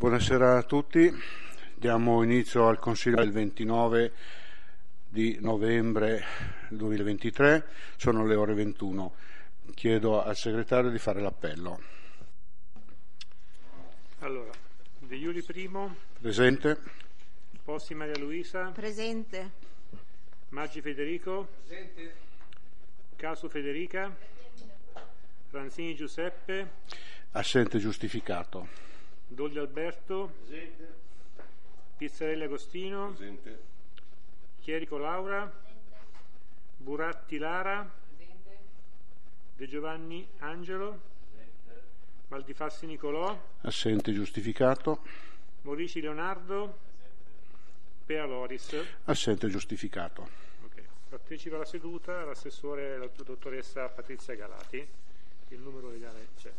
Buonasera a tutti. Diamo inizio al Consiglio del 29 di novembre 2023. Sono le ore 21. Chiedo al segretario di fare l'appello. Allora, De Iuri Primo. Presente. Possi Maria Luisa. Presente. Maggi Federico. Presente. Casu Federica. Ranzini Giuseppe. Assente giustificato. Dolli Alberto. Presente. Pizzarelli Agostino. Presente. Chierico Laura. Buratti Lara. Presente. De Giovanni Angelo. Presente. Maldifassi Nicolò. Assente giustificato. Morici Leonardo. Pea Loris. Assente giustificato. Ok. Partecipa alla seduta l'assessore, la dottoressa Patrizia Galati. Il numero legale c'è.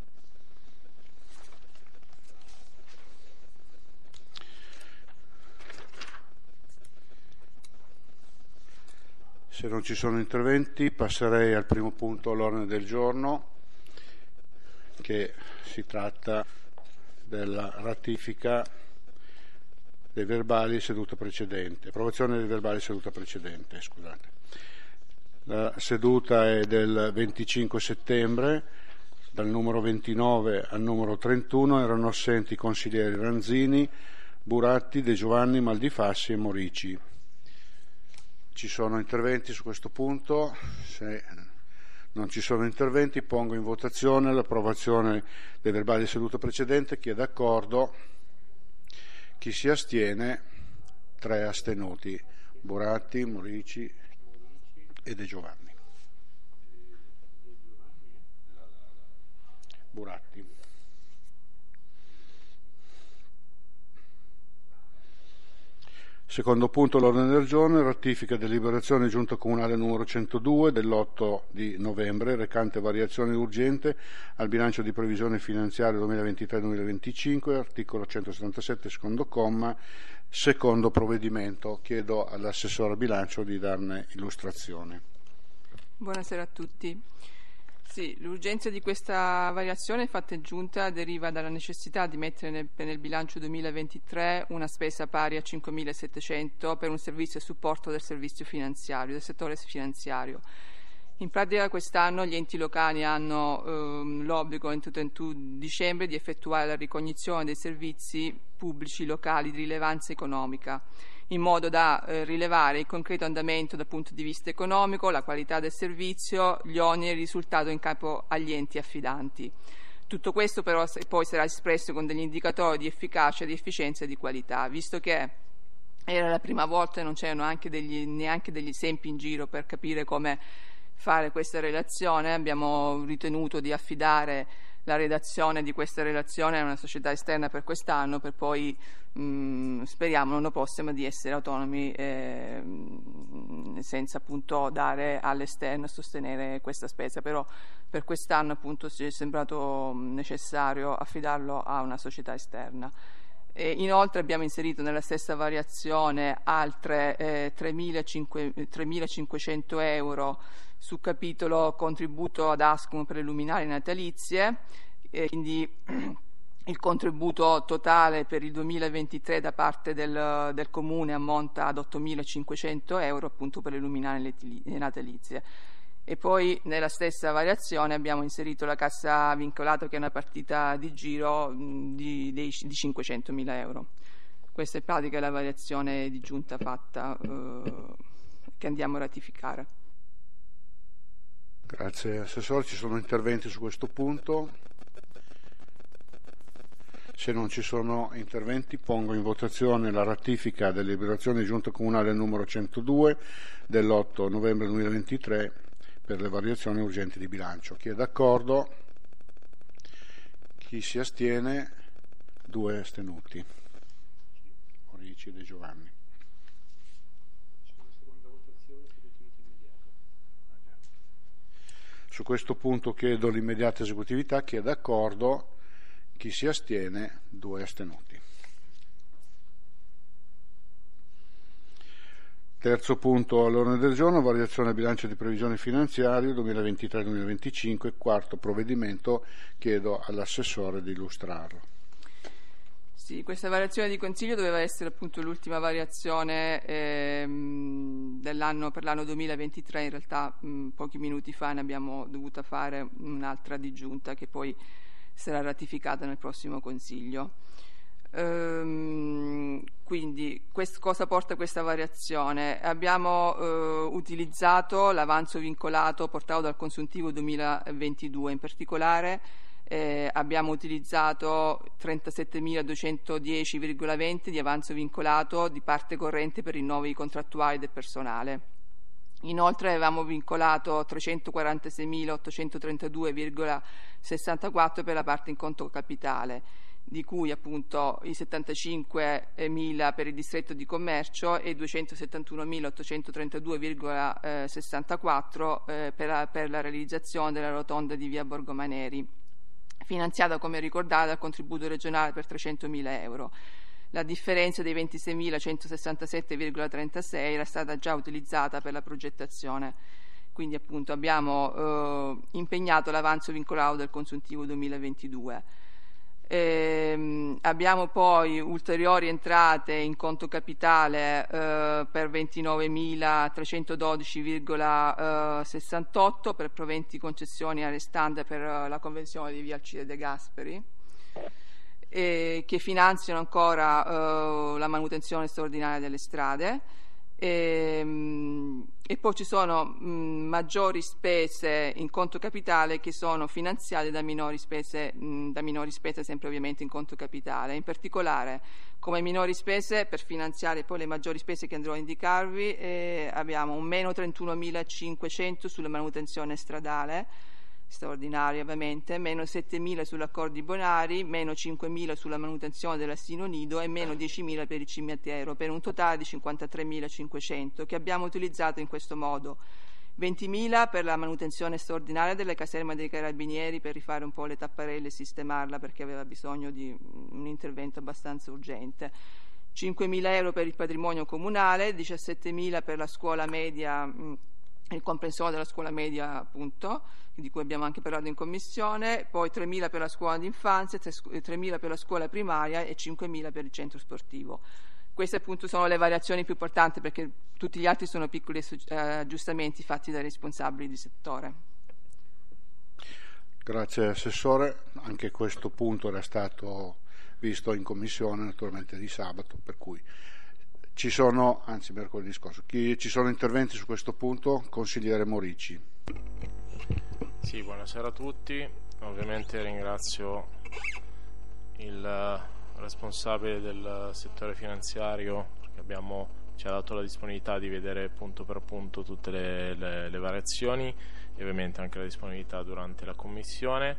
Se non ci sono interventi, passerei al primo punto all'ordine del giorno, che si tratta della ratifica dei verbali seduta precedente, approvazione dei verbali seduta precedente, scusate. La seduta è del 25 settembre, dal numero 29 al numero 31 erano assenti i consiglieri Ranzini, Buratti, De Giovanni, Maldifassi e Morici. Ci sono interventi su questo punto? Se non ci sono interventi, pongo in votazione l'approvazione dei verbali di seduta precedente. Chi è d'accordo? Chi si astiene? 3 astenuti. Buratti, Morici e De Giovanni. Buratti. Secondo punto all'ordine del giorno, ratifica deliberazione Giunta Comunale numero 102 dell'8 di novembre, recante variazione urgente al bilancio di previsione finanziaria 2023-2025, articolo 177, secondo comma, secondo provvedimento. Chiedo all'assessore al bilancio di darne illustrazione. Buonasera a tutti. Sì, l'urgenza di questa variazione fatta in Giunta deriva dalla necessità di mettere nel bilancio 2023 una spesa pari a 5.700 per un servizio a supporto del servizio finanziario, del settore finanziario. In pratica quest'anno gli enti locali hanno l'obbligo entro il 31 dicembre di effettuare la ricognizione dei servizi pubblici locali di rilevanza economica, in modo da rilevare il concreto andamento dal punto di vista economico, la qualità del servizio, gli oneri e il risultato in capo agli enti affidanti. Tutto questo però poi sarà espresso con degli indicatori di efficacia, di efficienza e di qualità, visto che era la prima volta e non c'erano neanche degli esempi in giro per capire come fare questa relazione. Abbiamo ritenuto di affidare la redazione di questa relazione a una società esterna per quest'anno, per poi speriamo l'anno prossimo di essere autonomi senza appunto dare all'esterno a sostenere questa spesa, però per quest'anno appunto ci è sembrato necessario affidarlo a una società esterna. Inoltre abbiamo inserito nella stessa variazione altre 3.500 euro sul capitolo contributo ad ASCUM per le luminarie natalizie, quindi il contributo totale per il 2023 da parte del Comune ammonta ad 8.500 euro appunto per le luminarie natalizie. E poi nella stessa variazione abbiamo inserito la cassa vincolata, che è una partita di giro di 500.000 euro. Questa in pratica è la variazione di giunta fatta che andiamo a ratificare. Grazie Assessore. Ci sono interventi su questo punto? Se non ci sono interventi, pongo in votazione la ratifica della deliberazione di Giunta Comunale numero 102 dell'8 novembre 2023 per le variazioni urgenti di bilancio. Chi è d'accordo? Chi si astiene? 2 astenuti. Morici e De Giovanni. Su questo punto chiedo l'immediata esecutività. Chi è d'accordo? Chi si astiene? 2 astenuti. Terzo punto all'ordine del giorno, variazione al bilancio di previsione finanziaria 2023-2025, quarto provvedimento. Chiedo all'assessore di illustrarlo. Sì, questa variazione di consiglio doveva essere appunto l'ultima variazione dell'anno per l'anno 2023, in realtà pochi minuti fa ne abbiamo dovuta fare un'altra di giunta che poi sarà ratificata nel prossimo consiglio. Quindi cosa porta questa variazione? Abbiamo utilizzato l'avanzo vincolato portato dal consuntivo 2022, in particolare abbiamo utilizzato 37.210,20 di avanzo vincolato di parte corrente per rinnovi contrattuali del personale. Inoltre avevamo vincolato 346.832,64 per la parte in conto capitale, di cui appunto i 75.000 per il distretto di commercio e 271.832,64 per la realizzazione della rotonda di via Borgomaneri, finanziata, come ricordate, dal contributo regionale per 300.000 euro. La differenza dei 26.167,36 era stata già utilizzata per la progettazione, quindi appunto abbiamo impegnato l'avanzo vincolato del consuntivo 2022. Abbiamo poi ulteriori entrate in conto capitale per 29.312,68 per proventi concessioni alle stand per la convenzione di via Alcide De Gasperi, che finanziano ancora la manutenzione straordinaria delle strade. E poi ci sono maggiori spese in conto capitale che sono finanziate da minori spese sempre ovviamente in conto capitale. In particolare, come minori spese, per finanziare poi le maggiori spese che andrò a indicarvi, abbiamo un meno 31.500 sulla manutenzione stradale straordinaria, ovviamente, meno 7.000 sugli accordi bonari, meno 5.000 sulla manutenzione dell'asilo nido e meno 10.000 per il cimitero, per un totale di 53.500 che abbiamo utilizzato in questo modo: 20.000 per la manutenzione straordinaria delle caserme dei carabinieri per rifare un po' le tapparelle e sistemarla perché aveva bisogno di un intervento abbastanza urgente, 5.000 euro per il patrimonio comunale, 17.000 per la scuola media, il comprensorio della scuola media appunto, di cui abbiamo anche parlato in commissione, poi 3.000 per la scuola d'infanzia, 3.000 per la scuola primaria e 5.000 per il centro sportivo. Queste appunto sono le variazioni più importanti, perché tutti gli altri sono piccoli aggiustamenti fatti dai responsabili di settore. Grazie Assessore, anche questo punto era stato visto in commissione naturalmente di sabato, per cui ci sono, anzi mercoledì scorso, ci sono interventi su questo punto? Consigliere Morici. Sì, buonasera a tutti. Ovviamente ringrazio il responsabile del settore finanziario perché ci ha dato la disponibilità di vedere punto per punto tutte le variazioni e ovviamente anche la disponibilità durante la commissione.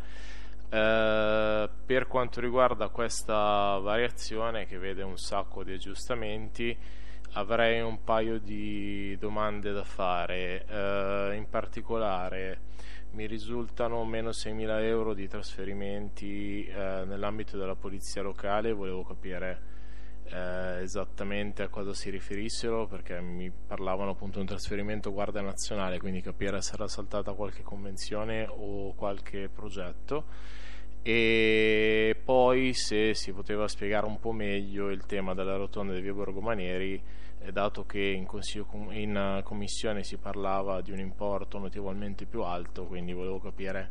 Per quanto riguarda questa variazione che vede un sacco di aggiustamenti, avrei un paio di domande da fare. In particolare mi risultano meno 6.000 euro di trasferimenti nell'ambito della polizia locale. Volevo capire esattamente a cosa si riferissero, perché mi parlavano appunto di un trasferimento Guardia Nazionale, quindi capire se era saltata qualche convenzione o qualche progetto. E poi se si poteva spiegare un po' meglio il tema della rotonda di via Borgomaneri, dato che in commissione si parlava di un importo notevolmente più alto, quindi volevo capire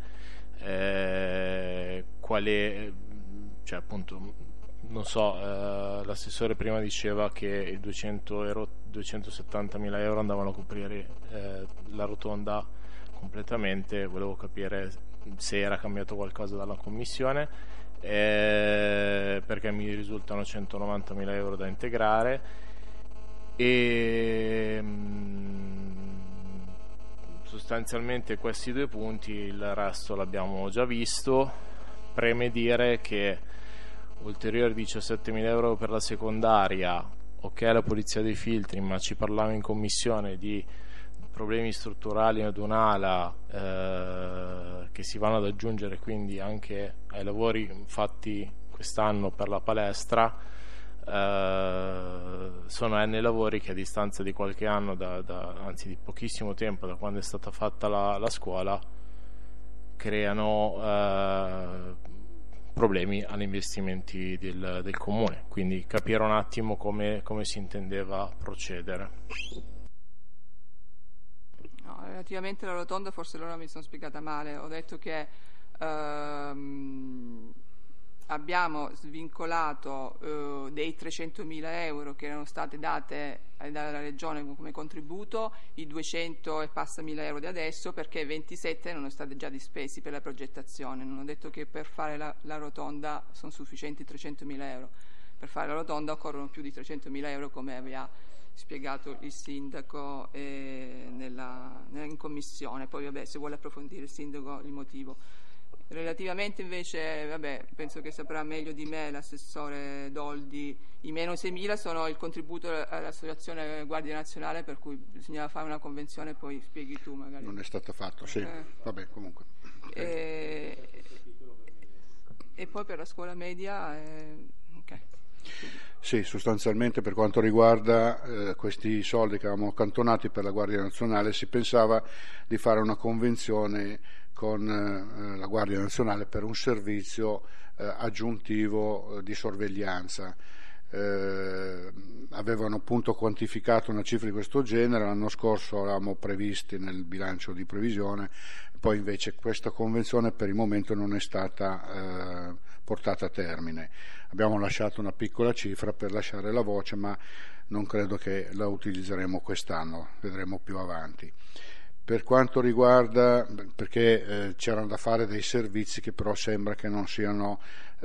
quale, cioè appunto non so, l'assessore prima diceva che 270.000 euro andavano a coprire la rotonda completamente. Volevo capire se era cambiato qualcosa dalla commissione, perché mi risultano 190.000 euro da integrare e sostanzialmente questi due punti, il resto l'abbiamo già visto. Preme dire che ulteriori 17.000 euro per la secondaria, ok, la pulizia dei filtri, ma ci parlava in commissione di problemi strutturali ad un'ala che si vanno ad aggiungere quindi anche ai lavori fatti quest'anno per la palestra. Sono N lavori che a distanza di qualche anno, anzi di pochissimo tempo da quando è stata fatta la scuola, creano problemi agli investimenti del comune, quindi capire un attimo come si intendeva procedere. No, relativamente alla rotonda forse allora mi sono spiegata male, ho detto che abbiamo svincolato dei 300.000 euro che erano state date dalla Regione come contributo, i 200 e passa mila euro di adesso, perché 27 erano stati già dispesi per la progettazione. Non ho detto che per fare la rotonda sono sufficienti 300.000 euro, per fare la rotonda occorrono più di 300.000 euro, come aveva spiegato il sindaco in commissione. Poi vabbè, se vuole approfondire il sindaco il motivo. Relativamente invece, penso che saprà meglio di me l'assessore Doldi, i meno 6.000 sono il contributo all'associazione Guardia Nazionale, per cui bisognava fare una convenzione, poi spieghi tu magari. Non è stato fatto, sì, vabbè comunque. E poi per la scuola media, ok. Sì, sostanzialmente per quanto riguarda questi soldi che avevamo accantonati per la Guardia Nazionale, si pensava di fare una convenzione con la Guardia Nazionale per un servizio aggiuntivo di sorveglianza. Avevano appunto quantificato una cifra di questo genere, l'anno scorso eravamo previsti nel bilancio di previsione, poi invece questa convenzione per il momento non è stata portata a termine. Abbiamo lasciato una piccola cifra per lasciare la voce, ma non credo che la utilizzeremo quest'anno, vedremo più avanti. Per quanto riguarda, perché c'erano da fare dei servizi che però sembra che non siano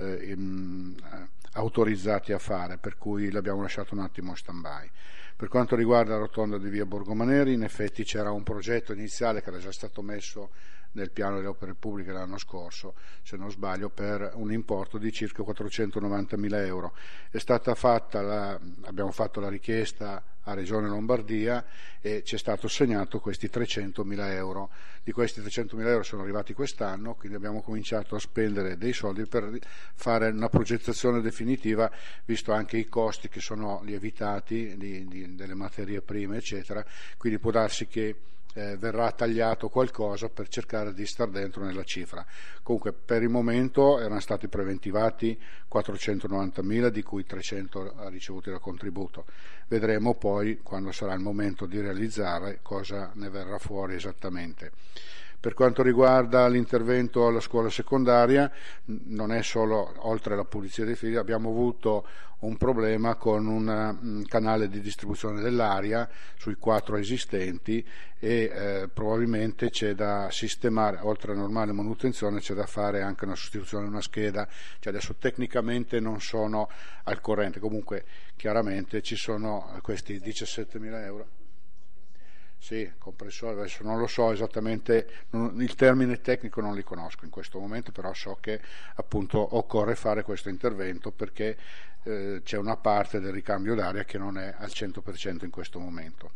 autorizzati a fare, per cui l'abbiamo lasciato un attimo a stand-by. Per quanto riguarda la rotonda di via Borgomaneri, in effetti c'era un progetto iniziale che era già stato messo nel piano delle opere pubbliche l'anno scorso, se non sbaglio, per un importo di circa 490.000 euro. È stata fatta abbiamo fatto la richiesta a Regione Lombardia e ci è stato assegnato questi 300.000 euro. Di questi 300.000 euro sono arrivati quest'anno, quindi abbiamo cominciato a spendere dei soldi per fare una progettazione definitiva, visto anche i costi che sono lievitati delle materie prime, eccetera, quindi può darsi che verrà tagliato qualcosa per cercare di star dentro nella cifra. Comunque per il momento erano stati preventivati 490.000, di cui 300 ricevuti da contributo. Vedremo poi, quando sarà il momento di realizzare, cosa ne verrà fuori esattamente. Per quanto riguarda l'intervento alla scuola secondaria, non è solo, oltre alla pulizia dei fili, abbiamo avuto un problema con un canale di distribuzione dell'aria sui 4 esistenti e probabilmente c'è da sistemare, oltre alla normale manutenzione, c'è da fare anche una sostituzione di una scheda, cioè adesso tecnicamente non sono al corrente, comunque chiaramente ci sono questi 17.000 euro. Sì, compressore, adesso non lo so esattamente, il termine tecnico non li conosco in questo momento, però so che appunto occorre fare questo intervento perché c'è una parte del ricambio d'aria che non è al 100% in questo momento.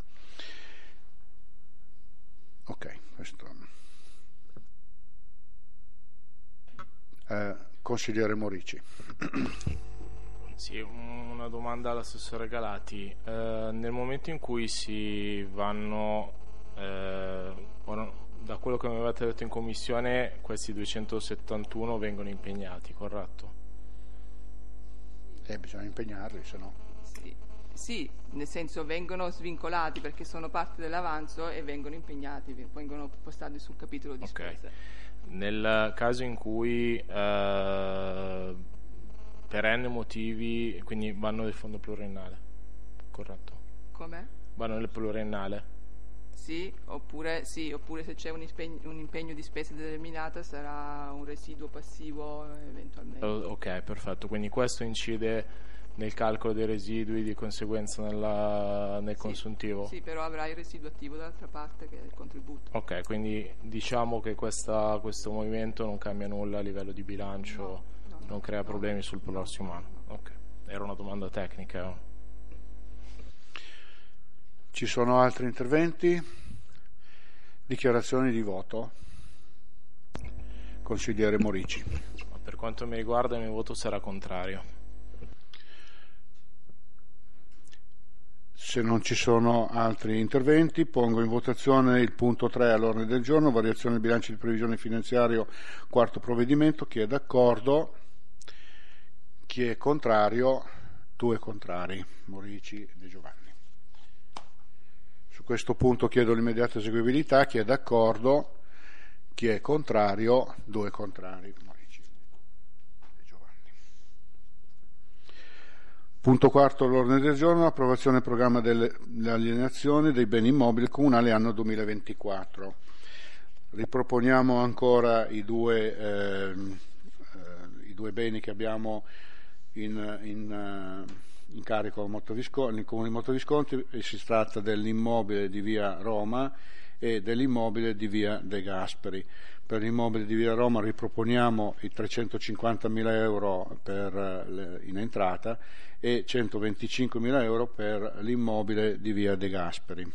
Ok, questo. Consigliere Morici. Sì, una domanda all'assessore Galati. Nel momento in cui si vanno, da quello che mi avete detto in commissione, questi 271 vengono impegnati, corretto? Bisogna impegnarli, se no. Sì, nel senso vengono svincolati perché sono parte dell'avanzo e vengono impegnati, vengono postati sul capitolo di spese. Nel caso in cui per N motivi, quindi vanno nel fondo pluriennale, corretto? Come? Vanno nel pluriennale? Sì, oppure se c'è un impegno di spesa determinata sarà un residuo passivo eventualmente. Ok, perfetto, quindi questo incide nel calcolo dei residui, di conseguenza nel consuntivo? Sì, però avrai il residuo attivo dall'altra parte che è il contributo. Ok, quindi diciamo che questo movimento non cambia nulla a livello di bilancio, non crea problemi sul prossimo anno. Ok, era una domanda tecnica. Ci sono altri interventi? Dichiarazioni di voto? Consigliere Morici. Per quanto mi riguarda il mio voto sarà contrario. Se non ci sono altri interventi, pongo in votazione il punto 3 all'ordine del giorno, variazione del bilancio di previsione finanziario, quarto provvedimento. Chi è d'accordo? Chi è contrario? 2 contrari, Morici e De Giovanni. Su questo punto chiedo l'immediata eseguibilità. Chi è d'accordo? Chi è contrario? 2 contrari, Morici e De Giovanni. Punto 4 all'ordine del giorno: approvazione del programma delle alienazioni dei beni immobili comunali anno 2024. Riproponiamo ancora i due beni che abbiamo in carico nel Comune di Montevisconti, e si tratta dell'immobile di via Roma e dell'immobile di via De Gasperi. Per l'immobile di via Roma riproponiamo i 350.000 euro in entrata e 125.000 euro per l'immobile di via De Gasperi.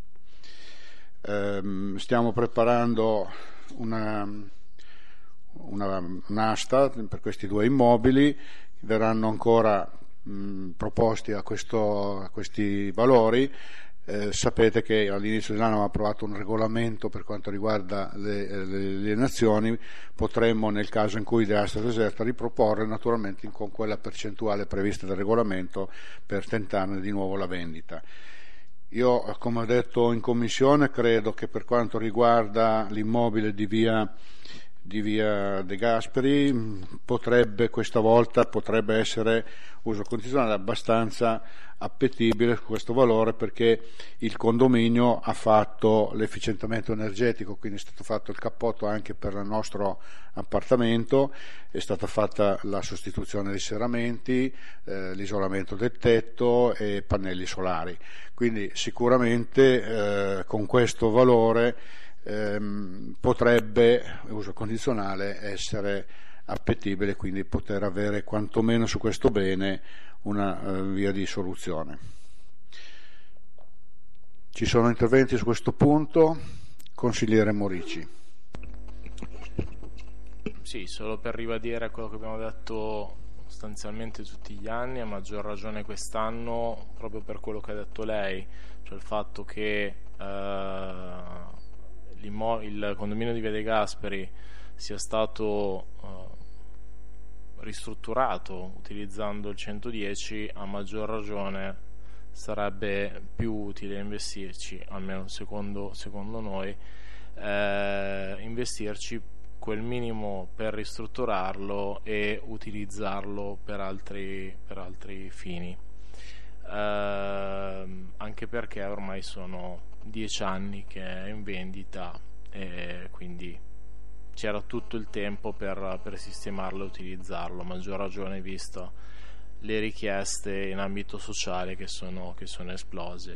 Stiamo preparando un'asta per questi 2 immobili. Verranno ancora proposti a questi valori. Sapete che all'inizio dell'anno abbiamo approvato un regolamento per quanto riguarda le alienazioni. Potremmo, nel caso in cui l'asta deserta, riproporre naturalmente con quella percentuale prevista dal regolamento per tentarne di nuovo la vendita. Io, come ho detto in commissione, credo che per quanto riguarda l'immobile di via De Gasperi questa volta potrebbe essere uso condizionale abbastanza appetibile su questo valore, perché il condominio ha fatto l'efficientamento energetico, quindi è stato fatto il cappotto anche per il nostro appartamento, è stata fatta la sostituzione dei serramenti, l'isolamento del tetto e pannelli solari, quindi sicuramente con questo valore potrebbe, uso condizionale, essere appetibile, quindi poter avere quantomeno su questo bene una via di soluzione. Ci sono interventi su questo punto? Consigliere Morici. Sì, solo per ribadire quello che abbiamo detto sostanzialmente tutti gli anni, a maggior ragione quest'anno, proprio per quello che ha detto lei, cioè il fatto che il condominio di via De Gasperi sia stato ristrutturato utilizzando il 110, a maggior ragione sarebbe più utile investirci, almeno secondo noi, investirci quel minimo per ristrutturarlo e utilizzarlo per altri fini, anche perché ormai sono 10 anni che è in vendita e quindi c'era tutto il tempo per sistemarlo e utilizzarlo, a maggior ragione visto le richieste in ambito sociale che sono esplose.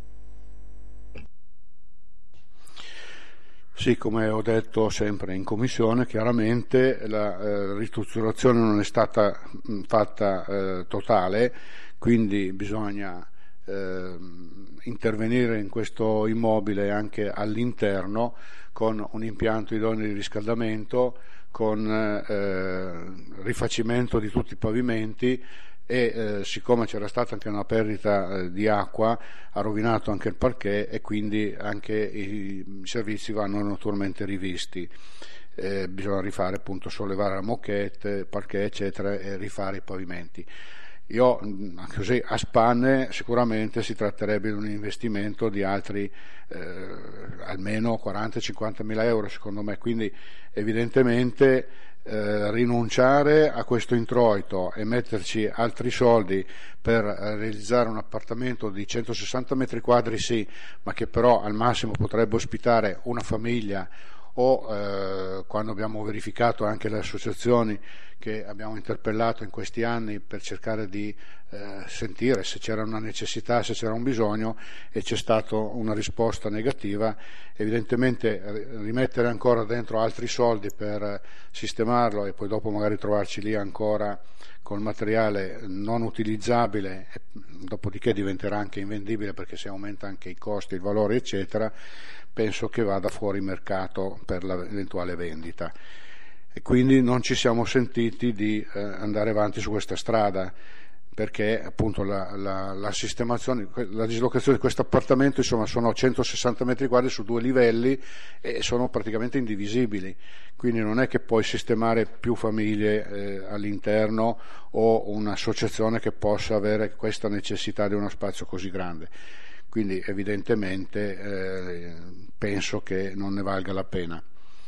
Sì, come ho detto sempre in commissione, chiaramente la ristrutturazione non è stata fatta totale, quindi bisogna intervenire in questo immobile anche all'interno con un impianto idoneo di riscaldamento, con rifacimento di tutti i pavimenti e siccome c'era stata anche una perdita di acqua ha rovinato anche il parquet e quindi anche i servizi vanno naturalmente rivisti. Bisogna rifare, appunto, sollevare la moquette, parquet eccetera, e rifare i pavimenti. Io, così a spanne, sicuramente si tratterebbe di un investimento di altri almeno 40-50 mila euro secondo me, quindi evidentemente rinunciare a questo introito e metterci altri soldi per realizzare un appartamento di 160 metri quadri sì, ma che però al massimo potrebbe ospitare una famiglia, o quando abbiamo verificato anche le associazioni che abbiamo interpellato in questi anni per cercare di sentire se c'era una necessità, se c'era un bisogno, e c'è stata una risposta negativa, evidentemente rimettere ancora dentro altri soldi per sistemarlo e poi dopo magari trovarci lì ancora col materiale non utilizzabile, e dopodiché diventerà anche invendibile perché si aumenta anche i costi, il valore eccetera, penso che vada fuori mercato per l'eventuale vendita, e quindi non ci siamo sentiti di andare avanti su questa strada. perché appunto la sistemazione, la dislocazione di questo appartamento, insomma, sono 160 metri quadri su 2 livelli e sono praticamente indivisibili, quindi non è che puoi sistemare più famiglie all'interno o un'associazione che possa avere questa necessità di uno spazio così grande, quindi evidentemente penso che non ne valga la pena.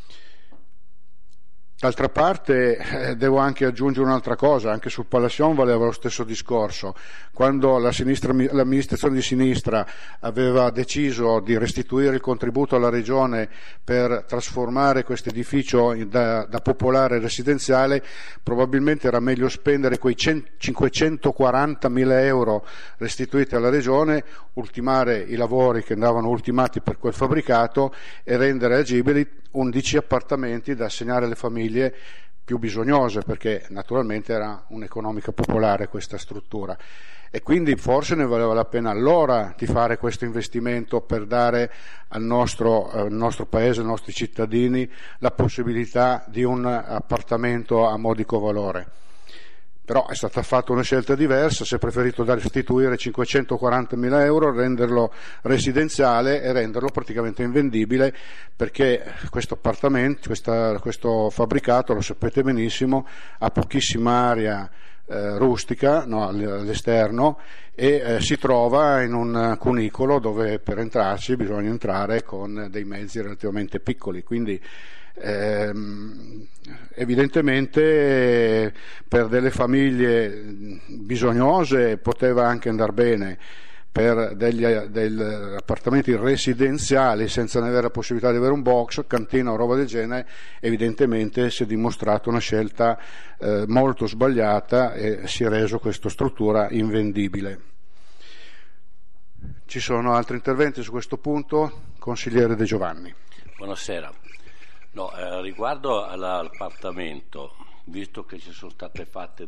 D'altra parte devo anche aggiungere un'altra cosa, anche sul Palasion valeva lo stesso discorso. Quando l'amministrazione di sinistra aveva deciso di restituire il contributo alla Regione per trasformare questo edificio da popolare residenziale, probabilmente era meglio spendere quei 540.000 euro restituiti alla Regione, ultimare i lavori che andavano ultimati per quel fabbricato e rendere agibili 11 appartamenti da assegnare alle famiglie più bisognose, perché naturalmente era un'economica popolare questa struttura, e quindi forse ne valeva la pena allora di fare questo investimento per dare al nostro paese, ai nostri cittadini, la possibilità di un appartamento a modico valore. Però è stata fatta una scelta diversa, si è preferito restituire 540.000 euro, renderlo residenziale e renderlo praticamente invendibile, perché questo appartamento, questo fabbricato, lo sapete benissimo, ha pochissima area rustica, no, all'esterno, e si trova in un cunicolo dove per entrarci bisogna entrare con dei mezzi relativamente piccoli, quindi evidentemente per delle famiglie bisognose poteva anche andare bene, per degli appartamenti residenziali senza avere la possibilità di avere un box, cantina o roba del genere, evidentemente si è dimostrata una scelta molto sbagliata e si è reso questa struttura invendibile. Ci sono altri interventi su questo punto? Consigliere De Giovanni. Buonasera. No, riguardo all'appartamento, visto che ci sono state fatte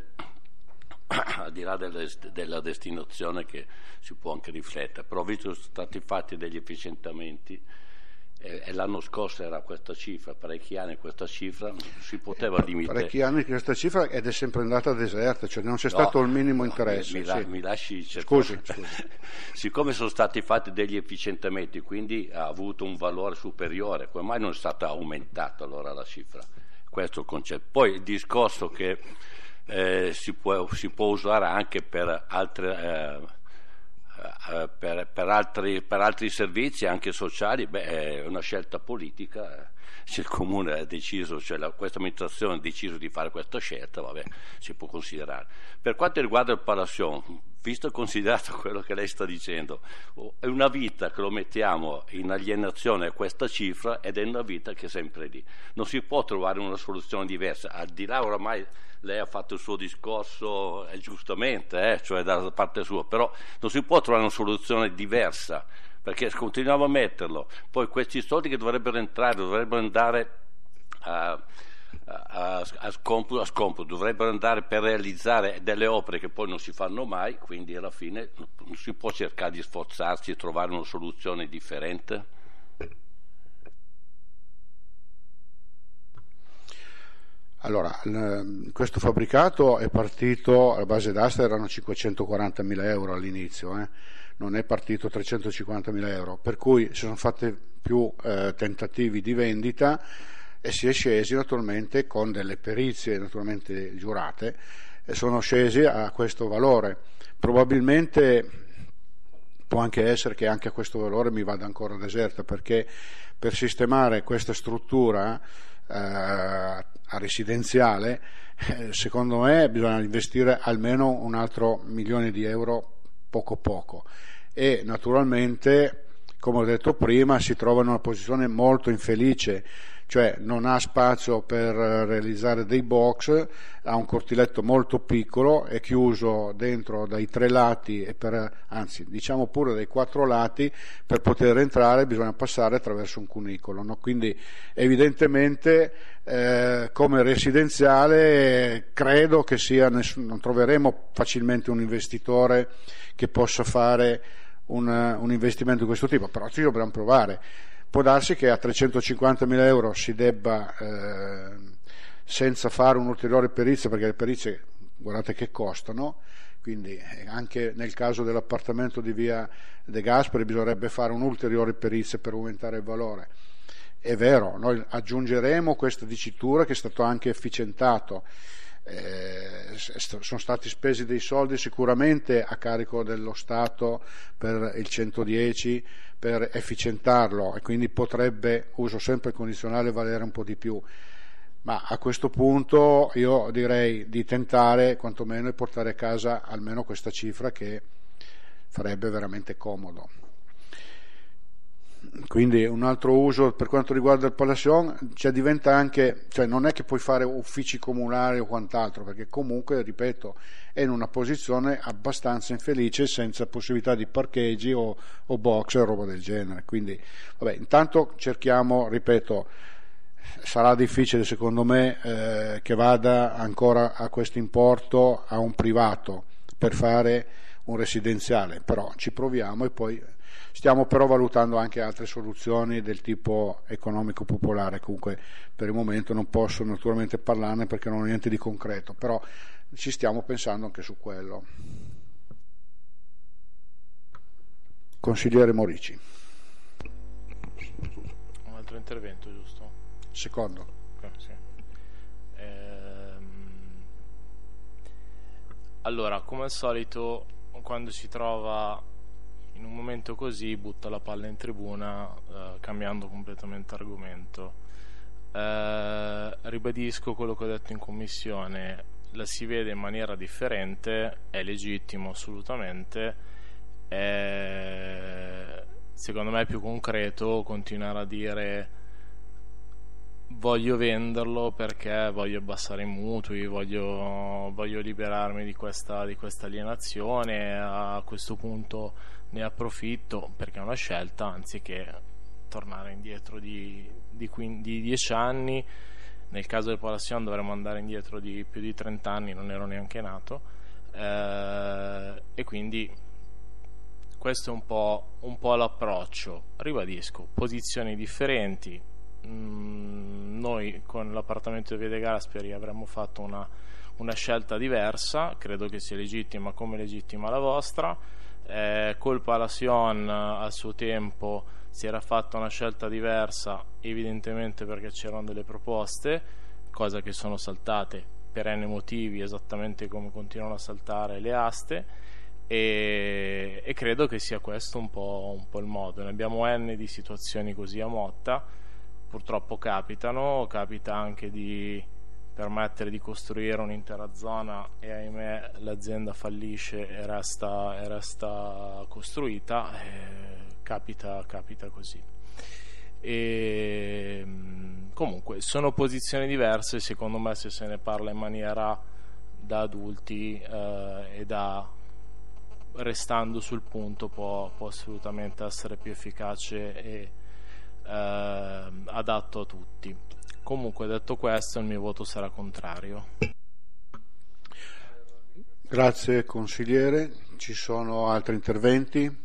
al di là della destinazione che si può anche riflettere, però visto che sono stati fatti degli efficientamenti e l'anno scorso era questa cifra, parecchi anni questa cifra, si poteva limitare. Parecchi anni questa cifra ed è sempre andata deserta, cioè non c'è stato il minimo interesse. Mi lasci Scusi. Siccome sono stati fatti degli efficientamenti, quindi ha avuto un valore superiore, come mai non è stata aumentata allora la cifra? Questo è il concetto. Poi il discorso che si può usare anche per altre per altri servizi anche sociali, è una scelta politica. Se il Comune ha deciso, cioè questa amministrazione ha deciso di fare questa scelta, vabbè, si può considerare. Per quanto riguarda il Palasion, visto e considerato quello che lei sta dicendo, è una vita che lo mettiamo in alienazione a questa cifra ed è una vita che è sempre lì. Non si può trovare una soluzione diversa, al di là oramai lei ha fatto il suo discorso giustamente, cioè dalla parte sua, però non si può trovare una soluzione diversa, perché continuiamo a metterlo, poi questi soldi che dovrebbero entrare, dovrebbero andare a scomputo, dovrebbero andare per realizzare delle opere che poi non si fanno mai, quindi alla fine non si può cercare di sforzarsi e trovare una soluzione differente. Allora, questo fabbricato è partito, la base d'asta erano 540.000 euro all'inizio, non è partito 350.000 euro, per cui si sono fatti più tentativi di vendita e si è scesi naturalmente con delle perizie naturalmente giurate, e sono scesi a questo valore. Probabilmente può anche essere che anche a questo valore mi vada ancora deserta, perché per sistemare questa struttura a residenziale, secondo me bisogna investire almeno un altro 1 milione di euro poco, e naturalmente, come ho detto prima, si trova in una posizione molto infelice, cioè non ha spazio per realizzare dei box, ha un cortiletto molto piccolo, è chiuso dentro dai 3 lati e anzi diciamo pure dai 4 lati, per poter entrare bisogna passare attraverso un cunicolo, no? Quindi evidentemente come residenziale credo che non troveremo facilmente un investitore che possa fare un investimento di questo tipo, però ci dobbiamo provare. Può darsi che a 350.000 euro si debba, senza fare un'ulteriore perizia, perché le perizie guardate che costano, quindi anche nel caso dell'appartamento di via De Gasperi bisognerebbe fare un'ulteriore perizia per aumentare il valore. È vero, noi aggiungeremo questa dicitura che è stato anche efficientato, sono stati spesi dei soldi sicuramente a carico dello Stato per il 110 per efficientarlo, e quindi potrebbe, uso sempre il condizionale, valere un po' di più, ma a questo punto io direi di tentare quantomeno e portare a casa almeno questa cifra, che farebbe veramente comodo. Quindi un altro uso per quanto riguarda il Palasion, diventa anche, non è che puoi fare uffici comunali o quant'altro, perché comunque, ripeto, è in una posizione abbastanza infelice, senza possibilità di parcheggi o box o roba del genere. Quindi vabbè, intanto cerchiamo, ripeto, sarà difficile secondo me che vada ancora a questo importo a un privato per fare un residenziale, però ci proviamo, e poi stiamo però valutando anche altre soluzioni del tipo economico popolare. Comunque per il momento non posso naturalmente parlarne perché non ho niente di concreto, però ci stiamo pensando anche su quello. Consigliere Morici. Un altro intervento, giusto? Secondo. Sì. Allora, come al solito, quando si trova in un momento così, butta la palla in tribuna, cambiando completamente argomento. Ribadisco quello che ho detto in commissione: la si vede in maniera differente, è legittimo assolutamente, secondo me è più concreto continuare a dire voglio venderlo perché voglio abbassare i mutui, voglio liberarmi di questa alienazione, a questo punto ne approfitto, perché è una scelta, anziché tornare indietro di 10 anni. Nel caso del Palasion dovremmo andare indietro di più di 30 anni, non ero neanche nato, e quindi questo è un po' l'approccio. Ribadisco, posizioni differenti. Noi con l'appartamento di Via De Gasperi avremmo fatto una scelta diversa, credo che sia legittima come legittima la vostra. Col Palasion al suo tempo si era fatta una scelta diversa, evidentemente perché c'erano delle proposte, cosa che sono saltate per n motivi, esattamente come continuano a saltare le aste, e credo che sia questo un po' il modo. Ne abbiamo n di situazioni così a Motta, purtroppo capita anche di permettere di costruire un'intera zona e ahimè l'azienda fallisce e resta costruita, capita così. E comunque sono posizioni diverse, secondo me se se ne parla in maniera da adulti e restando sul punto può assolutamente essere più efficace e adatto a tutti. Comunque, detto questo, il mio voto sarà contrario. Grazie consigliere. Ci sono altri interventi?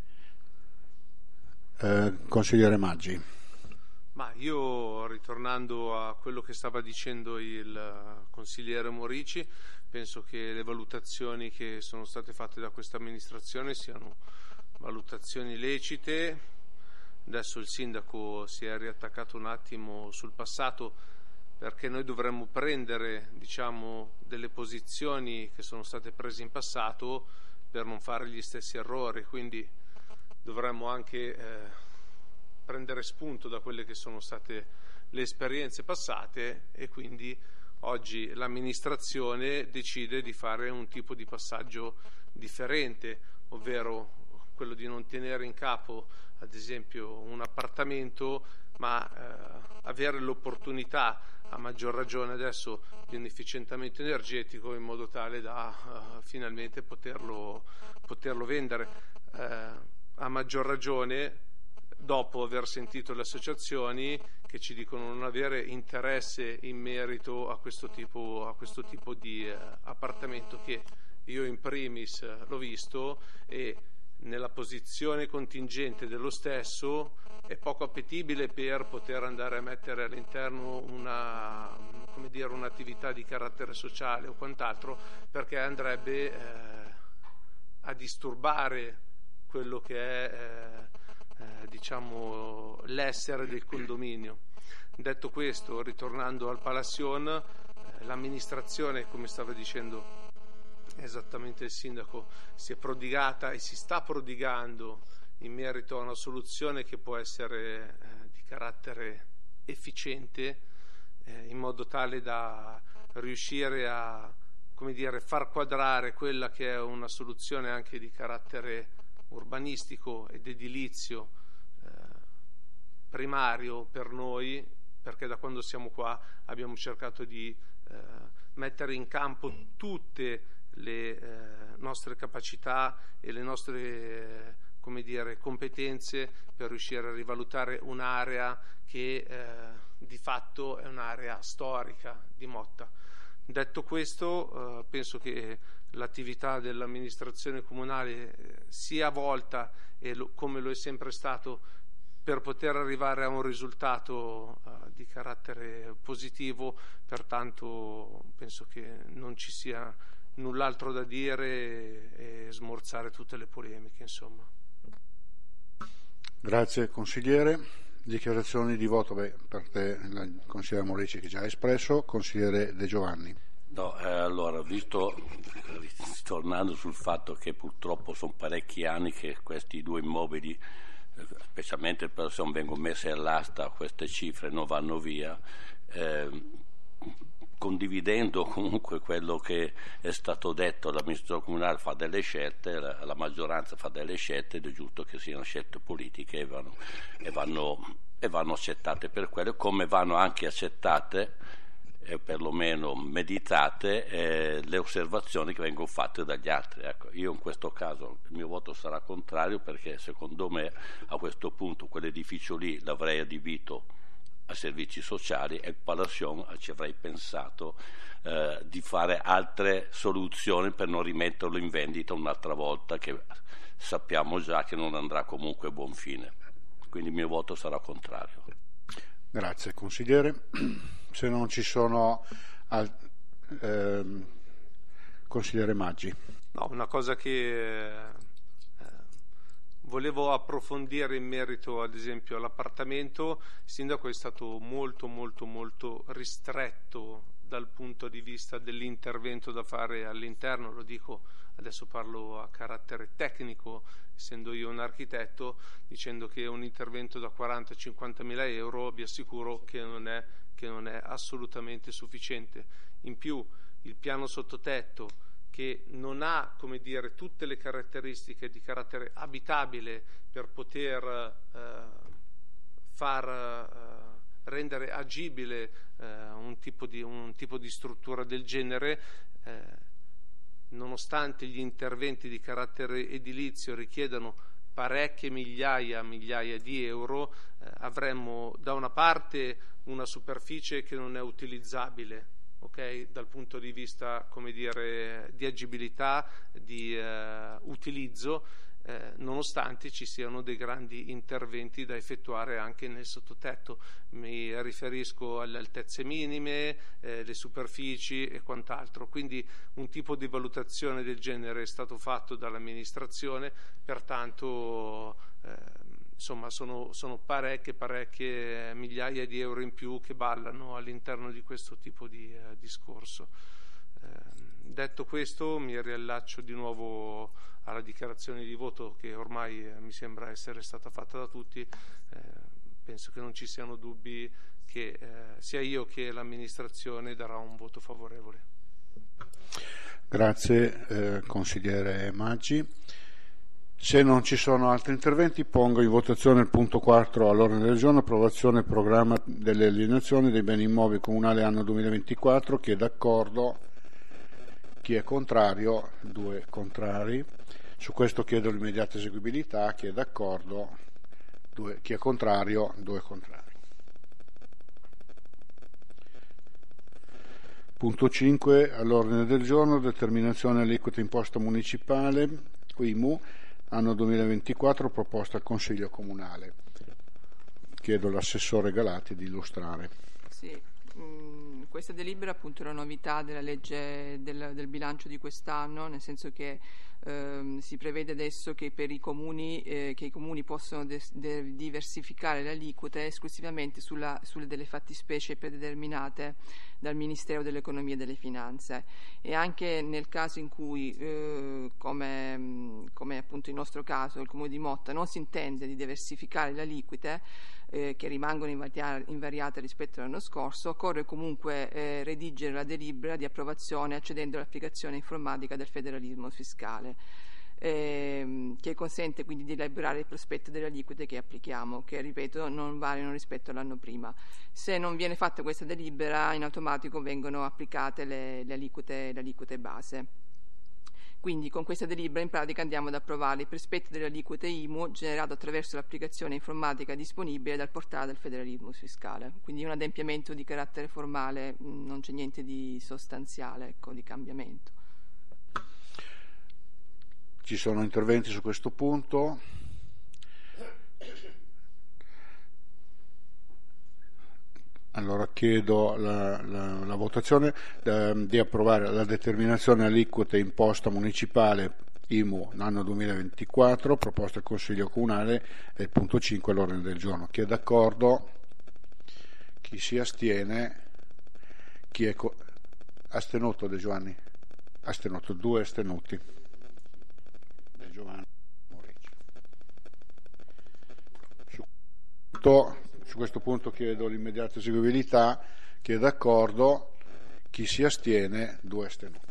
Consigliere Maggi. Ma io, ritornando a quello che stava dicendo il consigliere Morici, penso che le valutazioni che sono state fatte da questa amministrazione siano valutazioni lecite. Adesso il sindaco si è riattaccato un attimo sul passato, perché noi dovremmo prendere, delle posizioni che sono state prese in passato per non fare gli stessi errori, quindi dovremmo anche prendere spunto da quelle che sono state le esperienze passate, e quindi oggi l'amministrazione decide di fare un tipo di passaggio differente, ovvero quello di non tenere in capo ad esempio un appartamento, ma avere l'opportunità, a maggior ragione adesso, di un efficientamento energetico, in modo tale da finalmente poterlo vendere, a maggior ragione dopo aver sentito le associazioni che ci dicono non avere interesse in merito a questo tipo di appartamento, che io in primis l'ho visto e nella posizione contingente dello stesso è poco appetibile per poter andare a mettere all'interno un'attività di carattere sociale o quant'altro, perché andrebbe a disturbare quello che è l'essere del condominio. Detto questo, ritornando al Palasion, l'amministrazione, come stava dicendo esattamente il sindaco, si è prodigata e si sta prodigando in merito a una soluzione che può essere di carattere efficiente, in modo tale da riuscire a far quadrare quella che è una soluzione anche di carattere urbanistico ed edilizio primario per noi, perché da quando siamo qua abbiamo cercato di mettere in campo tutte le nostre capacità e le nostre competenze per riuscire a rivalutare un'area che di fatto è un'area storica di Motta. Detto questo, penso che l'attività dell'amministrazione comunale sia volta, come lo è sempre stato, per poter arrivare a un risultato di carattere positivo. Pertanto penso che non ci sia null'altro da dire e smorzare tutte le polemiche, insomma. Grazie consigliere. Dichiarazioni di voto, per te il consigliere Morici che già ha espresso, consigliere De Giovanni. No, allora, tornando sul fatto che purtroppo sono parecchi anni che questi due immobili, specialmente il Palasion, vengono messe all'asta, queste cifre non vanno via, condividendo comunque quello che è stato detto, l'amministrazione comunale fa delle scelte, la maggioranza fa delle scelte ed è giusto che siano scelte politiche e vanno accettate per quello, come vanno anche accettate e perlomeno meditate le osservazioni che vengono fatte dagli altri. Ecco, io in questo caso il mio voto sarà contrario, perché secondo me a questo punto quell'edificio lì l'avrei adibito a servizi sociali e il Palasion ci avrei pensato di fare altre soluzioni per non rimetterlo in vendita un'altra volta, che sappiamo già che non andrà comunque a buon fine. Quindi il mio voto sarà contrario. Grazie consigliere. Se non ci sono consigliere Maggi. No, una cosa che volevo approfondire in merito ad esempio all'appartamento, il sindaco è stato molto molto molto ristretto dal punto di vista dell'intervento da fare all'interno. Lo dico, adesso parlo a carattere tecnico, essendo io un architetto, dicendo che un intervento da 40-50 mila euro vi assicuro che non è assolutamente sufficiente. In più il piano sottotetto, che non ha tutte le caratteristiche di carattere abitabile per poter rendere agibile un tipo di struttura del genere, nonostante gli interventi di carattere edilizio richiedano parecchie migliaia di euro, avremmo da una parte una superficie che non è utilizzabile, dal punto di vista di agibilità, di utilizzo, nonostante ci siano dei grandi interventi da effettuare anche nel sottotetto. Mi riferisco alle altezze minime, le superfici e quant'altro. Quindi un tipo di valutazione del genere è stato fatto dall'amministrazione, pertanto sono parecchie migliaia di euro in più che ballano all'interno di questo tipo di discorso. Detto questo, mi riallaccio di nuovo alla dichiarazione di voto che ormai mi sembra essere stata fatta da tutti. Penso che non ci siano dubbi che sia io che l'amministrazione darà un voto favorevole. Grazie consigliere Maggi. Se non ci sono altri interventi, pongo in votazione il punto 4 all'ordine del giorno, approvazione del programma delle alienazioni dei beni immobili comunali anno 2024. Chi è d'accordo? Chi è contrario? 2 contrari. Su questo chiedo l'immediata eseguibilità. Chi è d'accordo? 2. Chi è contrario? 2 contrari. Punto 5 all'ordine del giorno, determinazione aliquota imposta municipale, IMU, anno 2024, proposta al Consiglio Comunale. Chiedo all'assessore Galati di illustrare. Sì, questa delibera appunto è una novità della legge del bilancio di quest'anno, nel senso che si prevede adesso che per i comuni possono diversificare le aliquote esclusivamente sulle delle fattispecie predeterminate dal Ministero dell'Economia e delle Finanze, e anche nel caso in cui, come appunto il nostro caso, il Comune di Motta non si intende di diversificare le aliquote, che rimangono invariate rispetto all'anno scorso, occorre comunque redigere la delibera di approvazione accedendo all'applicazione informatica del federalismo fiscale, che consente quindi di elaborare il prospetto delle aliquote che applichiamo, che ripeto non variano rispetto all'anno prima. Se non viene fatta questa delibera, in automatico vengono applicate le aliquote base. Quindi con questa delibera in pratica andiamo ad approvare il prospetto delle aliquote IMU generato attraverso l'applicazione informatica disponibile dal portale del federalismo fiscale. Quindi un adempimento di carattere formale, non c'è niente di sostanziale, ecco, di cambiamento. Ci sono interventi su questo punto? Allora chiedo la votazione di approvare la determinazione aliquote imposta municipale IMU anno 2024, proposta al Consiglio Comunale, è il punto 5 all'ordine del giorno. Chi è d'accordo? Chi si astiene? Chi è astenuto? De Giovanni? Astenuto, 2 astenuti. De Giovanni. Su questo punto chiedo l'immediata eseguibilità. Chi è d'accordo? Chi si astiene? 2 astenuti.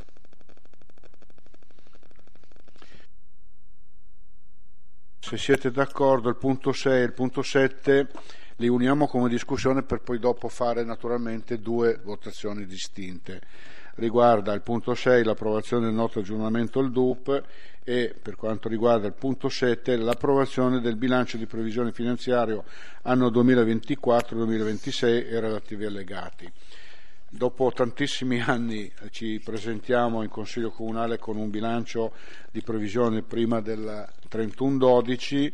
Se siete d'accordo, il punto 6 e il punto 7 li uniamo come discussione per poi dopo fare naturalmente 2 votazioni distinte. Riguarda il punto 6 l'approvazione del nostro aggiornamento al DUP, e per quanto riguarda il punto 7 l'approvazione del bilancio di previsione finanziario anno 2024-2026 e relativi allegati. Dopo tantissimi anni ci presentiamo in Consiglio Comunale con un bilancio di previsione prima del 31/12.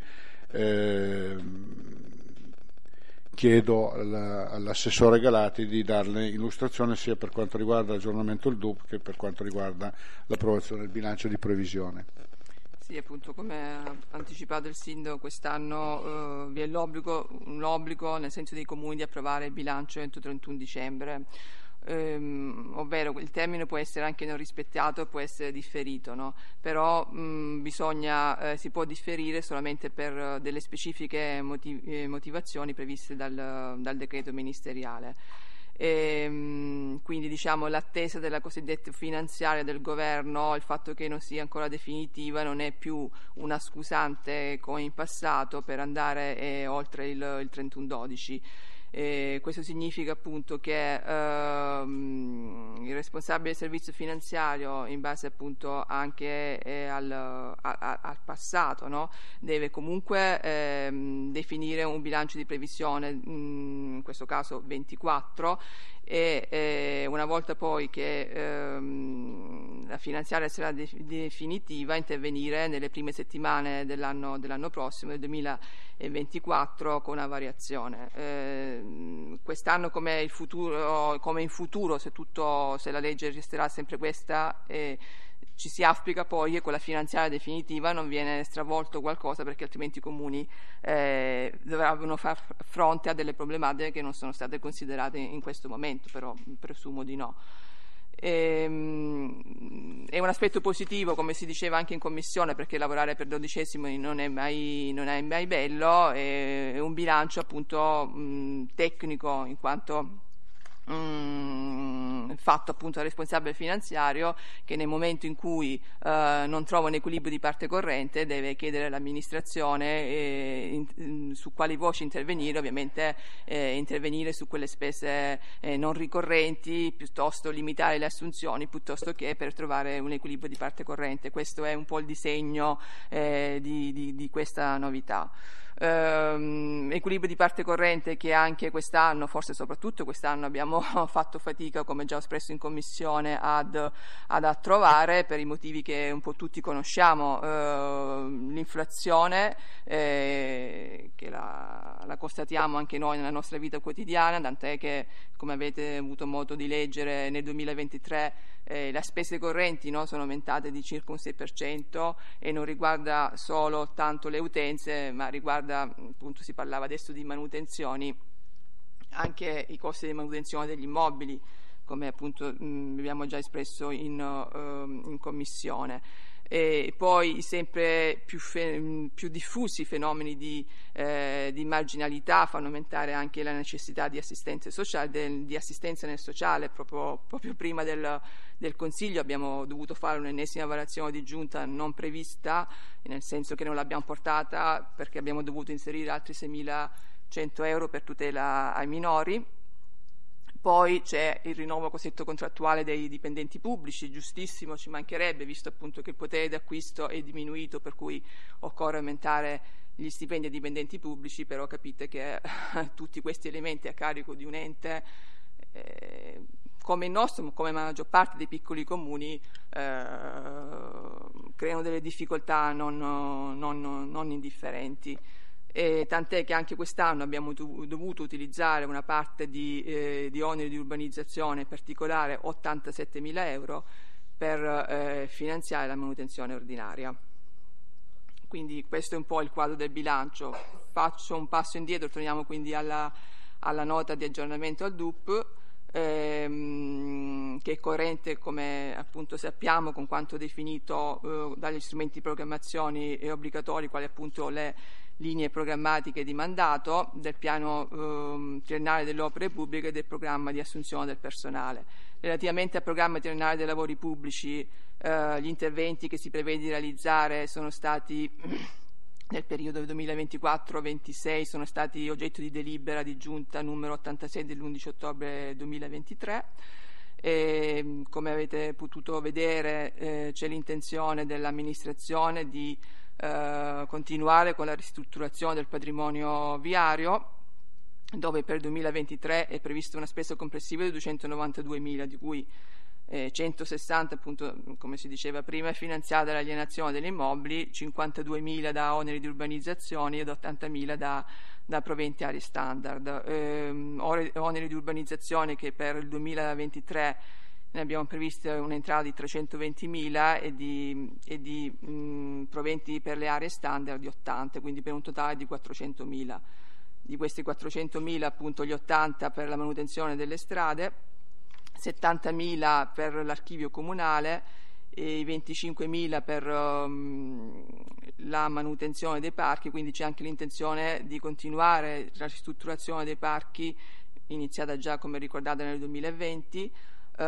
Chiedo all'assessore Galati di darle illustrazione sia per quanto riguarda l'aggiornamento del DUP che per quanto riguarda l'approvazione del bilancio di previsione. Sì, appunto, come ha anticipato il Sindaco, quest'anno vi è l'obbligo nel senso dei comuni di approvare il bilancio entro 31 dicembre. Ovvero il termine può essere anche non rispettato, può essere differito, no? Però si può differire solamente per delle specifiche motivazioni previste dal decreto ministeriale. Quindi diciamo l'attesa della cosiddetta finanziaria del governo, il fatto che non sia ancora definitiva, non è più una scusante come in passato per andare oltre il 31/12. Questo significa appunto che il responsabile del servizio finanziario, in base appunto anche al passato, no? Deve comunque definire un bilancio di previsione, in questo caso 24, e una volta poi che la finanziaria sarà definitiva, intervenire nelle prime settimane dell'anno prossimo, del 2024, con una variazione. Quest'anno come in futuro, se la legge resterà sempre questa, ci si auspica poi che con la finanziaria definitiva non viene stravolto qualcosa, perché altrimenti i comuni dovrebbero far fronte a delle problematiche che non sono state considerate in questo momento, però presumo di no. È un aspetto positivo, come si diceva anche in commissione, perché lavorare per 12esimi non è mai bello. È un bilancio appunto tecnico, in quanto fatto appunto al responsabile finanziario, che nel momento in cui non trova un equilibrio di parte corrente deve chiedere all'amministrazione su quali voci intervenire, ovviamente intervenire su quelle spese non ricorrenti, piuttosto limitare le assunzioni piuttosto che per trovare un equilibrio di parte corrente. Questo è un po' il disegno di questa novità. Equilibrio di parte corrente che anche quest'anno, forse soprattutto quest'anno, abbiamo fatto fatica, come già ho espresso in commissione, ad trovare, per i motivi che un po' tutti conosciamo. L'inflazione che la constatiamo anche noi nella nostra vita quotidiana, tant'è che, come avete avuto modo di leggere, nel 2023 le spese correnti, no, sono aumentate di circa un 6% e non riguarda solo tanto le utenze, ma riguarda, appunto, si parlava adesso di manutenzioni, anche i costi di manutenzione degli immobili, come appunto abbiamo già espresso in commissione. E poi sempre più diffusi fenomeni di marginalità fanno aumentare anche la necessità di assistenza sociale, di assistenza nel sociale. Proprio prima del Consiglio abbiamo dovuto fare un'ennesima variazione di giunta non prevista, nel senso che non l'abbiamo portata perché abbiamo dovuto inserire altri 6.100 euro per tutela ai minori. Poi c'è il rinnovo cosiddetto contrattuale dei dipendenti pubblici, giustissimo, ci mancherebbe, visto appunto che il potere d'acquisto è diminuito, per cui occorre aumentare gli stipendi ai dipendenti pubblici, però capite che tutti questi elementi a carico di un ente come il nostro, come la maggior parte dei piccoli comuni, creano delle difficoltà non indifferenti. Tant'è che anche quest'anno abbiamo dovuto utilizzare una parte di oneri di urbanizzazione, in particolare 87.000 euro, per finanziare la manutenzione ordinaria. Quindi questo è un po' il quadro del bilancio. Faccio un passo indietro, torniamo quindi alla nota di aggiornamento al DUP, che è coerente, come appunto sappiamo, con quanto definito dagli strumenti di programmazione obbligatori, quali appunto le linee programmatiche di mandato del piano triennale delle opere pubbliche e del programma di assunzione del personale. Relativamente al programma triennale dei lavori pubblici, gli interventi che si prevede di realizzare sono stati nel periodo 2024-26 sono stati oggetto di delibera di giunta numero 86 dell'11 ottobre 2023. Come avete potuto vedere, c'è l'intenzione dell'amministrazione di continuare con la ristrutturazione del patrimonio viario, dove per il 2023 è prevista una spesa complessiva di 292.000, di cui 160, appunto, come si diceva prima, è finanziata dall'alienazione degli immobili, 52.000 da oneri di urbanizzazione ed 80.000 da proventi aree standard. Oneri di urbanizzazione che per il 2023 ne abbiamo previsto un'entrata di 320.000 e di proventi per le aree standard di 80, quindi per un totale di 400.000. Di questi 400.000 appunto gli 80 per la manutenzione delle strade, 70.000 per l'archivio comunale e i 25.000 per la manutenzione dei parchi, quindi c'è anche l'intenzione di continuare la ristrutturazione dei parchi iniziata già, come ricordate, nel 2020, dei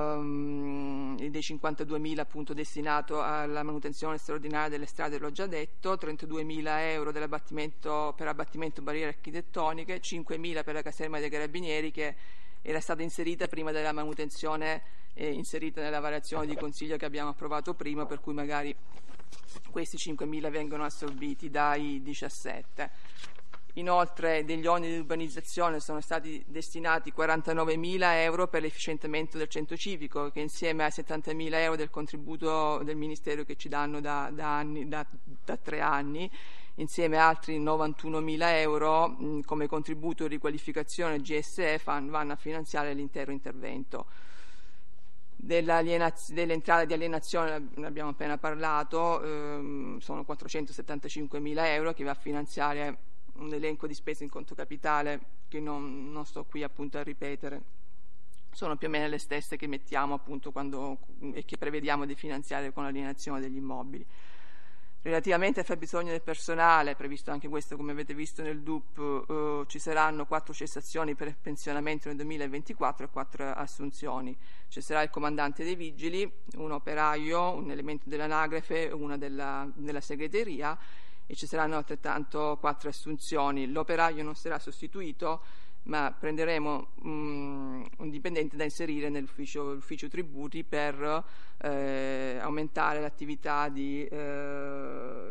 52.000 appunto destinato alla manutenzione straordinaria delle strade, l'ho già detto, 32.000 euro per abbattimento barriere architettoniche, 5.000 per la caserma dei carabinieri, che era stata inserita prima della manutenzione, inserita nella variazione di consiglio che abbiamo approvato prima, per cui magari questi 5.000 vengono assorbiti dai 17. Inoltre degli oneri di urbanizzazione sono stati destinati 49.000 euro per l'efficientamento del centro civico, che insieme ai 70.000 euro del contributo del Ministero che ci danno da 3 anni, insieme a altri 91.000 euro come contributo di riqualificazione GSE vanno a finanziare l'intero intervento. Dell'entrata di alienazione ne abbiamo appena parlato, sono 475.000 euro che va a finanziare un elenco di spese in conto capitale che non sto qui appunto a ripetere, sono più o meno le stesse che mettiamo appunto e che prevediamo di finanziare con l'alienazione degli immobili. Relativamente al fabbisogno del personale, previsto anche questo come avete visto nel DUP, ci saranno 4 cessazioni per pensionamento nel 2024 e 4 assunzioni. Ci sarà il comandante dei vigili, un operaio, un elemento dell'anagrafe, una della segreteria, e ci saranno altrettanto 4 assunzioni. L'operaio non sarà sostituito, ma prenderemo un dipendente da inserire nell'ufficio tributi per aumentare l'attività di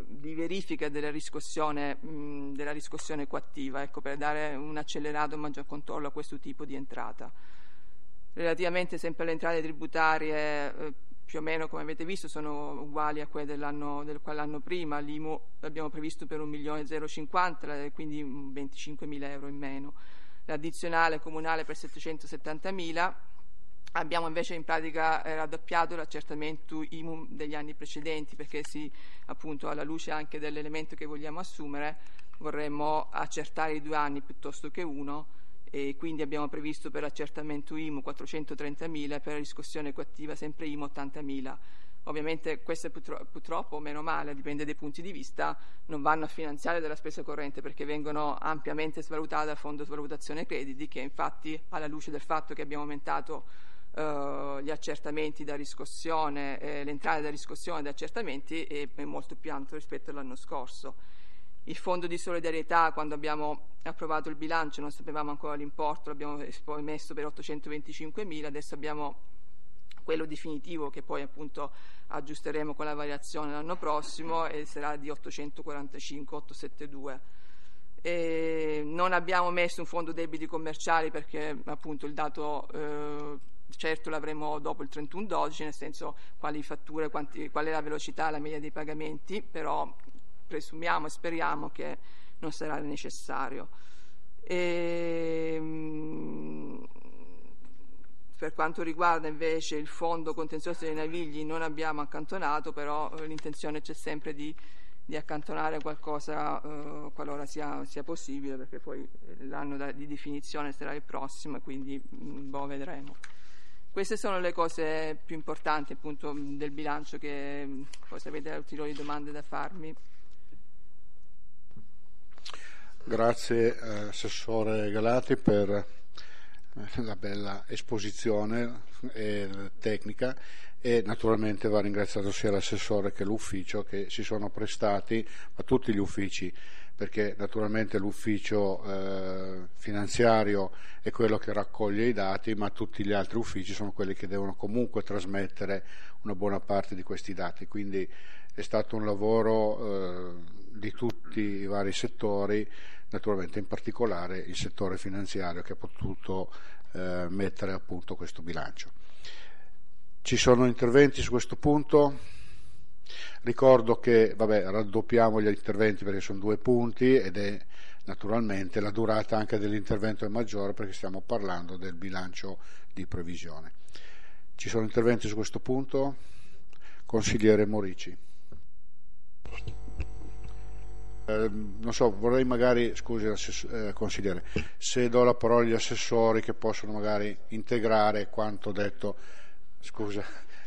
verifica della riscossione coattiva, ecco, per dare un accelerato maggior controllo a questo tipo di entrata. Relativamente sempre alle entrate tributarie, più o meno come avete visto sono uguali a quelle dell'anno prima. L'IMU l'abbiamo previsto per 1.050.000, quindi 25.000 euro in meno. L'addizionale comunale per 770.000. Abbiamo invece in pratica raddoppiato l'accertamento IMU degli anni precedenti, perché appunto alla luce anche dell'elemento che vogliamo assumere vorremmo accertare i 2 anni piuttosto che uno, e quindi abbiamo previsto per accertamento IMU 430.000 e per la riscossione coattiva sempre IMU 80.000. Ovviamente queste purtroppo, meno male, dipende dai punti di vista, non vanno a finanziare della spesa corrente, perché vengono ampiamente svalutate dal Fondo Svalutazione Crediti, che infatti, alla luce del fatto che abbiamo aumentato gli accertamenti da riscossione, le entrate da riscossione da accertamenti, è molto più alto rispetto all'anno scorso. Il Fondo di solidarietà, quando abbiamo approvato il bilancio non sapevamo ancora l'importo, l'abbiamo messo per 825.000, adesso abbiamo quello definitivo che poi appunto aggiusteremo con la variazione l'anno prossimo e sarà di 845.872. Non abbiamo messo un fondo debiti commerciali perché appunto il dato certo l'avremo dopo il 31/12, nel senso quali fatture, qual è la velocità, la media dei pagamenti, però presumiamo e speriamo che non sarà necessario. Per quanto riguarda invece il fondo contenzioso dei navigli non abbiamo accantonato, però l'intenzione c'è sempre di accantonare qualcosa qualora sia possibile, perché poi l'anno di definizione sarà il prossimo, quindi vedremo. Queste sono le cose più importanti appunto del bilancio, che forse avete ulteriori domande da farmi. Grazie Assessore Galati per la bella esposizione tecnica, e naturalmente va ringraziato sia l'assessore che l'ufficio, che si sono prestati, ma tutti gli uffici, perché naturalmente l'ufficio finanziario è quello che raccoglie i dati, ma tutti gli altri uffici sono quelli che devono comunque trasmettere una buona parte di questi dati, quindi è stato un lavoro di tutti i vari settori, naturalmente in particolare il settore finanziario, che ha potuto mettere a punto questo bilancio. Ci sono interventi su questo punto? Ricordo che raddoppiamo gli interventi perché sono 2 punti, ed è naturalmente la durata anche dell'intervento è maggiore perché stiamo parlando del bilancio di previsione. Ci sono interventi su questo punto? Consigliere Morici. Non so, vorrei magari, scusi consigliere, se do la parola agli assessori che possono magari integrare quanto detto. Scusa,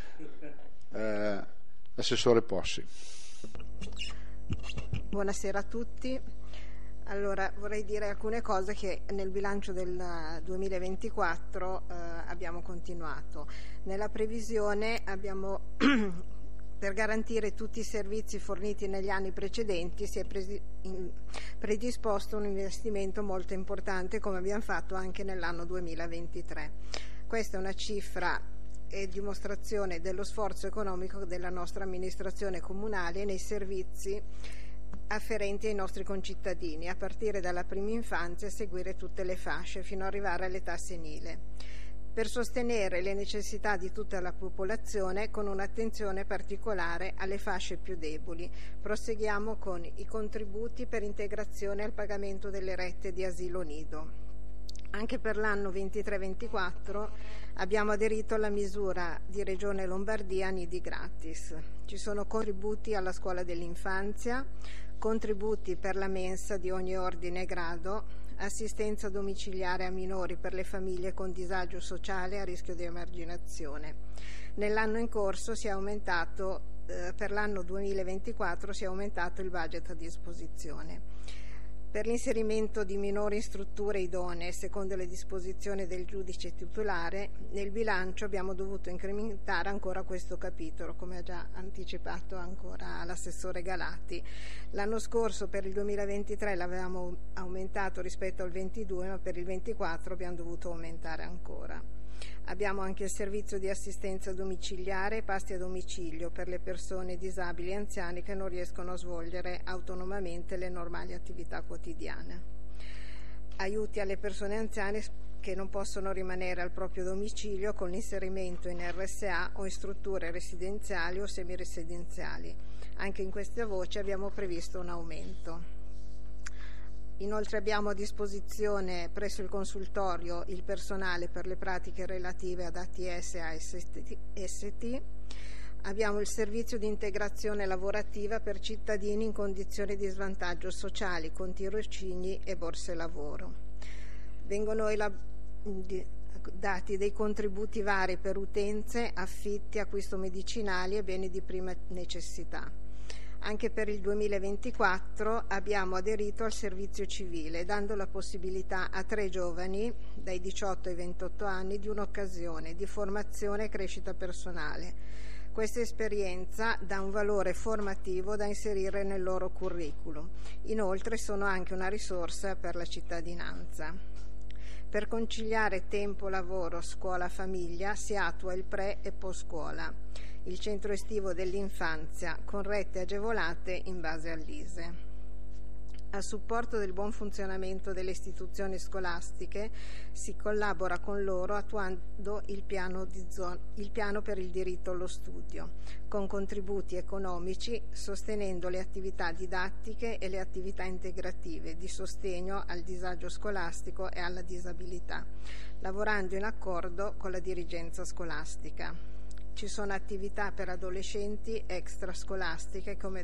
Assessore Possi. Buonasera a tutti. Allora, vorrei dire alcune cose che nel bilancio del 2024 abbiamo continuato. Nella previsione abbiamo per garantire tutti i servizi forniti negli anni precedenti si è predisposto un investimento molto importante, come abbiamo fatto anche nell'anno 2023. Questa è una cifra e dimostrazione dello sforzo economico della nostra amministrazione comunale nei servizi afferenti ai nostri concittadini, a partire dalla prima infanzia e seguire tutte le fasce fino ad arrivare all'età senile, per sostenere le necessità di tutta la popolazione con un'attenzione particolare alle fasce più deboli. Proseguiamo con i contributi per integrazione al pagamento delle rette di asilo nido. Anche per l'anno 23-24 abbiamo aderito alla misura di Regione Lombardia Nidi Gratis. Ci sono contributi alla scuola dell'infanzia, contributi per la mensa di ogni ordine e grado, assistenza domiciliare a minori per le famiglie con disagio sociale a rischio di emarginazione. Nell'anno in corso si è aumentato, per l'anno 2024 si è aumentato il budget a disposizione. Per l'inserimento di minori in strutture idonee secondo le disposizioni del giudice titolare, nel bilancio abbiamo dovuto incrementare ancora questo capitolo, come ha già anticipato ancora l'assessore Galati. L'anno scorso per il 2023 l'avevamo aumentato rispetto al 22, ma per il 24 abbiamo dovuto aumentare ancora. Abbiamo anche il servizio di assistenza domiciliare e pasti a domicilio per le persone disabili e anziane che non riescono a svolgere autonomamente le normali attività quotidiane. Aiuti alle persone anziane che non possono rimanere al proprio domicilio con l'inserimento in RSA o in strutture residenziali o semiresidenziali. Anche in queste voci abbiamo previsto un aumento. Inoltre abbiamo a disposizione presso il consultorio il personale per le pratiche relative ad ATS e AST. Abbiamo il servizio di integrazione lavorativa per cittadini in condizioni di svantaggio sociali con tirocini e borse lavoro. Vengono dati dei contributi vari per utenze, affitti, acquisto medicinali e beni di prima necessità. Anche per il 2024 abbiamo aderito al servizio civile, dando la possibilità a 3 giovani dai 18 ai 28 anni di un'occasione di formazione e crescita personale. Questa esperienza dà un valore formativo da inserire nel loro curriculum. Inoltre sono anche una risorsa per la cittadinanza. Per conciliare tempo, lavoro, scuola, famiglia si attua il pre- e post-scuola, il centro estivo dell'infanzia con rette agevolate in base all'ISEE. A supporto del buon funzionamento delle istituzioni scolastiche si collabora con loro attuando il piano per il diritto allo studio, con contributi economici, sostenendo le attività didattiche e le attività integrative di sostegno al disagio scolastico e alla disabilità, lavorando in accordo con la dirigenza scolastica. Ci sono attività per adolescenti extrascolastiche come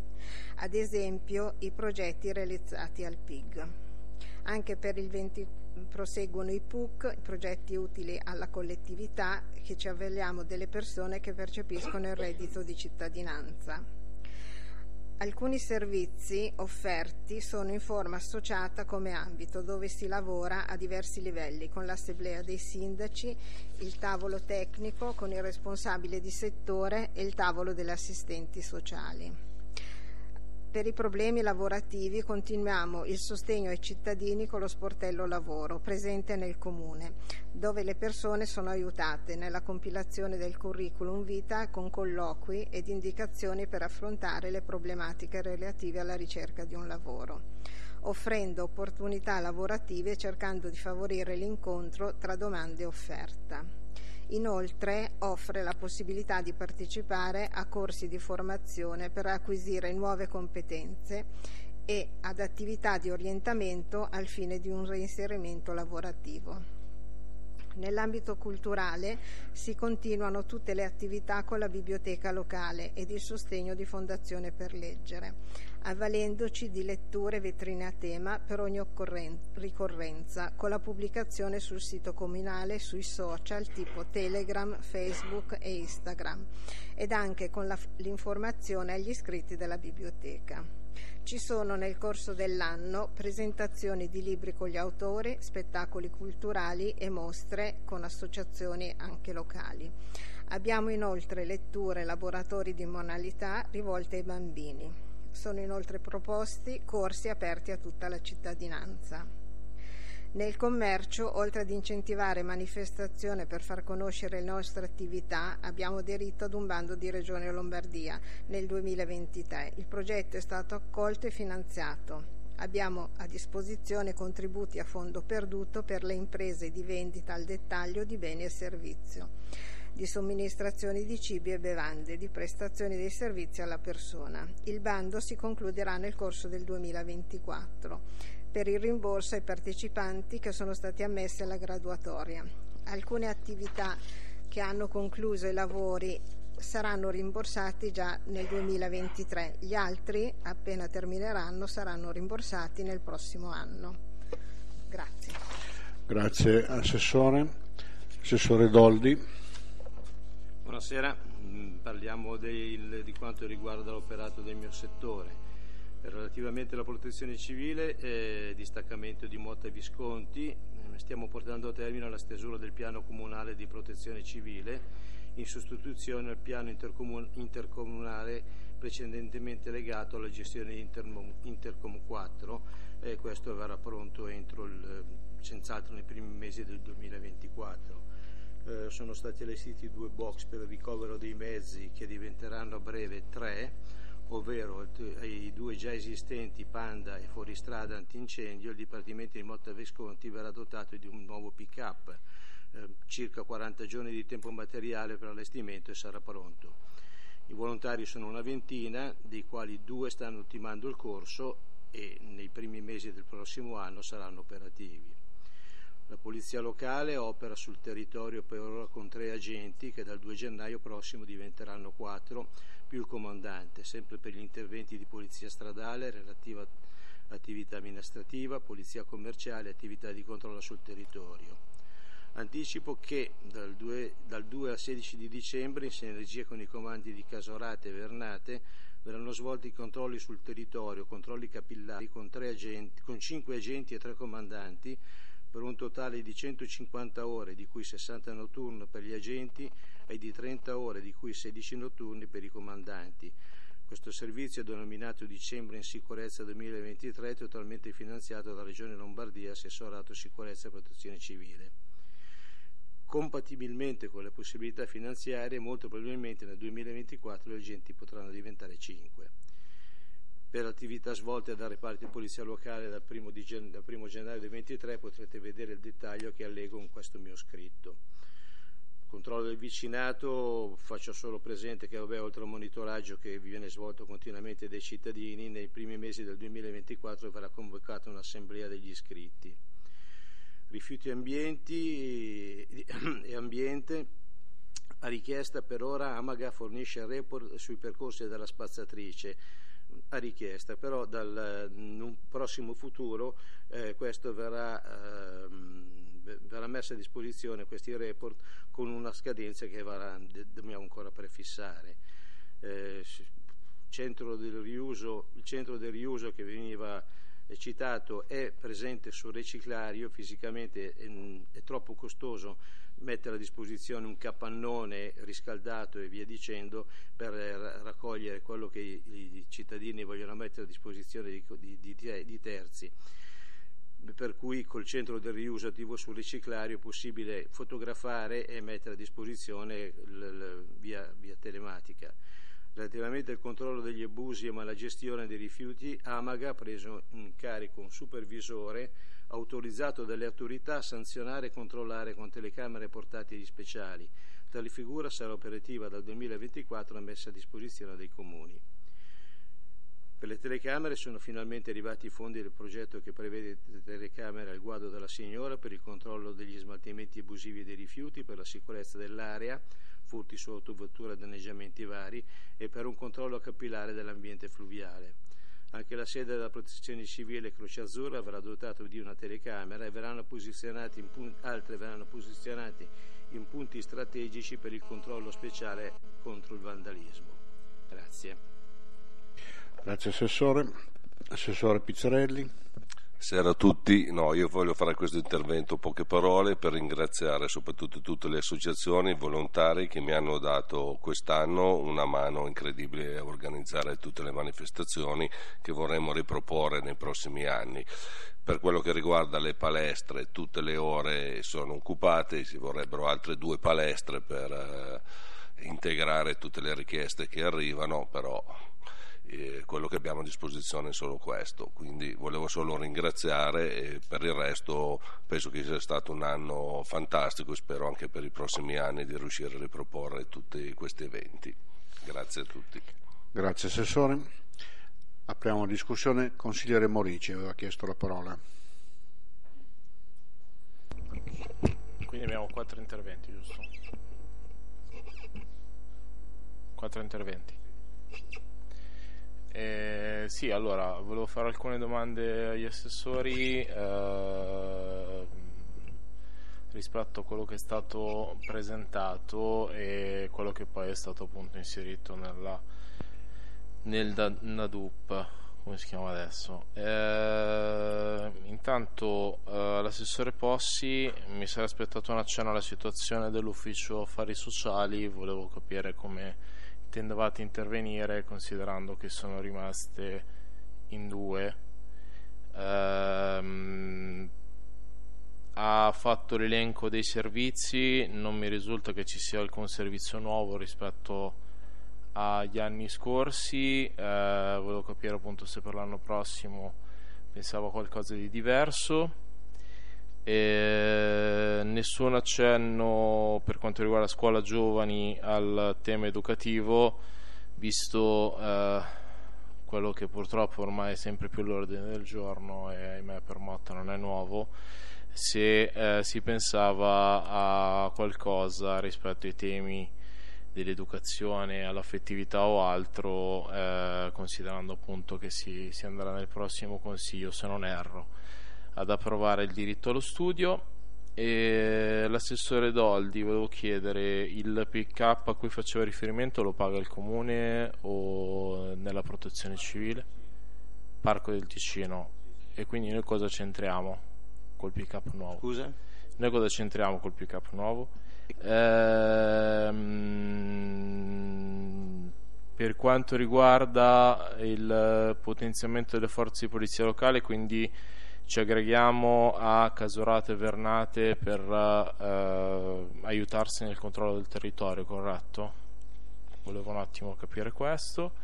ad esempio i progetti realizzati al PIG. Anche per il 20 proseguono i PUC, i progetti utili alla collettività, che ci avvaliamo delle persone che percepiscono il reddito di cittadinanza. Alcuni servizi offerti sono in forma associata come ambito, dove si lavora a diversi livelli, con l'assemblea dei sindaci, il tavolo tecnico con il responsabile di settore e il tavolo delle assistenti sociali. Per i problemi lavorativi continuiamo il sostegno ai cittadini con lo sportello lavoro presente nel comune, dove le persone sono aiutate nella compilazione del curriculum vita con colloqui ed indicazioni per affrontare le problematiche relative alla ricerca di un lavoro, offrendo opportunità lavorative e cercando di favorire l'incontro tra domanda e offerta. Inoltre offre la possibilità di partecipare a corsi di formazione per acquisire nuove competenze e ad attività di orientamento al fine di un reinserimento lavorativo. Nell'ambito culturale si continuano tutte le attività con la biblioteca locale ed il sostegno di Fondazione per Leggere, avvalendoci di letture e vetrine a tema per ogni ricorrenza, con la pubblicazione sul sito comunale, sui social tipo Telegram, Facebook e Instagram, ed anche con l'informazione agli iscritti della biblioteca. Ci sono nel corso dell'anno presentazioni di libri con gli autori, spettacoli culturali e mostre con associazioni anche locali. Abbiamo inoltre letture e laboratori di monalità rivolte ai bambini. Sono inoltre proposti corsi aperti a tutta la cittadinanza. Nel commercio, oltre ad incentivare manifestazioni per far conoscere le nostre attività, abbiamo aderito ad un bando di Regione Lombardia nel 2023. Il progetto è stato accolto e finanziato. Abbiamo a disposizione contributi a fondo perduto per le imprese di vendita al dettaglio di beni e servizi, di somministrazioni di cibi e bevande, di prestazioni dei servizi alla persona. Il bando si concluderà nel corso del 2024 per il rimborso ai partecipanti che sono stati ammessi alla graduatoria. Alcune attività che hanno concluso i lavori saranno rimborsati già nel 2023, gli altri, appena termineranno, saranno rimborsati nel prossimo anno. Grazie. Grazie Assessore. Assessore Doldi. Buonasera, parliamo di quanto riguarda l'operato del mio settore. Relativamente alla protezione civile, distaccamento di Motta e Visconti, stiamo portando a termine la stesura del piano comunale di protezione civile in sostituzione al piano intercomunale precedentemente legato alla gestione di Intercom 4, e questo verrà pronto senz'altro nei primi mesi del 2024. sono stati allestiti 2 box per il ricovero dei mezzi che diventeranno a breve 3, ovvero ai 2 già esistenti Panda e Fuoristrada Antincendio. Il Dipartimento di Motta Visconti verrà dotato di un nuovo pick-up, circa 40 giorni di tempo materiale per l'allestimento e sarà pronto. I volontari sono una ventina, dei quali 2 stanno ultimando il corso e nei primi mesi del prossimo anno saranno operativi. La polizia locale opera sul territorio per ora con 3 agenti che dal 2 gennaio prossimo diventeranno 4 più il comandante, sempre per gli interventi di polizia stradale, relativa attività amministrativa, polizia commerciale e attività di controllo sul territorio. Anticipo che dal 2 al 16 di dicembre, in sinergia con i comandi di Casorate e Vernate, verranno svolti i controlli sul territorio, controlli capillari con 5 agenti e 3 comandanti, per un totale di 150 ore, di cui 60 notturne per gli agenti e di 30 ore, di cui 16 notturni per i comandanti. Questo servizio è denominato Dicembre in Sicurezza 2023, totalmente finanziato dalla Regione Lombardia, Assessorato Sicurezza e Protezione Civile. Compatibilmente con le possibilità finanziarie, molto probabilmente nel 2024 gli agenti potranno diventare 5. Per attività svolte dal reparto di polizia locale dal 1 gennaio del 2023 potrete vedere il dettaglio che allego in questo mio scritto. Controllo del vicinato, faccio solo presente che oltre al monitoraggio che viene svolto continuamente dai cittadini, nei primi mesi del 2024 verrà convocata un'assemblea degli iscritti. Rifiuti e ambiente, a richiesta per ora Amaga fornisce il report sui percorsi della spazzatrice, a richiesta, però in un prossimo futuro questo verrà messa a disposizione, questi report, con una scadenza che dobbiamo ancora prefissare. Il centro del riuso che veniva citato è presente sul riciclario, fisicamente è troppo costoso mettere a disposizione un capannone riscaldato e via dicendo per raccogliere quello che i cittadini vogliono mettere a disposizione di terzi, per cui col centro del riuso attivo sul riciclario è possibile fotografare e mettere a disposizione via telematica. Relativamente al controllo degli abusi e malagestione dei rifiuti, Amaga ha preso in carico un supervisore autorizzato dalle autorità a sanzionare e controllare con telecamere portatili speciali. Tale figura sarà operativa dal 2024 e messa a disposizione dei comuni. Per le telecamere sono finalmente arrivati i fondi del progetto che prevede telecamere al guado della Signora per il controllo degli smaltimenti abusivi dei rifiuti, per la sicurezza dell'area, furti su autovetture e danneggiamenti vari, e per un controllo capillare dell'ambiente fluviale. Anche la sede della Protezione Civile Croce Azzurra verrà dotata di una telecamera e altre verranno posizionate in punti strategici per il controllo speciale contro il vandalismo. Grazie. Grazie Assessore. Assessore Pizzarelli. Buonasera a tutti. Io voglio fare questo intervento, poche parole, per ringraziare soprattutto tutte le associazioni volontari che mi hanno dato quest'anno una mano incredibile a organizzare tutte le manifestazioni che vorremmo riproporre nei prossimi anni. Per quello che riguarda le palestre, tutte le ore sono occupate, ci vorrebbero altre 2 palestre per integrare tutte le richieste che arrivano, però quello che abbiamo a disposizione è solo questo, quindi volevo solo ringraziare, e per il resto penso che sia stato un anno fantastico e spero anche per i prossimi anni di riuscire a riproporre tutti questi eventi. Grazie a tutti. Grazie Assessore. Apriamo la discussione. Consigliere Morici aveva chiesto la parola. Quindi abbiamo 4 interventi, giusto? 4 interventi. Sì, allora volevo fare alcune domande agli assessori rispetto a quello che è stato presentato e quello che poi è stato appunto inserito nel NADUP, come si chiama adesso. Intanto l'assessore Possi mi sarei aspettato un accenno alla situazione dell'ufficio affari sociali, volevo capire come intendevate intervenire, considerando che sono rimaste in 2. Ha ha fatto l'elenco dei servizi, non mi risulta che ci sia alcun servizio nuovo rispetto agli anni scorsi. Volevo capire appunto se per l'anno prossimo pensavo a qualcosa di diverso. Nessun accenno per quanto riguarda scuola giovani al tema educativo, visto quello che purtroppo ormai è sempre più l'ordine del giorno e ahimè per Motta non è nuovo, se si pensava a qualcosa rispetto ai temi dell'educazione, all'affettività o altro, considerando appunto che si andrà nel prossimo consiglio, se non erro, ad approvare il diritto allo studio. E l'assessore Doldi, volevo chiedere, il pick up a cui faceva riferimento lo paga il comune o nella protezione civile? Parco del Ticino. E quindi noi cosa c'entriamo col pick up nuovo? Scusa? Noi cosa c'entriamo col pick up nuovo? Per quanto riguarda il potenziamento delle forze di polizia locale, quindi ci aggreghiamo a Casorate e Vernate per aiutarsi nel controllo del territorio, corretto? Volevo un attimo capire questo.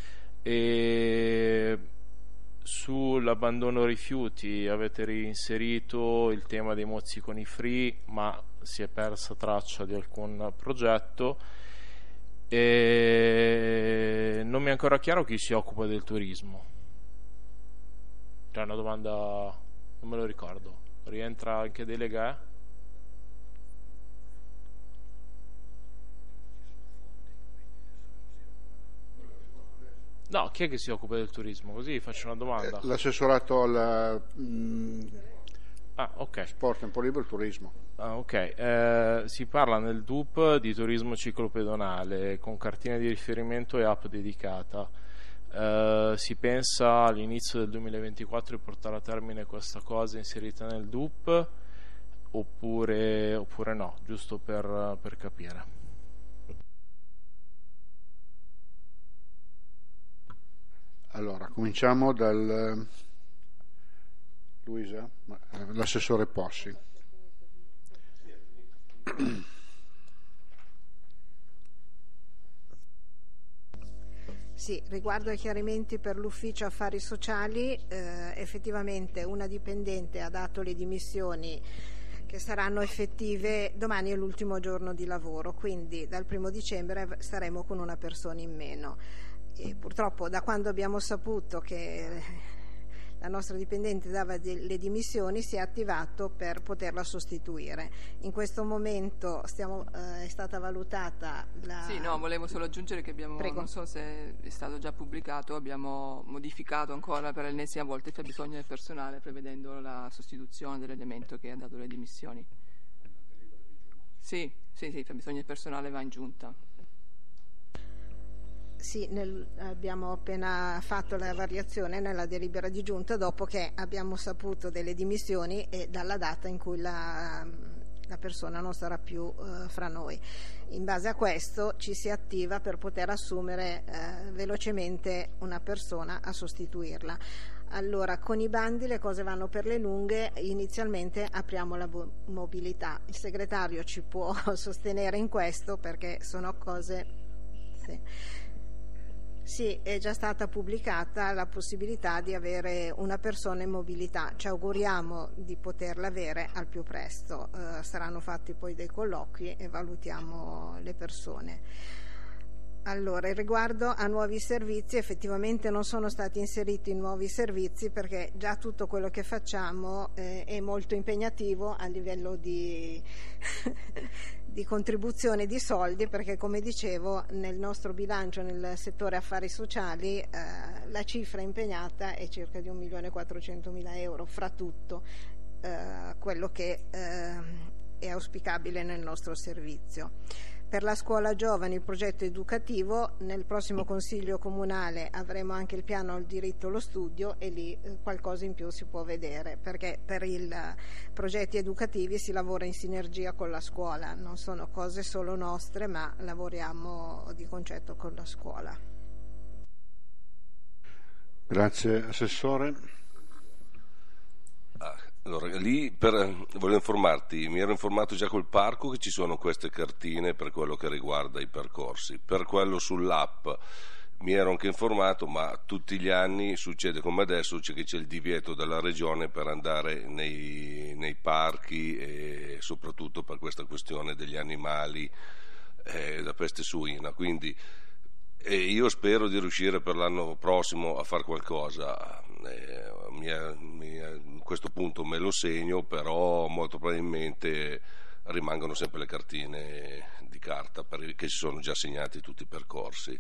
E sull'abbandono rifiuti avete reinserito il tema dei mozziconi free, ma si è persa traccia di alcun progetto. E non mi è ancora chiaro chi si occupa del turismo. C'è una domanda, non me lo ricordo. Rientra anche delega? No, chi è che si occupa del turismo? Così faccio una domanda. L'assessorato al ok. sport, tempo libero e turismo. Ok. Si parla nel DUP di turismo ciclopedonale con cartina di riferimento e app dedicata. Si pensa all'inizio del 2024 di portare a termine questa cosa inserita nel DUP oppure no, giusto per capire. Allora, cominciamo dal Luisa, l'assessore Possi. Sì, riguardo ai chiarimenti per l'ufficio affari sociali, effettivamente una dipendente ha dato le dimissioni che saranno effettive domani, è l'ultimo giorno di lavoro, quindi dal 1° dicembre staremo con una persona in meno. E purtroppo da quando abbiamo saputo che la nostra dipendente dava le dimissioni si è attivato per poterla sostituire. In questo momento è stata valutata la... Sì, no, volevo solo aggiungere che abbiamo, Prego. Non so se è stato già pubblicato, abbiamo modificato ancora per l'ennesima volta il fabbisogno del personale, prevedendo la sostituzione dell'elemento che ha dato le dimissioni. Sì, il fabbisogno del personale va in giunta. Sì, abbiamo appena fatto la variazione nella delibera di giunta dopo che abbiamo saputo delle dimissioni e dalla data in cui la persona non sarà più fra noi. In base a questo ci si attiva per poter assumere velocemente una persona a sostituirla. Allora, con i bandi le cose vanno per le lunghe, inizialmente apriamo la mobilità. Il segretario ci può sostenere in questo perché sono cose... Sì. Sì, è già stata pubblicata la possibilità di avere una persona in mobilità, ci auguriamo di poterla avere al più presto, saranno fatti poi dei colloqui e valutiamo le persone. Allora, riguardo a nuovi servizi, effettivamente non sono stati inseriti nuovi servizi perché già tutto quello che facciamo è molto impegnativo a livello di contribuzione di soldi, perché come dicevo nel nostro bilancio nel settore affari sociali la cifra impegnata è circa di 1.400.000 euro fra tutto quello che è auspicabile nel nostro servizio. Per la scuola giovani, il progetto educativo, nel prossimo consiglio comunale avremo anche il piano al diritto allo studio e lì qualcosa in più si può vedere, perché per i progetti educativi si lavora in sinergia con la scuola, non sono cose solo nostre ma lavoriamo di concetto con la scuola. Grazie Assessore. Allora, lì volevo informarti, mi ero informato già col parco che ci sono queste cartine per quello che riguarda i percorsi. Per quello sull'app mi ero anche informato, ma tutti gli anni succede come adesso, c'è il divieto della regione per andare nei parchi, e soprattutto per questa questione degli animali, la peste suina. Quindi io spero di riuscire per l'anno prossimo a fare qualcosa. A questo punto me lo segno, però molto probabilmente rimangono sempre le cartine di carta perché ci sono già segnati tutti i percorsi.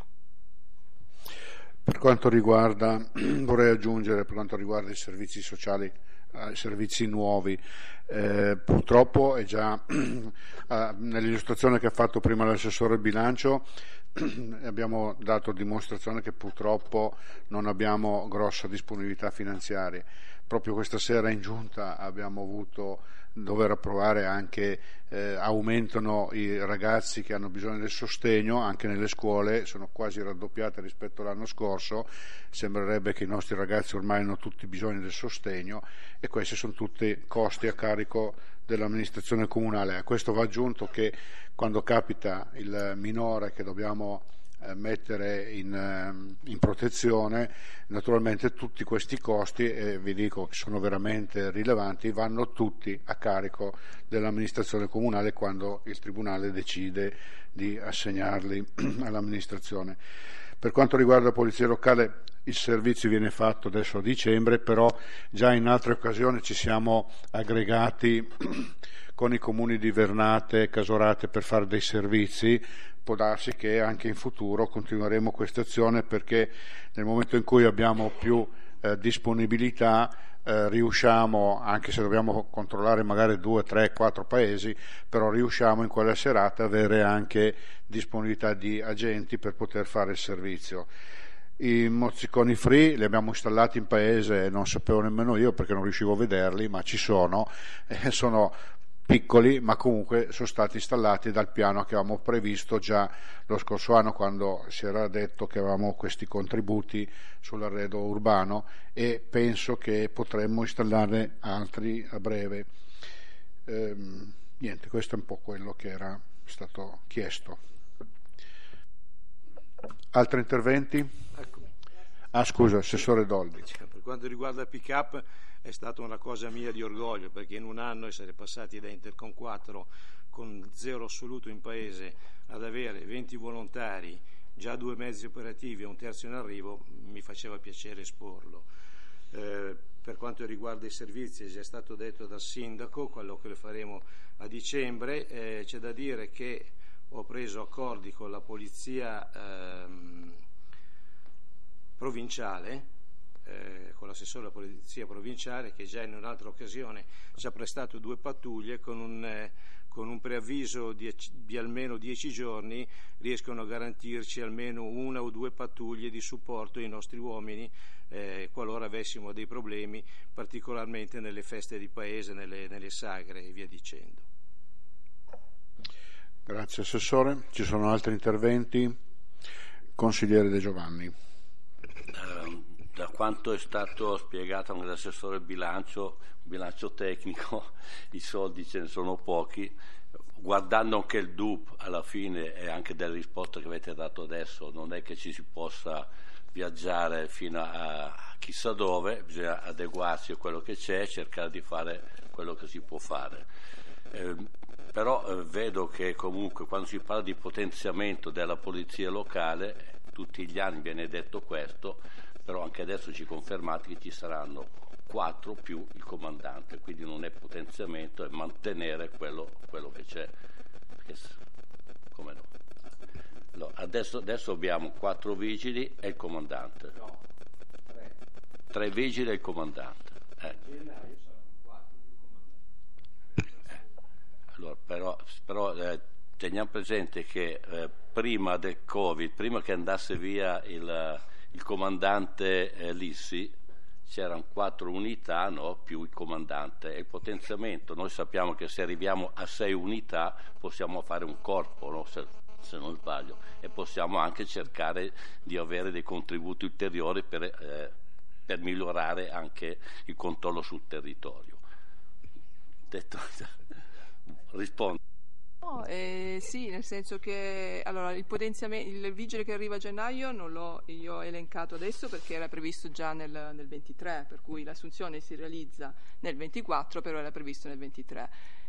Per quanto riguarda, vorrei aggiungere, per quanto riguarda i servizi sociali, servizi nuovi, purtroppo è già nell'illustrazione che ha fatto prima l'assessore bilancio abbiamo dato dimostrazione che purtroppo non abbiamo grossa disponibilità finanziaria. Proprio questa sera in giunta abbiamo avuto dover approvare anche aumentano i ragazzi che hanno bisogno del sostegno anche nelle scuole, sono quasi raddoppiate rispetto all'anno scorso. Sembrerebbe che i nostri ragazzi ormai hanno tutti bisogno del sostegno, e questi sono tutti costi a carico dell'amministrazione comunale. A questo va aggiunto che quando capita il minore che dobbiamo mettere in protezione, naturalmente tutti questi costi, e vi dico che sono veramente rilevanti, vanno tutti a carico dell'amministrazione comunale quando il tribunale decide di assegnarli all'amministrazione. Per quanto riguarda la polizia locale, il servizio viene fatto adesso a dicembre, però già in altre occasioni ci siamo aggregati con i comuni di Vernate e Casorate per fare dei servizi. Può darsi che anche in futuro continueremo questa azione, perché nel momento in cui abbiamo più disponibilità riusciamo, anche se dobbiamo controllare magari 2, 3, 4 paesi, però riusciamo in quella serata a avere anche disponibilità di agenti per poter fare il servizio. I mozziconi free li abbiamo installati in paese, non sapevo nemmeno io perché non riuscivo a vederli, ma ci sono, sono piccoli, ma comunque sono stati installati dal piano che avevamo previsto già lo scorso anno, quando si era detto che avevamo questi contributi sull'arredo urbano, e penso che potremmo installarne altri a breve. Niente, questo è un po' quello che era stato chiesto. Altri interventi? Eccomi. Scusa, assessore Doldi. Per quanto riguarda il pick-up, è stata una cosa mia di orgoglio, perché in un anno essere passati da Intercom 4 con 0 assoluto in paese ad avere 20 volontari, già 2 mezzi operativi e un terzo in arrivo, mi faceva piacere esporlo. Per quanto riguarda i servizi, è già stato detto dal sindaco quello che lo faremo a dicembre. C'è da dire che ho preso accordi con la polizia provinciale, con l'assessore della polizia provinciale, che già in un'altra occasione ci ha prestato 2 pattuglie con un preavviso di almeno 10 giorni riescono a garantirci almeno 1 o 2 pattuglie di supporto ai nostri uomini qualora avessimo dei problemi, particolarmente nelle feste di paese, nelle sagre e via dicendo. Grazie assessore. Ci sono altri interventi? Consigliere De Giovanni. Da quanto è stato spiegato anche dall'assessore bilancio tecnico, i soldi ce ne sono pochi. Guardando anche il DUP alla fine e anche delle risposte che avete dato adesso, non è che ci si possa viaggiare fino a chissà dove, bisogna adeguarsi a quello che c'è, cercare di fare quello che si può fare. Però vedo che comunque quando si parla di potenziamento della polizia locale, tutti gli anni viene detto questo, però anche adesso ci confermate che ci saranno 4 più il comandante, quindi non è potenziamento, è mantenere quello che c'è. Perché, come no? Allora, adesso abbiamo 4 vigili e il comandante. No, 3 vigili e il comandante. Allora, però teniamo presente che prima del Covid, prima che andasse via il comandante Lissi, c'erano 4 unità, no, più il comandante, e il potenziamento. Noi sappiamo che se arriviamo a 6 unità possiamo fare un corpo, no, se non sbaglio, e possiamo anche cercare di avere dei contributi ulteriori per migliorare anche il controllo sul territorio. detto, rispondo. No, sì, nel senso che allora, il vigile che arriva a gennaio non l'ho io elencato adesso perché era previsto già nel 23, per cui l'assunzione si realizza nel 24, però era previsto nel 23.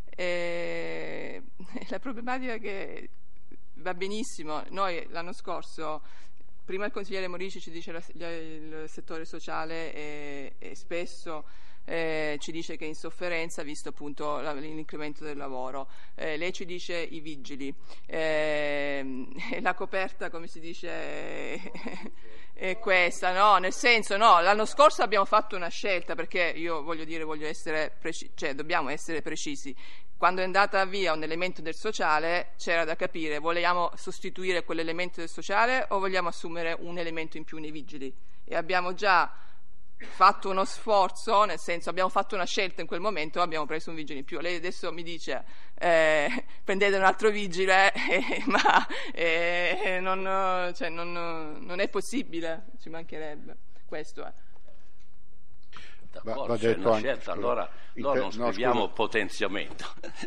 La problematica è che va benissimo, noi l'anno scorso, prima il consigliere Morici ci dice il settore sociale e spesso ci dice che è in sofferenza visto appunto l'incremento del lavoro, lei ci dice i vigili, la coperta, come si dice, è questa, no? Nel senso, no, l'anno scorso abbiamo fatto una scelta, perché io voglio essere dobbiamo essere precisi. Quando è andata via un elemento del sociale c'era da capire, vogliamo sostituire quell'elemento del sociale o vogliamo assumere un elemento in più nei vigili, e abbiamo già fatto uno sforzo, nel senso abbiamo fatto una scelta in quel momento, abbiamo preso un vigile in più. Lei adesso mi dice prendete un altro vigile, ma non è possibile, ci mancherebbe, questo è. D'accordo, c'è una scelta, allora non scriviamo potenziamento,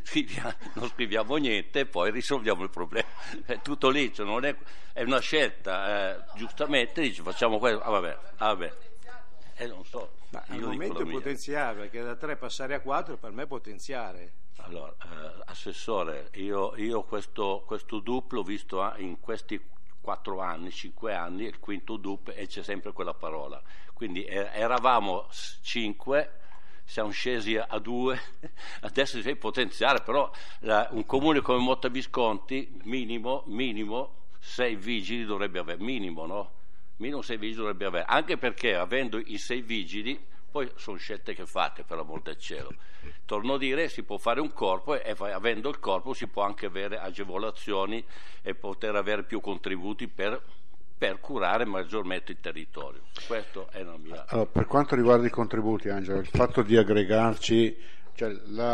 non scriviamo niente e poi risolviamo il problema, è tutto lì, cioè non è una scelta, giustamente dice facciamo questo, vabbè. Non so, ma al momento è potenziare, perché da 3 passare a 4 per me è potenziare. Allora, assessore, io questo DUP l'ho visto in questi 4 anni, 5 anni, il quinto DUP, e c'è sempre quella parola. Quindi eravamo 5, siamo scesi a 2, adesso si deve potenziare, però un comune come Motta Visconti minimo 6 vigili dovrebbe avere, minimo, no? Minimo 6 vigili dovrebbe avere, anche perché avendo i 6 vigili poi sono scelte che fate, per l'amor del cielo. Torno a dire, si può fare un corpo e avendo il corpo si può anche avere agevolazioni e poter avere più contributi per curare maggiormente il territorio. Questo è la mia. Allora, per quanto riguarda i contributi, Angelo, il fatto di aggregarci, cioè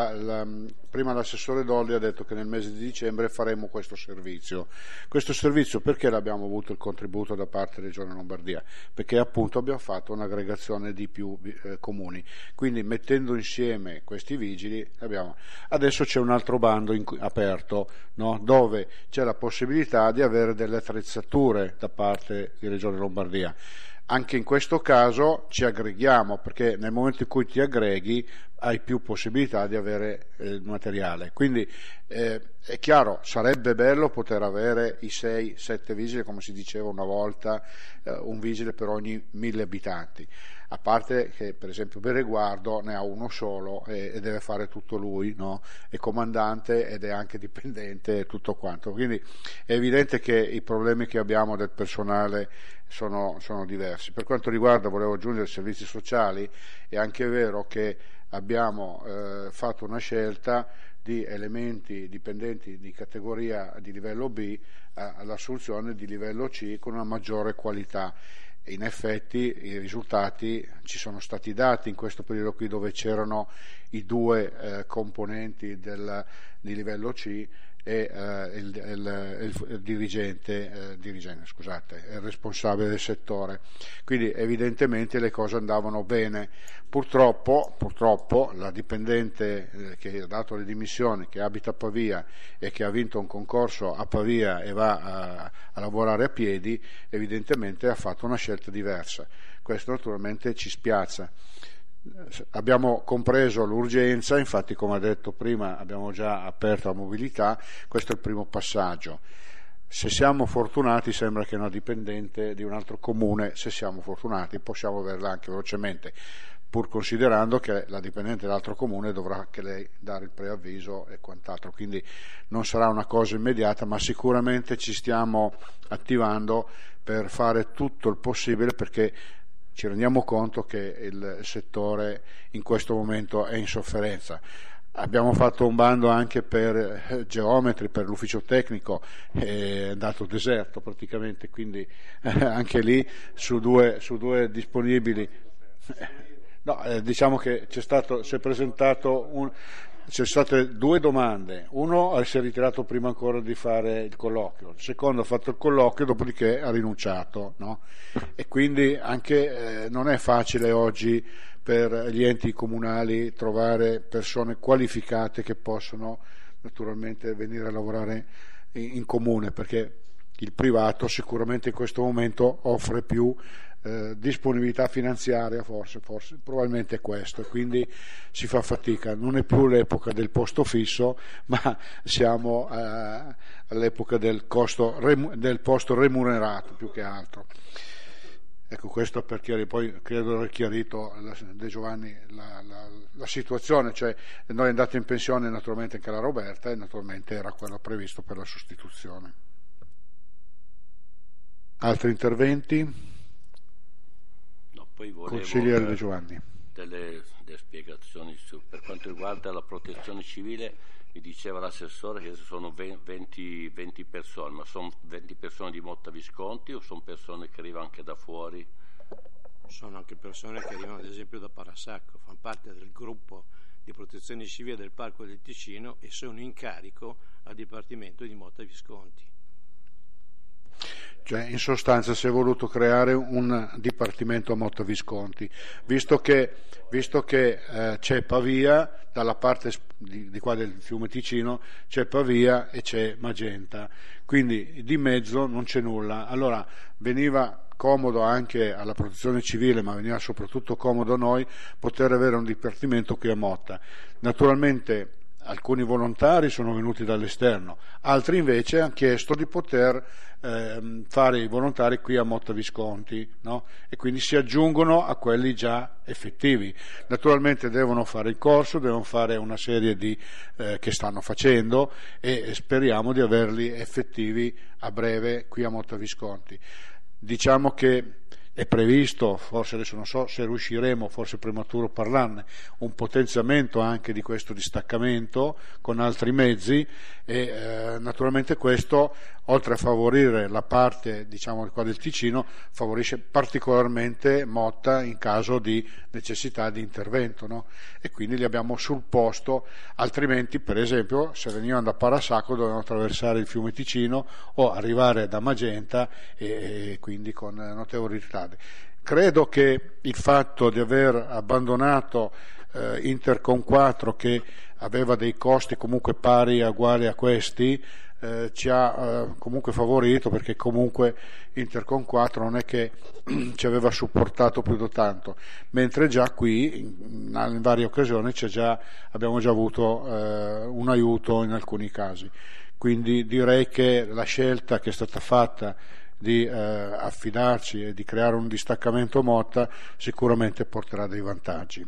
prima l'assessore Dolli ha detto che nel mese di dicembre faremo questo servizio. Questo servizio perché l'abbiamo avuto il contributo da parte della Regione Lombardia? Perché appunto abbiamo fatto un'aggregazione di più comuni, quindi mettendo insieme questi vigili adesso c'è un altro bando aperto, no? Dove c'è la possibilità di avere delle attrezzature da parte di Regione Lombardia. Anche in questo caso ci aggreghiamo, perché nel momento in cui ti aggreghi hai più possibilità di avere il materiale. Quindi è chiaro, sarebbe bello poter avere i 6-7 vigili, come si diceva una volta, un vigile per ogni 1000 abitanti, a parte che per esempio Bereguardo ne ha uno solo e deve fare tutto lui, no? È comandante ed è anche dipendente e tutto quanto, quindi è evidente che i problemi che abbiamo del personale sono diversi. Per quanto riguarda, volevo aggiungere, i servizi sociali, è anche vero che abbiamo fatto una scelta di elementi dipendenti di categoria di livello B all'assunzione di livello C con una maggiore qualità. In effetti i risultati ci sono stati dati in questo periodo qui, dove c'erano i 2 componenti di livello C e il dirigente, il responsabile del settore, quindi evidentemente le cose andavano bene. Purtroppo la dipendente che ha dato le dimissioni, che abita a Pavia e che ha vinto un concorso a Pavia e va a lavorare a piedi, evidentemente ha fatto una scelta diversa. Questo naturalmente ci spiazza. Abbiamo compreso l'urgenza, infatti come ha detto prima abbiamo già aperto la mobilità, questo è il primo passaggio. Se siamo fortunati, sembra che una dipendente di un altro comune, se siamo fortunati, possiamo averla anche velocemente, pur considerando che la dipendente dell'altro comune dovrà anche lei dare il preavviso e quant'altro, quindi non sarà una cosa immediata, ma sicuramente ci stiamo attivando per fare tutto il possibile, perché ci rendiamo conto che il settore in questo momento è in sofferenza. Abbiamo fatto un bando anche per geometri, per l'ufficio tecnico, è andato deserto praticamente, quindi anche lì su due disponibili. No, diciamo che si è presentato ci sono state due domande. Uno si è ritirato prima ancora di fare il colloquio, il secondo ha fatto il colloquio, dopodiché ha rinunciato, no? E quindi anche non è facile oggi per gli enti comunali trovare persone qualificate che possono naturalmente venire a lavorare in comune, perché il privato sicuramente in questo momento offre più disponibilità finanziaria, forse probabilmente è questo, quindi si fa fatica. Non è più l'epoca del posto fisso, ma siamo all'epoca del posto remunerato più che altro. Ecco, questo per chiarire, poi credo aver chiarito De Giovanni la situazione, cioè noi è andato in pensione naturalmente anche la Roberta e naturalmente era quello previsto per la sostituzione. Altri interventi? No, poi volevo Consigliere De Giovanni. Delle spiegazioni per quanto riguarda la protezione civile. Mi diceva l'assessore che sono 20 persone, ma sono 20 persone di Motta Visconti o sono persone che arrivano anche da fuori? Sono anche persone che arrivano ad esempio da Parasacco, fanno parte del gruppo di protezione civile del Parco del Ticino e sono in carico al Dipartimento di Motta Visconti. Cioè, in sostanza si è voluto creare un dipartimento a Motta Visconti, visto che c'è Pavia, dalla parte di qua del fiume Ticino c'è Pavia e c'è Magenta, quindi di mezzo non c'è nulla. Allora veniva comodo anche alla protezione civile, ma veniva soprattutto comodo a noi poter avere un dipartimento qui a Motta. Naturalmente alcuni volontari sono venuti dall'esterno, altri invece hanno chiesto di poter fare i volontari qui a Motta Visconti, no? E quindi si aggiungono a quelli già effettivi. Naturalmente devono fare il corso, devono fare una serie di che stanno facendo e speriamo di averli effettivi a breve qui a Motta Visconti. Diciamo che è previsto, forse adesso non so se riusciremo, forse è prematuro parlarne, un potenziamento anche di questo distaccamento con altri mezzi e naturalmente questo, oltre a favorire la parte diciamo qua del Ticino, favorisce particolarmente Motta in caso di necessità di intervento, no? E quindi li abbiamo sul posto, altrimenti per esempio se venivano da Parasacco dovevano attraversare il fiume Ticino o arrivare da Magenta e quindi con notevoli ritardi. Credo che il fatto di aver abbandonato Intercom 4, che aveva dei costi comunque pari e uguali a questi, ci ha comunque favorito, perché comunque Intercom 4 non è che ci aveva supportato più di tanto, mentre già qui in varie occasioni abbiamo già avuto un aiuto in alcuni casi. Quindi direi che la scelta che è stata fatta di affidarci e di creare un distaccamento Motta sicuramente porterà dei vantaggi.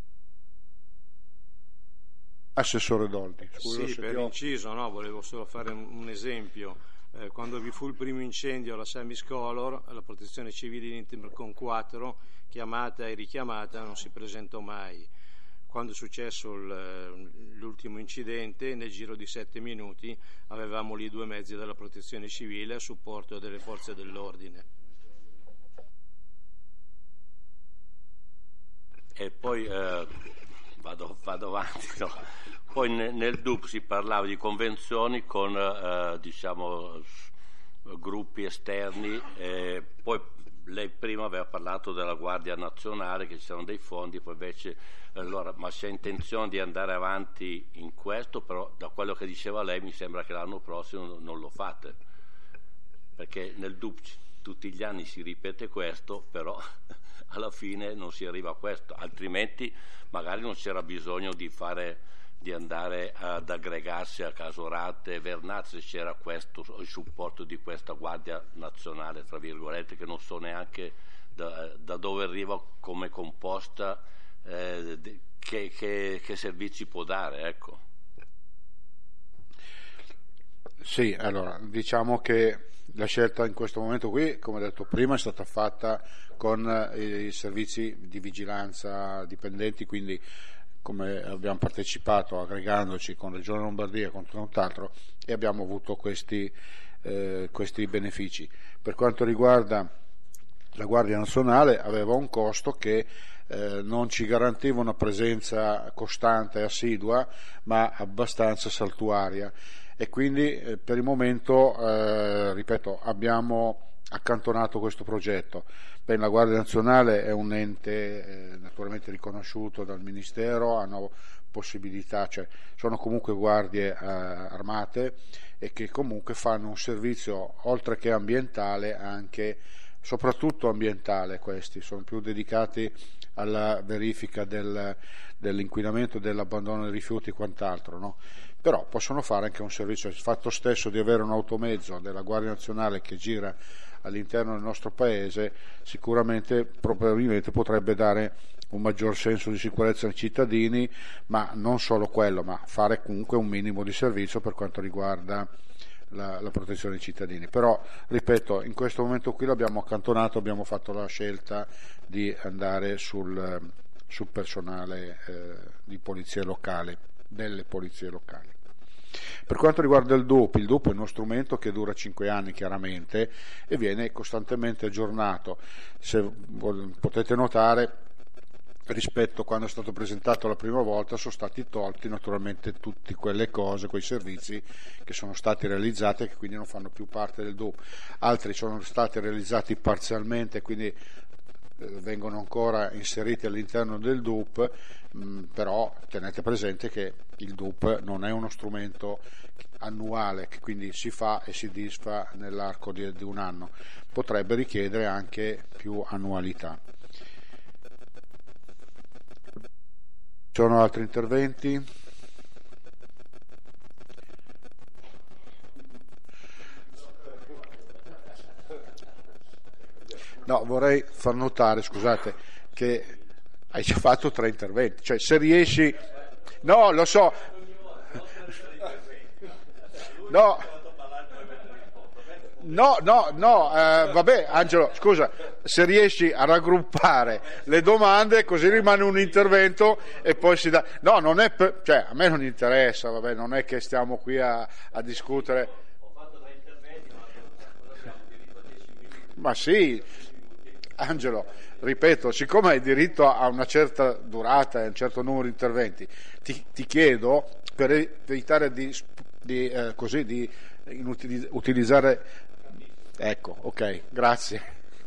Assessore Doldi. Sì, per inciso, no, volevo solo fare un esempio. Quando vi fu il primo incendio alla Samis Color, la protezione civile di Intercom 4, chiamata e richiamata, non si presentò mai. Quando è successo l'ultimo incidente, nel giro di 7 minuti avevamo lì 2 mezzi della protezione civile a supporto delle forze dell'ordine. E poi vado avanti, no? Poi nel DUP si parlava di convenzioni con diciamo gruppi esterni, poi lei prima aveva parlato della Guardia Nazionale, che ci sono dei fondi, poi invece allora, ma c'è intenzione di andare avanti in questo? Però da quello che diceva lei mi sembra che l'anno prossimo non lo fate, perché nel DUP tutti gli anni si ripete questo, però alla fine non si arriva a questo, altrimenti magari non c'era bisogno di andare ad aggregarsi a Casorate e Vernazzo, se c'era questo, il supporto di questa Guardia Nazionale, tra virgolette, che non so neanche da dove arriva, come composta, che servizi può dare, ecco. Sì, allora diciamo che la scelta in questo momento qui, come detto prima, è stata fatta con i servizi di vigilanza dipendenti, quindi come abbiamo partecipato aggregandoci con Regione Lombardia e con tutt'altro, e abbiamo avuto questi benefici. Per quanto riguarda la Guardia Nazionale aveva un costo che non ci garantiva una presenza costante e assidua, ma abbastanza saltuaria, e quindi per il momento, ripeto, abbiamo accantonato questo progetto. La Guardia Nazionale è un ente naturalmente riconosciuto dal Ministero, hanno possibilità, cioè sono comunque guardie armate e che comunque fanno un servizio oltre che ambientale, anche soprattutto ambientale. Questi sono più dedicati alla verifica dell'inquinamento, dell'abbandono dei rifiuti e quant'altro, no? Però possono fare anche un servizio. Il fatto stesso di avere un automezzo della Guardia Nazionale che gira all'interno del nostro paese sicuramente, probabilmente potrebbe dare un maggior senso di sicurezza ai cittadini, ma non solo quello, ma fare comunque un minimo di servizio per quanto riguarda la protezione dei cittadini. Però, ripeto, in questo momento qui l'abbiamo accantonato, abbiamo fatto la scelta di andare sul personale di polizia locale, delle polizie locali. Per quanto riguarda il DUP è uno strumento che dura 5 anni chiaramente e viene costantemente aggiornato. Se potete notare, rispetto a quando è stato presentato la prima volta, sono stati tolti naturalmente tutte quelle cose, quei servizi che sono stati realizzati e che quindi non fanno più parte del DUP. Altri sono stati realizzati parzialmente, quindi vengono ancora inseriti all'interno del DUP, però tenete presente che il DUP non è uno strumento annuale, che quindi si fa e si disfa nell'arco di un anno, potrebbe richiedere anche più annualità. Ci sono altri interventi? No, vorrei far notare, scusate, che hai già fatto 3 interventi, cioè se riesci... No, lo so. No, vabbè, Angelo, scusa, se riesci a raggruppare le domande così rimane un intervento e poi si dà... No, non è cioè a me non interessa, vabbè, non è che stiamo qui a discutere. Ho fatto 3 interventi, ma sì, Angelo, ripeto, siccome hai diritto a una certa durata e a un certo numero di interventi, ti chiedo, per evitare di utilizzare... Ecco, ok, grazie.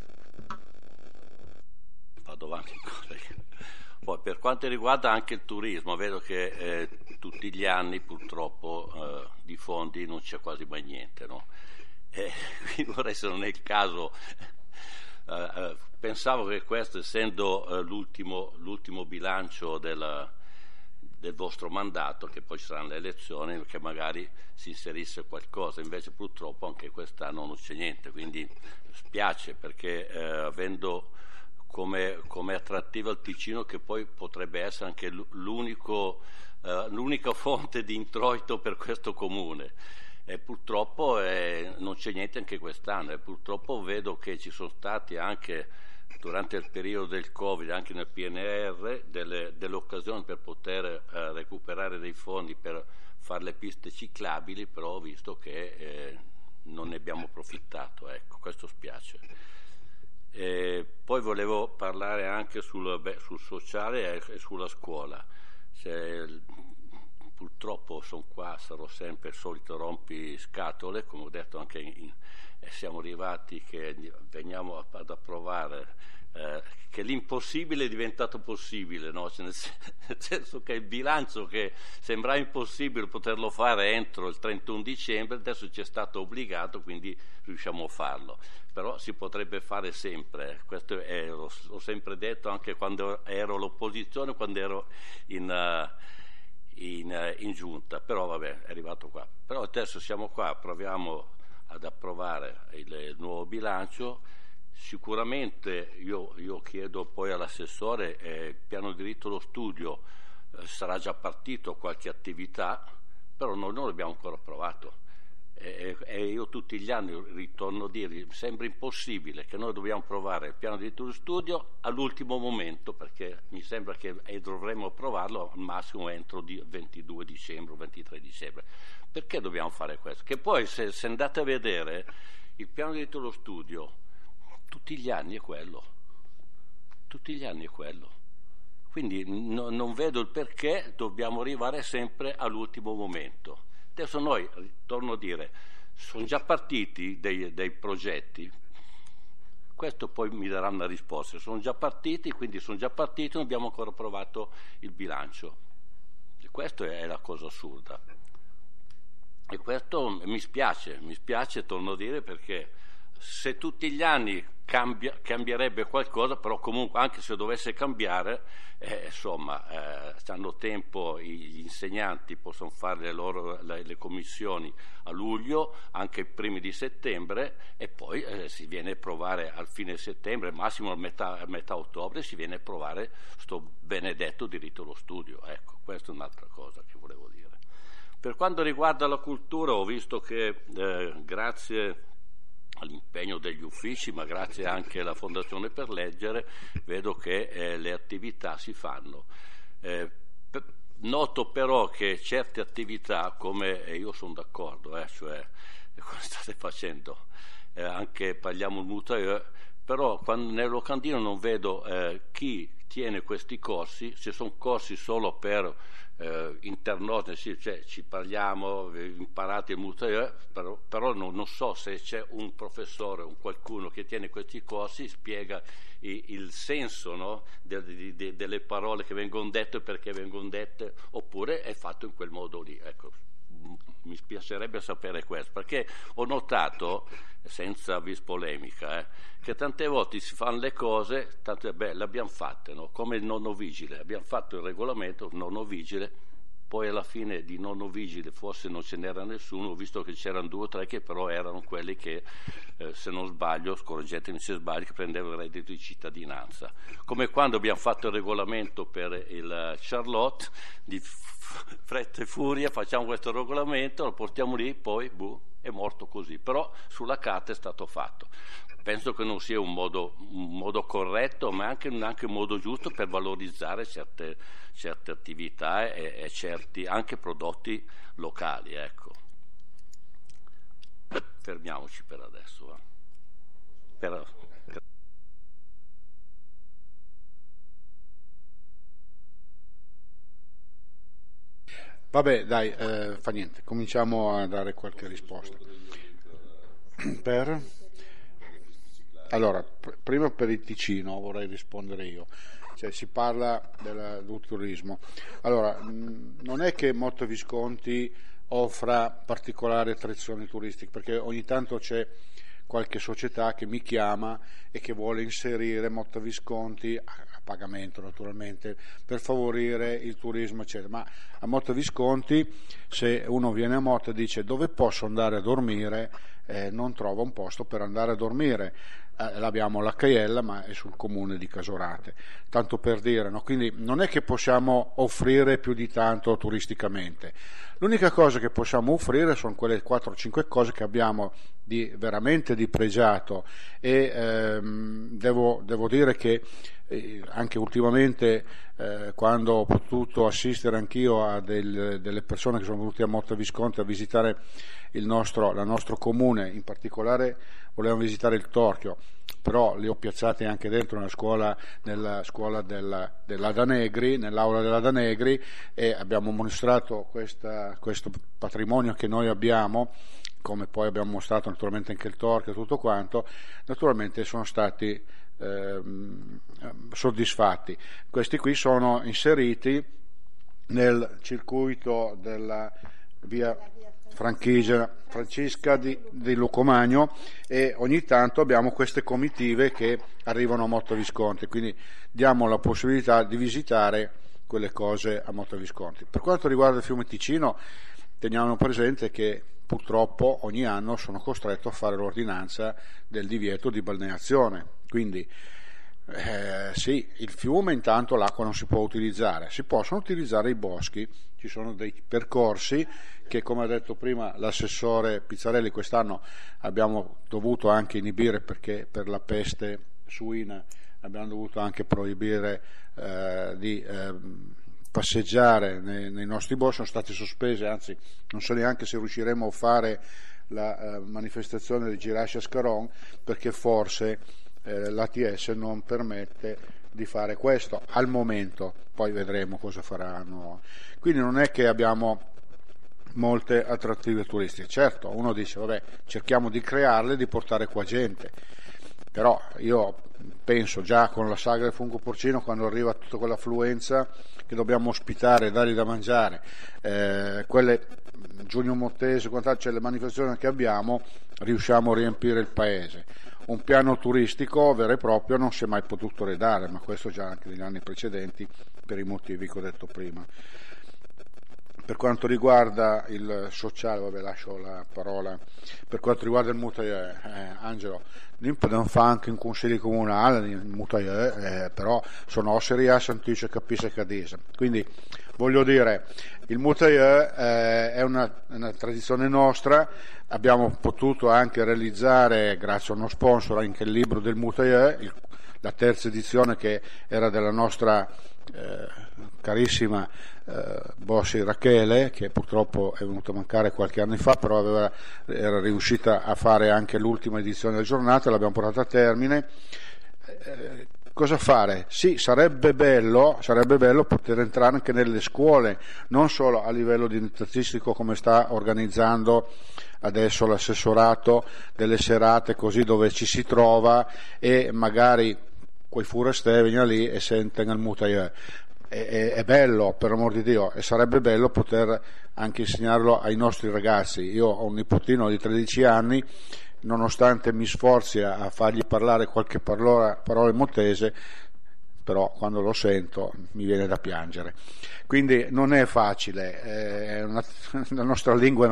Vado avanti. Poi per quanto riguarda anche il turismo, vedo che tutti gli anni purtroppo di fondi non c'è quasi mai niente, no? Quindi vorrei, se non è il caso, pensavo che questo, essendo l'ultimo bilancio del vostro mandato, che poi ci saranno le elezioni, che magari si inserisse qualcosa, invece purtroppo anche quest'anno non c'è niente, quindi spiace, perché avendo come attrattiva il Ticino, che poi potrebbe essere anche l'unica fonte di introito per questo comune, e purtroppo non c'è niente anche quest'anno, e purtroppo vedo che ci sono stati anche durante il periodo del Covid, anche nel PNR, delle occasioni per poter recuperare dei fondi per fare le piste ciclabili, però ho visto che non ne abbiamo approfittato, ecco, questo spiace. Poi volevo parlare anche sul sociale e sulla scuola. Purtroppo sono qua, sarò sempre il solito rompiscatole, come ho detto anche siamo arrivati che veniamo ad approvare che l'impossibile è diventato possibile, no? Nel senso che il bilancio, che sembrava impossibile poterlo fare entro il 31 dicembre, adesso ci è stato obbligato, quindi riusciamo a farlo. Però si potrebbe fare sempre, questo l'ho sempre detto anche quando ero all'opposizione, quando ero in giunta, però vabbè, è arrivato qua. Però adesso siamo qua, proviamo ad approvare il nuovo bilancio. Sicuramente io chiedo poi all'assessore, il piano diritto allo studio sarà già partito qualche attività, però noi non l'abbiamo ancora approvato, e io tutti gli anni ritorno a dire, sembra impossibile che noi dobbiamo approvare il piano diritto allo studio all'ultimo momento, perché mi sembra che dovremmo approvarlo al massimo entro il 22 dicembre o 23 dicembre. Perché dobbiamo fare questo? Che poi se andate a vedere il piano diritto allo studio, tutti gli anni è quello. Tutti gli anni è quello. Quindi non vedo il perché dobbiamo arrivare sempre all'ultimo momento. Adesso noi, torno a dire, sono già partiti dei progetti. Questo poi mi darà una risposta. Sono già partiti, non abbiamo ancora approvato il bilancio. E questa è la cosa assurda. E questo mi spiace, torno a dire, perché se tutti gli anni cambierebbe qualcosa, però comunque anche se dovesse cambiare, hanno tempo, gli insegnanti possono fare le commissioni a luglio, anche i primi di settembre, e poi si viene a provare al fine settembre, massimo a metà ottobre, si viene a provare sto benedetto diritto allo studio. Ecco, questa è un'altra cosa che volevo dire. Per quanto riguarda la cultura, ho visto che grazie all'impegno degli uffici, ma grazie anche alla Fondazione per Leggere, vedo che le attività si fanno. Noto però che certe attività, come io sono d'accordo, cioè come state facendo, anche parliamo il mutuo, però nel locandino non vedo chi tiene questi corsi, se sono corsi solo per internosi, cioè ci parliamo, imparate il mutuo, però non so se c'è un professore, un qualcuno che tiene questi corsi, spiega il senso, no? delle parole che vengono dette e perché vengono dette, oppure è fatto in quel modo lì. Ecco, mi piacerebbe sapere questo, perché ho notato, senza vis polemica, che tante volte si fanno le cose, le abbiamo fatte, no? Come il nonno vigile, abbiamo fatto il regolamento nonno vigile, poi alla fine di nonno vigile forse non ce n'era nessuno, ho visto che c'erano 2 o 3 che però erano quelli che, se non sbaglio, scorreggetemi se sbaglio, che prendevano il reddito di cittadinanza. Come quando abbiamo fatto il regolamento per il Charlotte, di fretta e furia, facciamo questo regolamento, lo portiamo lì, poi è morto così, però sulla carta è stato fatto. Penso che non sia un modo corretto, ma anche un modo giusto per valorizzare certe attività e certi anche prodotti locali. Ecco. Fermiamoci per adesso. Va. Vabbè, dai, fa niente, cominciamo a dare qualche risposta. Allora, prima per il Ticino vorrei rispondere io, cioè si parla del turismo. Allora, non è che Motta Visconti offra particolari attrazioni turistiche, perché ogni tanto c'è qualche società che mi chiama e che vuole inserire Motta Visconti a pagamento naturalmente per favorire il turismo eccetera, ma a Motta Visconti se uno viene a Motta e dice dove posso andare a dormire, non trova un posto per andare a dormire. L'abbiamo la Caiella, ma è sul comune di Casorate, tanto per dire, no? Quindi non è che possiamo offrire più di tanto turisticamente. L'unica cosa che possiamo offrire sono quelle 4-5 cose che abbiamo veramente di pregiato e devo dire che anche ultimamente quando ho potuto assistere anch'io a delle persone che sono venute a Motta Visconti a visitare il nostro comune, in particolare volevano visitare il Torchio, però li ho piazzati anche dentro nella scuola dell'Ada Negri, nell'aula dell'Ada Negri, e abbiamo mostrato questo patrimonio che noi abbiamo, come poi abbiamo mostrato naturalmente anche il Torchio e tutto quanto. Naturalmente sono stati soddisfatti. Questi qui sono inseriti nel circuito della via Francisca di Lucomagno, e ogni tanto abbiamo queste comitive che arrivano a Motta Visconti, quindi diamo la possibilità di visitare quelle cose a Motta Visconti. Per quanto riguarda il fiume Ticino, teniamo presente che purtroppo ogni anno sono costretto a fare l'ordinanza del divieto di balneazione, quindi sì, il fiume intanto l'acqua non si può utilizzare, si possono utilizzare i boschi, ci sono dei percorsi che, come ha detto prima l'assessore Pizzarelli, quest'anno abbiamo dovuto anche inibire perché per la peste suina abbiamo dovuto anche proibire di passeggiare nei nostri boschi, sono stati sospese, anzi non so neanche se riusciremo a fare la manifestazione di Girascia Scaron, perché forse l'ATS non permette di fare questo al momento, poi vedremo cosa faranno. Quindi non è che abbiamo molte attrattive turistiche. Certo, uno dice vabbè, cerchiamo di crearle, di portare qua gente, però io penso già con la sagra del fungo porcino, quando arriva tutta quell'affluenza che dobbiamo ospitare, dargli da mangiare, quelle Giugno Mottese, cioè le manifestazioni che abbiamo, riusciamo a riempire il paese. Un piano turistico vero e proprio non si è mai potuto redare, ma questo già anche negli anni precedenti per i motivi che ho detto prima. Per quanto riguarda il sociale, vabbè, lascio la parola. Per quanto riguarda il mutaier, Angelo, noi possiamo fare anche un consiglio comunale di mutaier, però sono seria santice capisce cadese. Quindi voglio dire, il mutaier è una tradizione nostra. Abbiamo potuto anche realizzare, grazie a uno sponsor, anche il libro del mutaier, la terza edizione, che era della nostra carissima Bossi Rachele, che purtroppo è venuta a mancare qualche anno fa, però era riuscita a fare anche l'ultima edizione del giornata, l'abbiamo portata a termine. Cosa fare? Sì, sarebbe bello poter entrare anche nelle scuole, non solo a livello didattistico come sta organizzando adesso l'assessorato delle serate, così, dove ci si trova e magari quei furestè vengono lì e sentono il mutaier. È bello, per amor di Dio, e sarebbe bello poter anche insegnarlo ai nostri ragazzi. Io ho un nipotino di 13 anni, nonostante mi sforzi a fargli parlare qualche parola in moltese, però quando lo sento mi viene da piangere. Quindi non è facile, la nostra lingua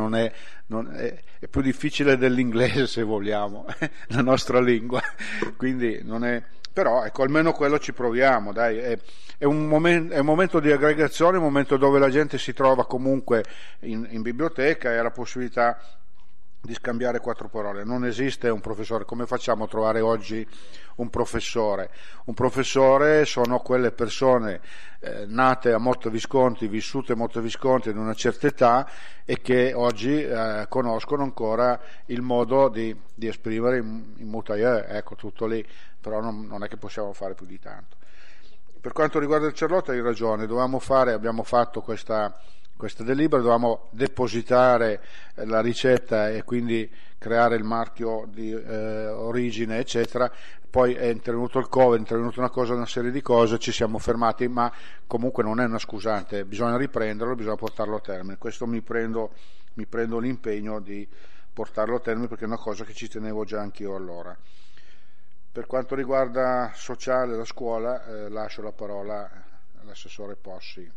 è più difficile dell'inglese, se vogliamo, la nostra lingua, quindi non è. Però ecco, almeno quello ci proviamo, dai, è un momento di aggregazione, un momento dove la gente si trova comunque in biblioteca e ha la possibilità di scambiare 4 parole. Non esiste un professore. Come facciamo a trovare oggi un professore? Un professore sono quelle persone nate a Motta Visconti, vissute a Motta Visconti in una certa età e che oggi conoscono ancora il modo di esprimere in mutaier, ecco, tutto lì, però non è che possiamo fare più di tanto. Per quanto riguarda il Cerlotto hai ragione, abbiamo fatto questa delibera, dovevamo depositare la ricetta e quindi creare il marchio di origine, eccetera. Poi è intervenuto il Covid, è intervenuta una serie di cose, ci siamo fermati, ma comunque non è una scusante, bisogna riprenderlo, bisogna portarlo a termine. Questo mi prendo l'impegno di portarlo a termine, perché è una cosa che ci tenevo già anch'io allora. Per quanto riguarda sociale, la scuola, lascio la parola all'assessore Possi.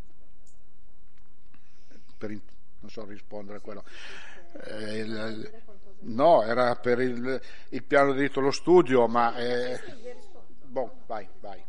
Non so rispondere a quello. No, era per il piano di diritto allo studio, ma vai.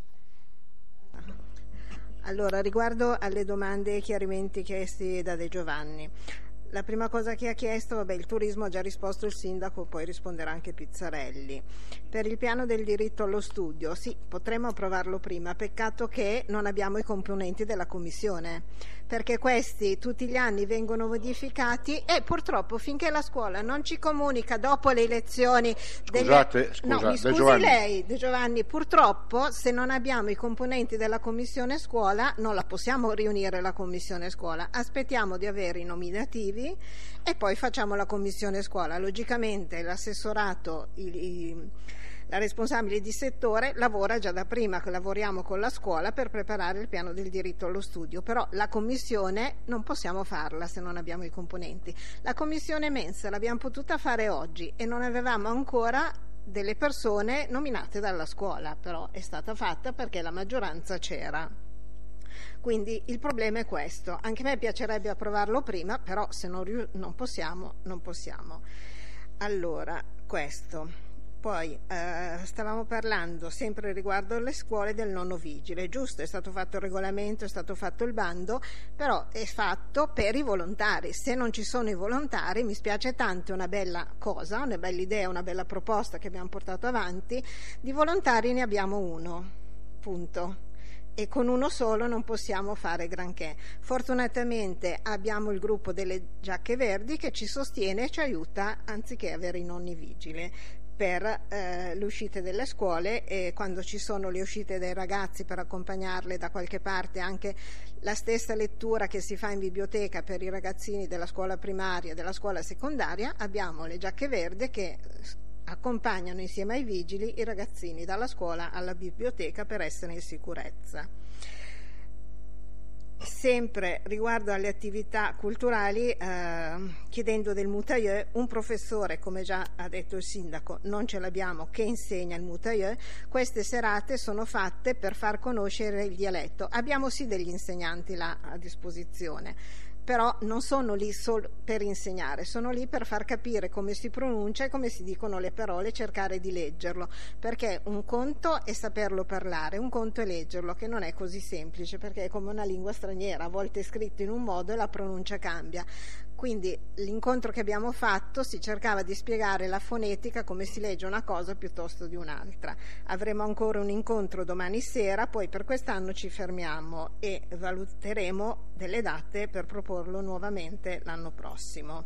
Allora, riguardo alle domande e chiarimenti chiesti da De Giovanni, la prima cosa che ha chiesto, il turismo ha già risposto il sindaco, poi risponderà anche Pizzarelli. Per il piano del diritto allo studio, sì, potremmo approvarlo prima, peccato che non abbiamo i componenti della commissione, perché questi tutti gli anni vengono modificati e purtroppo finché la scuola non ci comunica dopo le elezioni mi scusi lei, De Giovanni, purtroppo se non abbiamo i componenti della commissione scuola non la possiamo riunire la commissione scuola, aspettiamo di avere i nominativi e poi facciamo la commissione scuola. Logicamente l'assessorato, la responsabile di settore lavora già da prima che lavoriamo con la scuola per preparare il piano del diritto allo studio, però la commissione non possiamo farla se non abbiamo i componenti. La commissione mensa l'abbiamo potuta fare oggi e non avevamo ancora delle persone nominate dalla scuola, però è stata fatta perché la maggioranza c'era. Quindi il problema è questo. Anche a me piacerebbe approvarlo prima, però se non possiamo. Allora, questo. Poi stavamo parlando sempre riguardo alle scuole del nonno vigile. Giusto, è stato fatto il regolamento, è stato fatto il bando, però è fatto per i volontari. Se non ci sono i volontari, mi spiace tanto, è una bella cosa, una bella idea, una bella proposta che abbiamo portato avanti. Di volontari ne abbiamo 1, punto. E con uno solo non possiamo fare granché. Fortunatamente abbiamo il gruppo delle giacche verdi che ci sostiene e ci aiuta anziché avere i nonni vigili. per le uscite delle scuole, e quando ci sono le uscite dei ragazzi per accompagnarle da qualche parte, anche la stessa lettura che si fa in biblioteca per i ragazzini della scuola primaria e della scuola secondaria, abbiamo le giacche verde che accompagnano insieme ai vigili i ragazzini dalla scuola alla biblioteca per essere in sicurezza. Sempre riguardo alle attività culturali, chiedendo del Mutaieu, un professore, come già ha detto il sindaco, non ce l'abbiamo, che insegna il Mutaieu. Queste serate sono fatte per far conoscere il dialetto. Abbiamo sì degli insegnanti là a disposizione, però non sono lì solo per insegnare, sono lì per far capire come si pronuncia e come si dicono le parole, cercare di leggerlo, perché un conto è saperlo parlare, un conto è leggerlo, che non è così semplice, perché è come una lingua straniera, a volte è scritto in un modo e la pronuncia cambia. Quindi l'incontro che abbiamo fatto si cercava di spiegare la fonetica, come si legge una cosa piuttosto di un'altra. Avremo ancora un incontro domani sera, poi per quest'anno ci fermiamo e valuteremo delle date per proporlo nuovamente l'anno prossimo.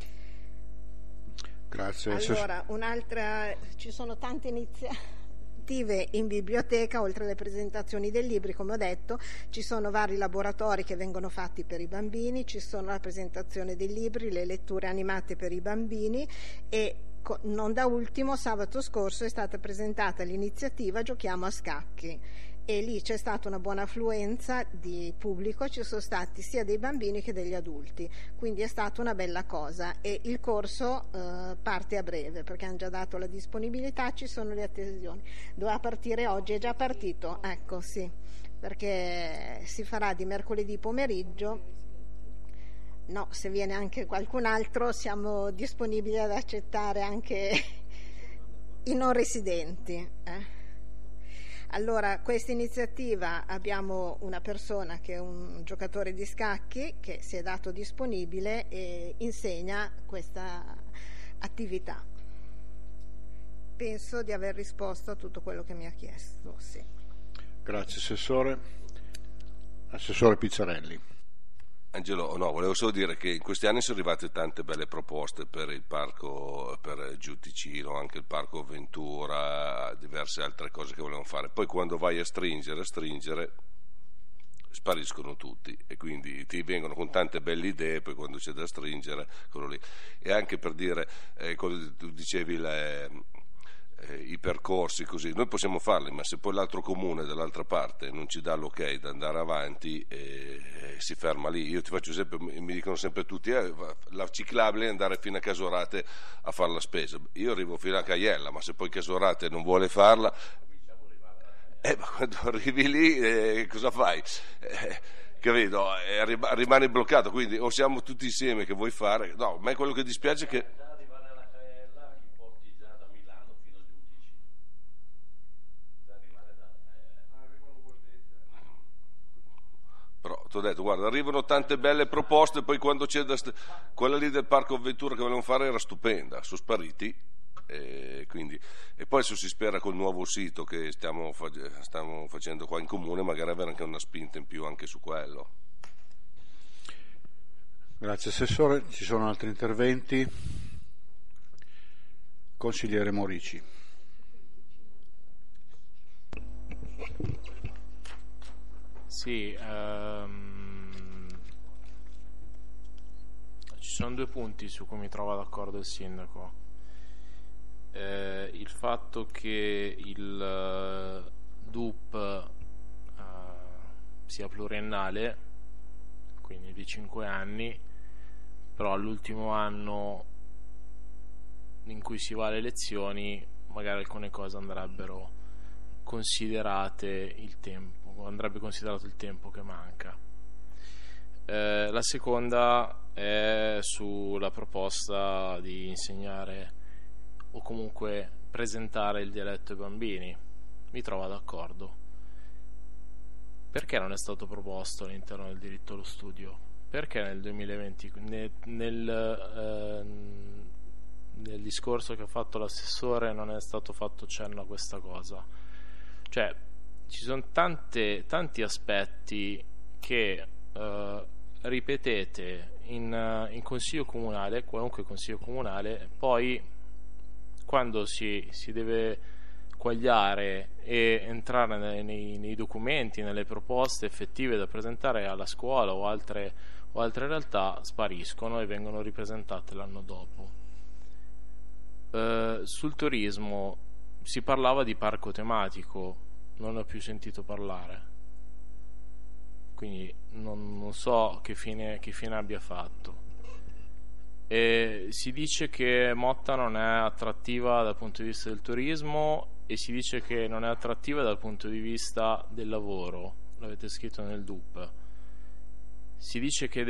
Grazie. Allora, ci sono tante iniziative in biblioteca, oltre alle presentazioni dei libri, come ho detto, ci sono vari laboratori che vengono fatti per i bambini, ci sono la presentazione dei libri, le letture animate per i bambini e non da ultimo sabato scorso è stata presentata l'iniziativa Giochiamo a scacchi e lì c'è stata una buona affluenza di pubblico, ci sono stati sia dei bambini che degli adulti, quindi è stata una bella cosa e il corso parte a breve perché hanno già dato la disponibilità, ci sono le adesioni, doveva partire oggi, è già partito, ecco sì, perché si farà di mercoledì pomeriggio. No, se viene anche qualcun altro siamo disponibili ad accettare anche i non residenti. Allora, questa iniziativa abbiamo una persona che è un giocatore di scacchi che si è dato disponibile e insegna questa attività. Penso di aver risposto a tutto quello che mi ha chiesto. Sì. Grazie Assessore. Assessore Pizzarelli. Angelo, no, volevo solo dire che in questi anni sono arrivate tante belle proposte per il parco, per Giuticino, anche il parco Ventura, diverse altre cose che volevano fare. Poi quando vai a stringere, spariscono tutti e quindi ti vengono con tante belle idee, poi quando c'è da stringere, quello lì. E anche per dire, quando tu dicevi i percorsi così, noi possiamo farli, ma se poi l'altro comune dall'altra parte non ci dà l'ok da andare avanti, si ferma lì. Io ti faccio esempio, mi dicono sempre tutti la ciclabile è andare fino a Casorate a fare la spesa, io arrivo fino a Caiella, ma se poi Casorate non vuole farla, ma quando arrivi lì cosa fai? Capito? Rimani bloccato, quindi o siamo tutti insieme che vuoi fare, no, a me quello che dispiace è che però ti ho detto, guarda, arrivano tante belle proposte, poi quando c'è quella lì del Parco Avventura che volevano fare era stupenda, sono spariti e poi adesso si spera col nuovo sito che stiamo facendo qua in comune magari avere anche una spinta in più anche su quello. Grazie Assessore, ci sono altri interventi? Consigliere Morici. Sì, ci sono due punti su cui mi trovo d'accordo il sindaco. Il fatto che il DUP sia pluriennale, quindi di 5 anni, però all'ultimo anno in cui si va alle elezioni magari alcune cose andrebbero considerate andrebbe considerato il tempo che manca. La seconda è sulla proposta di insegnare o comunque presentare il dialetto ai bambini. Mi trovo d'accordo. Perché non è stato proposto all'interno del diritto allo studio? Perché nel 2020 nel discorso che ha fatto l'assessore non è stato fatto cenno a questa cosa? Cioè ci sono tanti aspetti che ripetete in consiglio comunale, qualunque consiglio comunale, poi quando si deve quagliare e entrare nei documenti, nelle proposte effettive da presentare alla scuola o altre realtà, spariscono e vengono ripresentate l'anno dopo. Sul turismo si parlava di parco tematico, non ne ho più sentito parlare, quindi non so che fine abbia fatto. E si dice che Motta non è attrattiva dal punto di vista del turismo e si dice che non è attrattiva dal punto di vista del lavoro, l'avete scritto nel DUP. Si dice che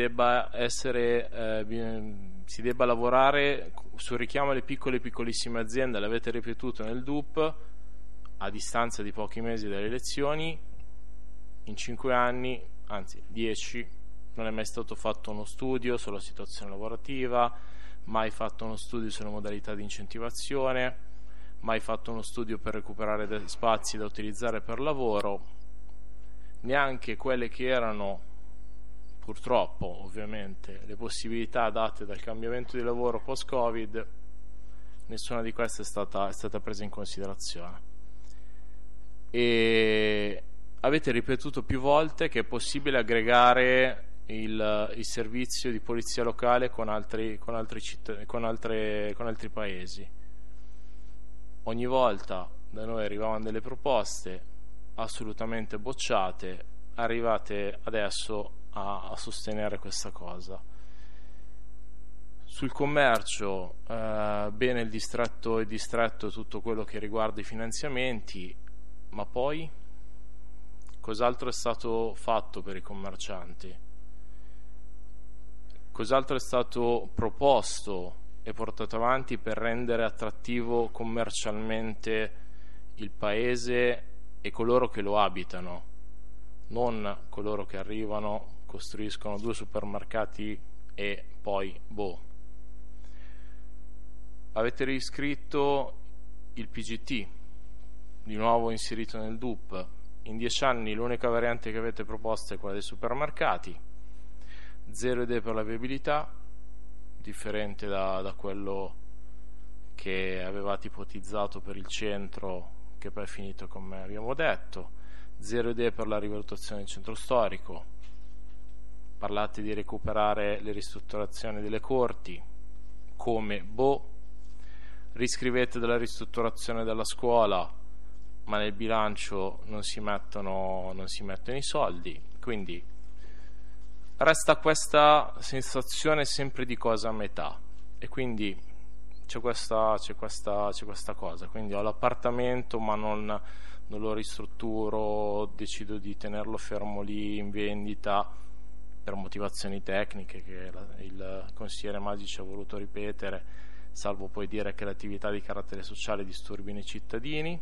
si debba lavorare sul richiamo alle piccolissime aziende, l'avete ripetuto nel DUP, a distanza di pochi mesi dalle elezioni, in 5 anni, anzi 10, non è mai stato fatto uno studio sulla situazione lavorativa, mai fatto uno studio sulle modalità di incentivazione, mai fatto uno studio per recuperare spazi da utilizzare per lavoro, neanche quelle che erano, purtroppo ovviamente, le possibilità date dal cambiamento di lavoro post-Covid, nessuna di queste è stata presa in considerazione. E avete ripetuto più volte che è possibile aggregare il servizio di polizia locale con altri paesi. Ogni volta da noi arrivavano delle proposte assolutamente bocciate, arrivate adesso a sostenere questa cosa. Sul commercio, bene il distretto tutto quello che riguarda i finanziamenti, ma poi cos'altro è stato fatto per i commercianti? Cos'altro è stato proposto e portato avanti per rendere attrattivo commercialmente il paese e coloro che lo abitano, non coloro che arrivano, costruiscono 2 supermercati e poi Avete riscritto il PGT, di nuovo inserito nel DUP. In 10 anni l'unica variante che avete proposto è quella dei supermercati, 0 idee per la viabilità, differente da quello che avevate ipotizzato per il centro, che poi è finito come abbiamo detto, 0 idee per la rivalutazione del centro storico, parlate di recuperare le ristrutturazioni delle corti, come riscrivete della ristrutturazione della scuola, ma nel bilancio non si mettono i soldi, quindi resta questa sensazione sempre di cosa a metà, e quindi c'è questa cosa. Quindi ho l'appartamento ma non lo ristrutturo, decido di tenerlo fermo lì in vendita per motivazioni tecniche che il consigliere Magici ha voluto ripetere, salvo poi dire che l'attività di carattere sociale disturbino i cittadini.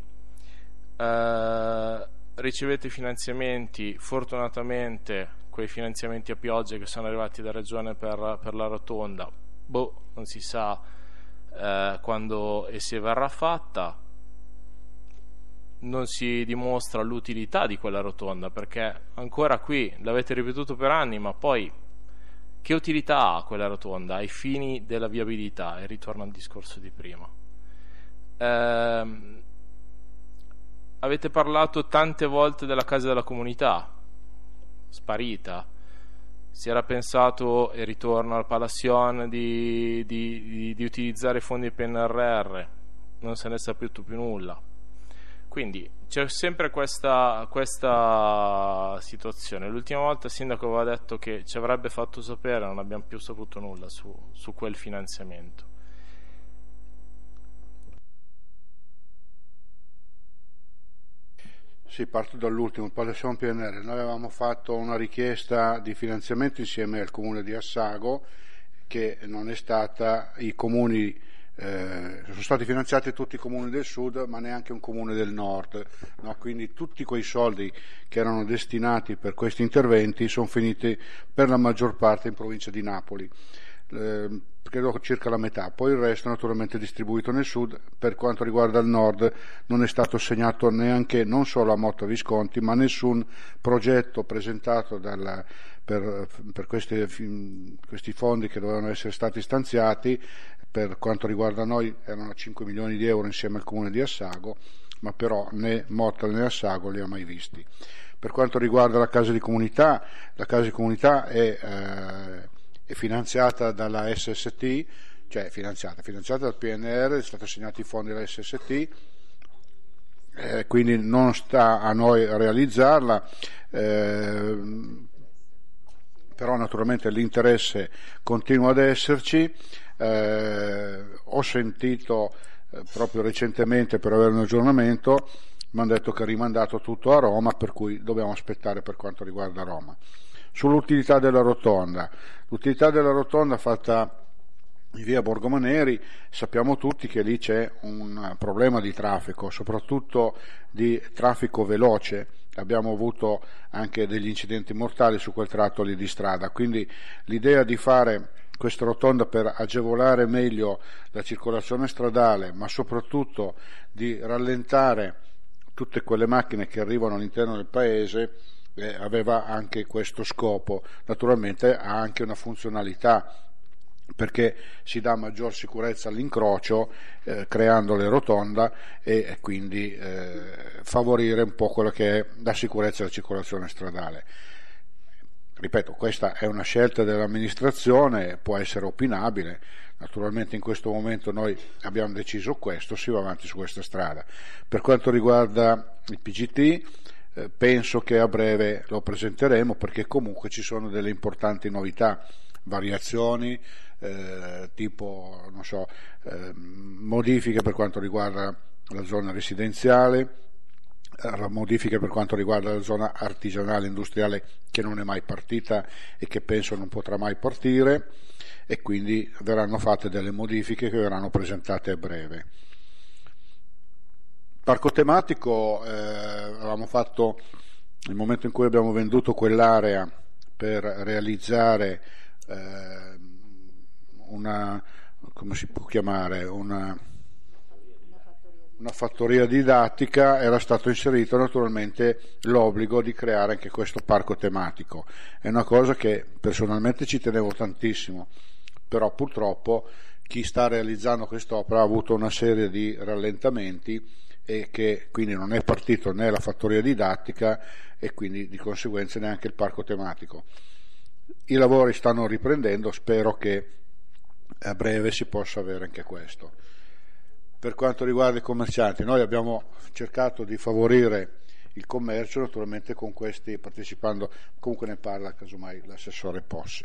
Ricevete finanziamenti, fortunatamente quei finanziamenti a pioggia che sono arrivati da Regione per la rotonda, non si sa quando e se verrà fatta. Non si dimostra l'utilità di quella rotonda, perché ancora qui l'avete ripetuto per anni, ma poi che utilità ha quella rotonda ai fini della viabilità? E ritorno al discorso di prima. Avete parlato tante volte della casa della comunità, sparita. Si era pensato, e ritorno al Palassion, di utilizzare fondi PNRR, non se ne è saputo più nulla. Quindi c'è sempre questa situazione. L'ultima volta il sindaco aveva detto che ci avrebbe fatto sapere, non abbiamo più saputo nulla su quel finanziamento. Sì, parto dall'ultimo, Palassion PNR. Noi avevamo fatto una richiesta di finanziamento insieme al comune di Assago, che non è stata, i comuni, sono stati finanziati tutti i comuni del sud, ma neanche un comune del nord, no? Quindi tutti quei soldi che erano destinati per questi interventi sono finiti per la maggior parte in provincia di Napoli. Credo circa la metà, poi il resto naturalmente distribuito nel sud. Per quanto riguarda il nord non è stato assegnato neanche, non solo a Motta Visconti, ma nessun progetto presentato per questi fondi che dovevano essere stati stanziati per quanto riguarda noi erano 5 milioni di euro insieme al comune di Assago, ma però né Motta né Assago li ha mai visti. Per quanto riguarda la casa di comunità è finanziata dalla SST, cioè finanziata dal PNR, è stato assegnato i fondi alla SST, quindi non sta a noi realizzarla, però naturalmente l'interesse continua ad esserci. Ho sentito proprio recentemente, per avere un aggiornamento, mi hanno detto che è rimandato tutto a Roma, per cui dobbiamo aspettare per quanto riguarda Roma. Sull'utilità della rotonda fatta in via Borgomaneri, sappiamo tutti che lì c'è un problema di traffico, soprattutto di traffico veloce. Abbiamo avuto anche degli incidenti mortali su quel tratto lì di strada, quindi l'idea di fare questa rotonda per agevolare meglio la circolazione stradale, ma soprattutto di rallentare tutte quelle macchine che arrivano all'interno del paese, aveva anche questo scopo. Naturalmente ha anche una funzionalità, perché si dà maggior sicurezza all'incrocio creando le rotonda e quindi favorire un po' quello che è la sicurezza della circolazione stradale. Ripeto, questa è una scelta dell'amministrazione, può essere opinabile, naturalmente in questo momento noi abbiamo deciso questo, si va avanti su questa strada. Per quanto riguarda il PGT, penso che a breve lo presenteremo, perché comunque ci sono delle importanti novità, variazioni, tipo modifiche per quanto riguarda la zona residenziale, modifiche per quanto riguarda la zona artigianale industriale, che non è mai partita e che penso non potrà mai partire, e quindi verranno fatte delle modifiche che verranno presentate a breve. Parco tematico, avevamo fatto, nel momento in cui abbiamo venduto quell'area per realizzare una fattoria didattica, era stato inserito naturalmente l'obbligo di creare anche questo parco tematico. È una cosa che personalmente ci tenevo tantissimo, però purtroppo chi sta realizzando quest'opera ha avuto una serie di rallentamenti e che quindi non è partito né la fattoria didattica e quindi di conseguenza neanche il parco tematico. I lavori stanno riprendendo, spero che a breve si possa avere anche questo. Per quanto riguarda i commercianti, noi abbiamo cercato di favorire il commercio, naturalmente con questi partecipando, comunque ne parla casomai l'assessore Possi.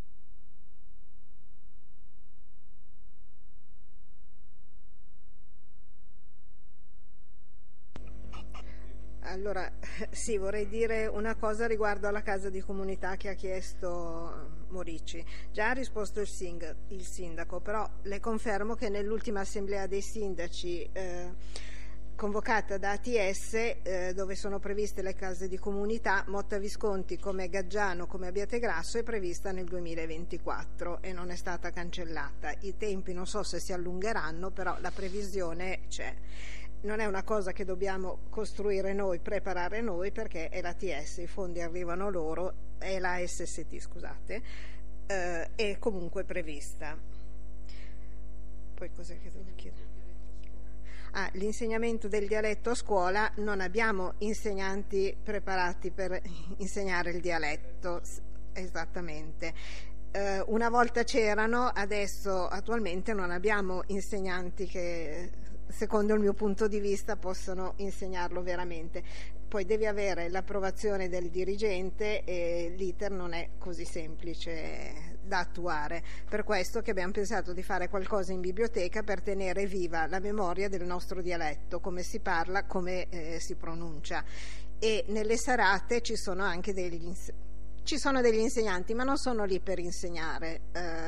Allora, sì, vorrei dire una cosa riguardo alla casa di comunità che ha chiesto Morici. Già ha risposto il sindaco, però le confermo che nell'ultima assemblea dei sindaci convocata da ATS, dove sono previste le case di comunità, Motta Visconti come Gaggiano come Abbiategrasso è prevista nel 2024 e non è stata cancellata. I tempi non so se si allungheranno, però la previsione c'è. Non è una cosa che dobbiamo costruire noi, preparare noi, perché è l'ATS, i fondi arrivano loro, è la SST, scusate, è comunque prevista. Poi cos'è che devo chiedere? L'insegnamento del dialetto a scuola, non abbiamo insegnanti preparati per insegnare il dialetto, esattamente. Una volta c'erano, adesso attualmente non abbiamo insegnanti che, secondo il mio punto di vista, possono insegnarlo veramente. Poi devi avere l'approvazione del dirigente e l'iter non è così semplice da attuare. Per questo che abbiamo pensato di fare qualcosa in biblioteca per tenere viva la memoria del nostro dialetto, come si parla, come si pronuncia. E nelle serate ci sono anche degli insegnanti, ma non sono lì per insegnare,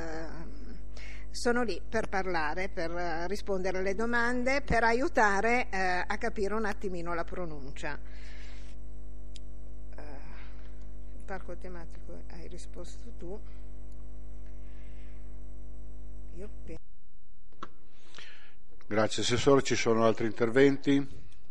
sono lì per parlare, per rispondere alle domande, per aiutare a capire un attimino la pronuncia. Il parco tematico hai risposto tu. Grazie Assessore, ci sono altri interventi?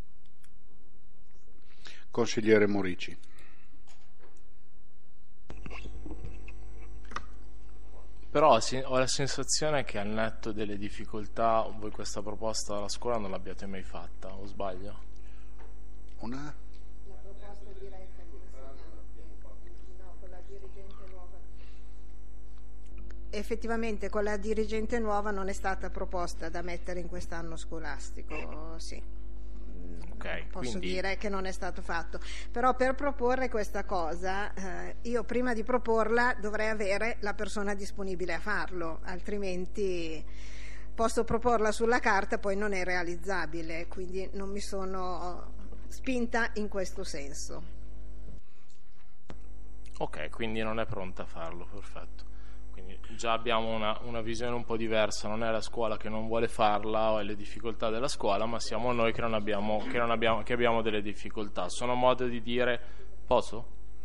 Consigliere Morici. Però ho la sensazione che al netto delle difficoltà voi questa proposta alla scuola non l'abbiate mai fatta, o sbaglio? La proposta diretta di no, con la dirigente nuova. Effettivamente con la dirigente nuova non è stata proposta da mettere in quest'anno scolastico, sì. Okay, posso quindi... dire che non è stato fatto, però per proporre questa cosa io prima di proporla dovrei avere la persona disponibile a farlo, altrimenti posso proporla sulla carta, poi non è realizzabile, quindi non mi sono spinta in questo senso. Ok, quindi non è pronta a farlo, perfetto. Quindi già abbiamo una visione un po' diversa, non è la scuola che non vuole farla o è le difficoltà della scuola, ma siamo noi che abbiamo delle difficoltà. Sono modo di dire posso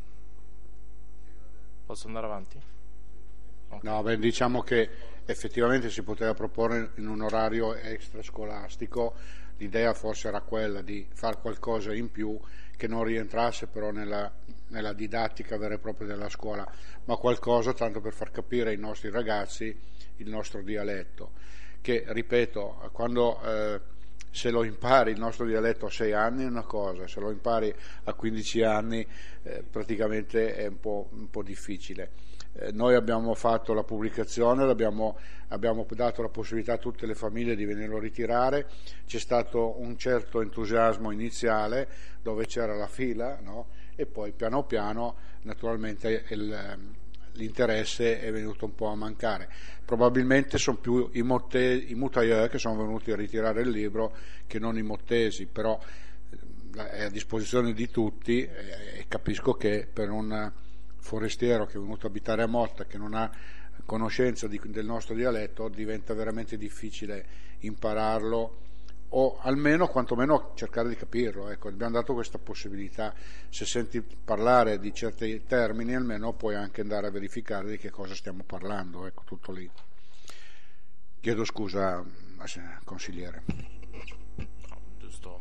andare avanti? Okay. No, beh, diciamo che effettivamente si poteva proporre in un orario extrascolastico, l'idea forse era quella di fare qualcosa in più che non rientrasse però nella didattica vera e propria della scuola, ma qualcosa tanto per far capire ai nostri ragazzi il nostro dialetto, che ripeto, quando se lo impari il nostro dialetto a 6 anni è una cosa, se lo impari a 15 anni praticamente è un po' difficile. Noi abbiamo fatto la pubblicazione, abbiamo dato la possibilità a tutte le famiglie di venirlo a ritirare, c'è stato un certo entusiasmo iniziale dove c'era la fila, no? E poi piano piano naturalmente l'interesse è venuto un po' a mancare. Probabilmente sono più i mutaieux che sono venuti a ritirare il libro che non i mottesi, però è a disposizione di tutti e capisco che per un forestiero che è venuto a abitare a Motta, che non ha conoscenza del nostro dialetto, diventa veramente difficile impararlo o almeno quantomeno cercare di capirlo. Ecco, abbiamo dato questa possibilità. Se senti parlare di certi termini almeno puoi anche andare a verificare di che cosa stiamo parlando, ecco, tutto lì. Chiedo scusa, consigliere. Giusto,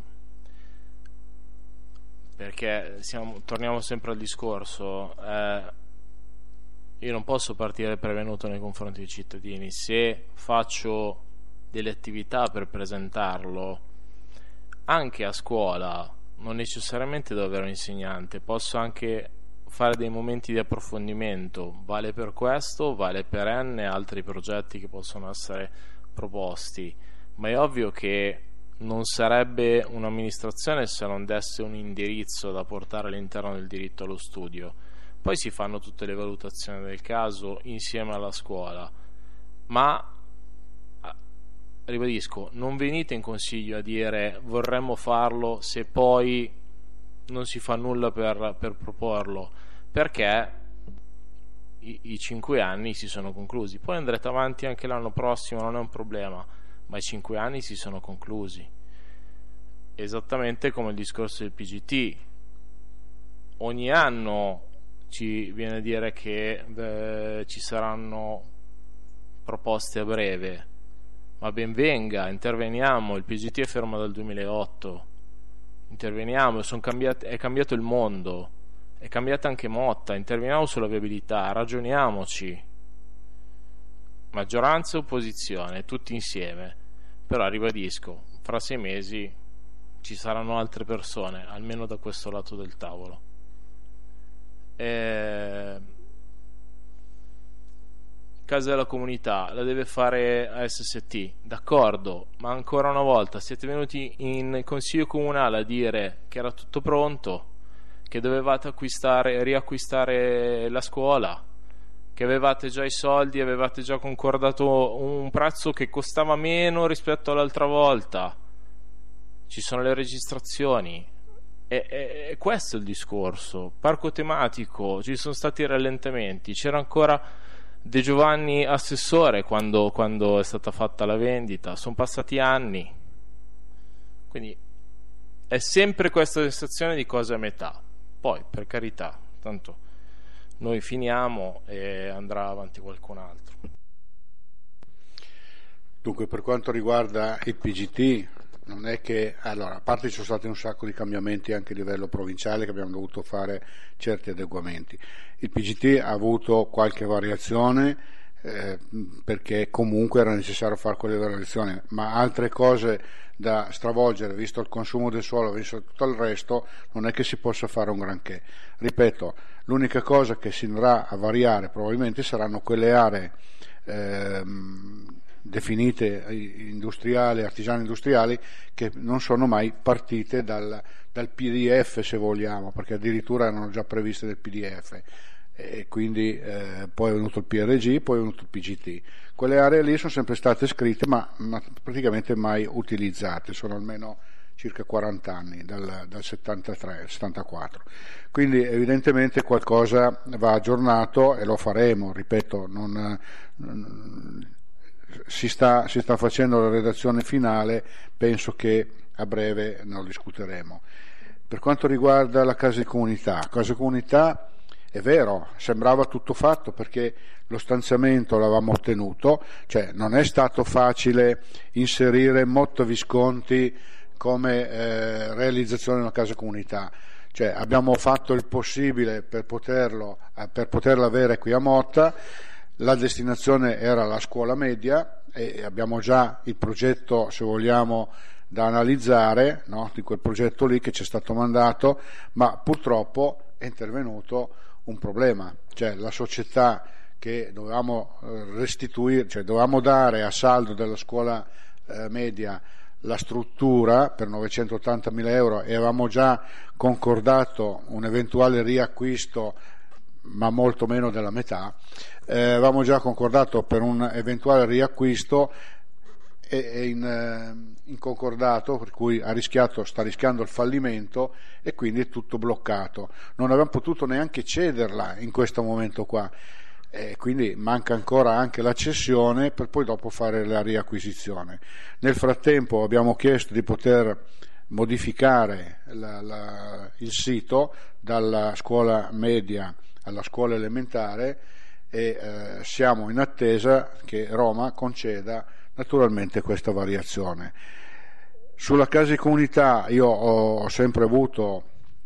perché torniamo sempre al discorso, io non posso partire prevenuto nei confronti dei cittadini. Se faccio delle attività per presentarlo anche a scuola, non necessariamente devo avere un insegnante, posso anche fare dei momenti di approfondimento, vale per questo, vale per altri progetti che possono essere proposti, ma è ovvio che non sarebbe un'amministrazione se non desse un indirizzo da portare all'interno del diritto allo studio. Poi si fanno tutte le valutazioni del caso insieme alla scuola, ma ribadisco, non venite in consiglio a dire vorremmo farlo se poi non si fa nulla per proporlo, perché i 5 anni si sono conclusi. Poi andrete avanti anche l'anno prossimo, non è un problema, ma i 5 anni si sono conclusi, esattamente come il discorso del PGT. Ogni anno ci viene a dire che ci saranno proposte a breve, ma ben venga, interveniamo. Il PGT è fermo dal 2008, interveniamo, è cambiato il mondo, è cambiata anche Motta, interveniamo sulla viabilità, ragioniamoci, maggioranza e opposizione, tutti insieme. Però ribadisco, fra 6 mesi ci saranno altre persone, almeno da questo lato del tavolo. Casa della comunità la deve fare ASST, d'accordo, ma ancora una volta siete venuti in consiglio comunale a dire che era tutto pronto, che dovevate riacquistare la scuola, che avevate già i soldi, avevate già concordato un prezzo che costava meno rispetto all'altra volta, ci sono le registrazioni, e questo è il discorso. Parco tematico, ci sono stati rallentamenti, c'era ancora De Giovanni assessore quando è stata fatta la vendita, sono passati anni, quindi è sempre questa sensazione di cose a metà. Poi, per carità, tanto noi finiamo e andrà avanti qualcun altro. Dunque, per quanto riguarda il PGT, non è che, allora, a parte ci sono stati un sacco di cambiamenti anche a livello provinciale, che abbiamo dovuto fare certi adeguamenti. Il PGT ha avuto qualche variazione, perché comunque era necessario fare quelle variazioni, ma altre cose da stravolgere, visto il consumo del suolo, visto tutto il resto, non è che si possa fare un granché. Ripeto, l'unica cosa che si andrà a variare probabilmente saranno quelle aree definite industriali, artigiane industriali, che non sono mai partite dal PDF, se vogliamo, perché addirittura erano già previste del PDF. E quindi poi è venuto il PRG, poi è venuto il PGT. Quelle aree lì sono sempre state scritte ma praticamente mai utilizzate, sono almeno circa 40 anni, dal 73 al 74. Quindi evidentemente qualcosa va aggiornato e lo faremo, ripeto, si sta facendo la redazione finale, penso che a breve ne lo discuteremo. Per quanto riguarda la casa di comunità, è vero, sembrava tutto fatto perché lo stanziamento l'avevamo ottenuto, cioè non è stato facile inserire Motto Visconti come realizzazione di una casa comunità, cioè abbiamo fatto il possibile per poterla avere qui a Motta. La destinazione era la scuola media e abbiamo già il progetto, se vogliamo, da analizzare, no? Di quel progetto lì che ci è stato mandato, ma purtroppo è intervenuto un problema, cioè la società che dovevamo restituire, cioè dovevamo dare a saldo della scuola media la struttura per 980.000 euro e avevamo già concordato un eventuale riacquisto, ma molto meno della metà, avevamo già concordato per un eventuale riacquisto e in concordato, per cui sta rischiando il fallimento e quindi è tutto bloccato. Non abbiamo potuto neanche cederla in questo momento qua, quindi manca ancora anche la cessione per poi dopo fare la riacquisizione. Nel frattempo abbiamo chiesto di poter modificare il sito dalla scuola media alla scuola elementare e siamo in attesa che Roma conceda naturalmente questa variazione. Sulla casa di comunità io ho sempre avuto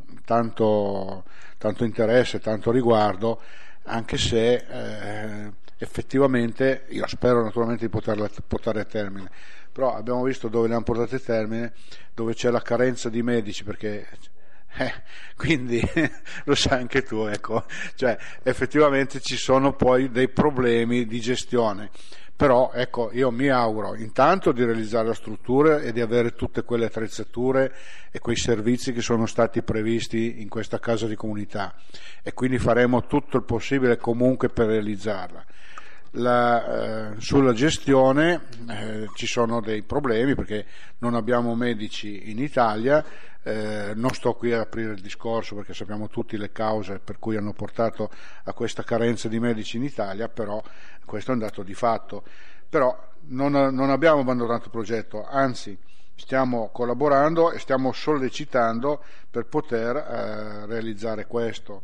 tanto interesse, tanto riguardo, anche se effettivamente io spero naturalmente di poterla portare a termine, però abbiamo visto dove le hanno portate a termine, dove c'è la carenza di medici, perché quindi lo sai anche tu, ecco, cioè effettivamente ci sono poi dei problemi di gestione. Però ecco, io mi auguro intanto di realizzare la struttura e di avere tutte quelle attrezzature e quei servizi che sono stati previsti in questa casa di comunità, e quindi faremo tutto il possibile comunque per realizzarla. Sulla gestione ci sono dei problemi perché non abbiamo medici in Italia. Non sto qui ad aprire il discorso perché sappiamo tutti le cause per cui hanno portato a questa carenza di medici in Italia, però questo è un dato di fatto. Però non abbiamo abbandonato il progetto, anzi stiamo collaborando e stiamo sollecitando per poter realizzare questo.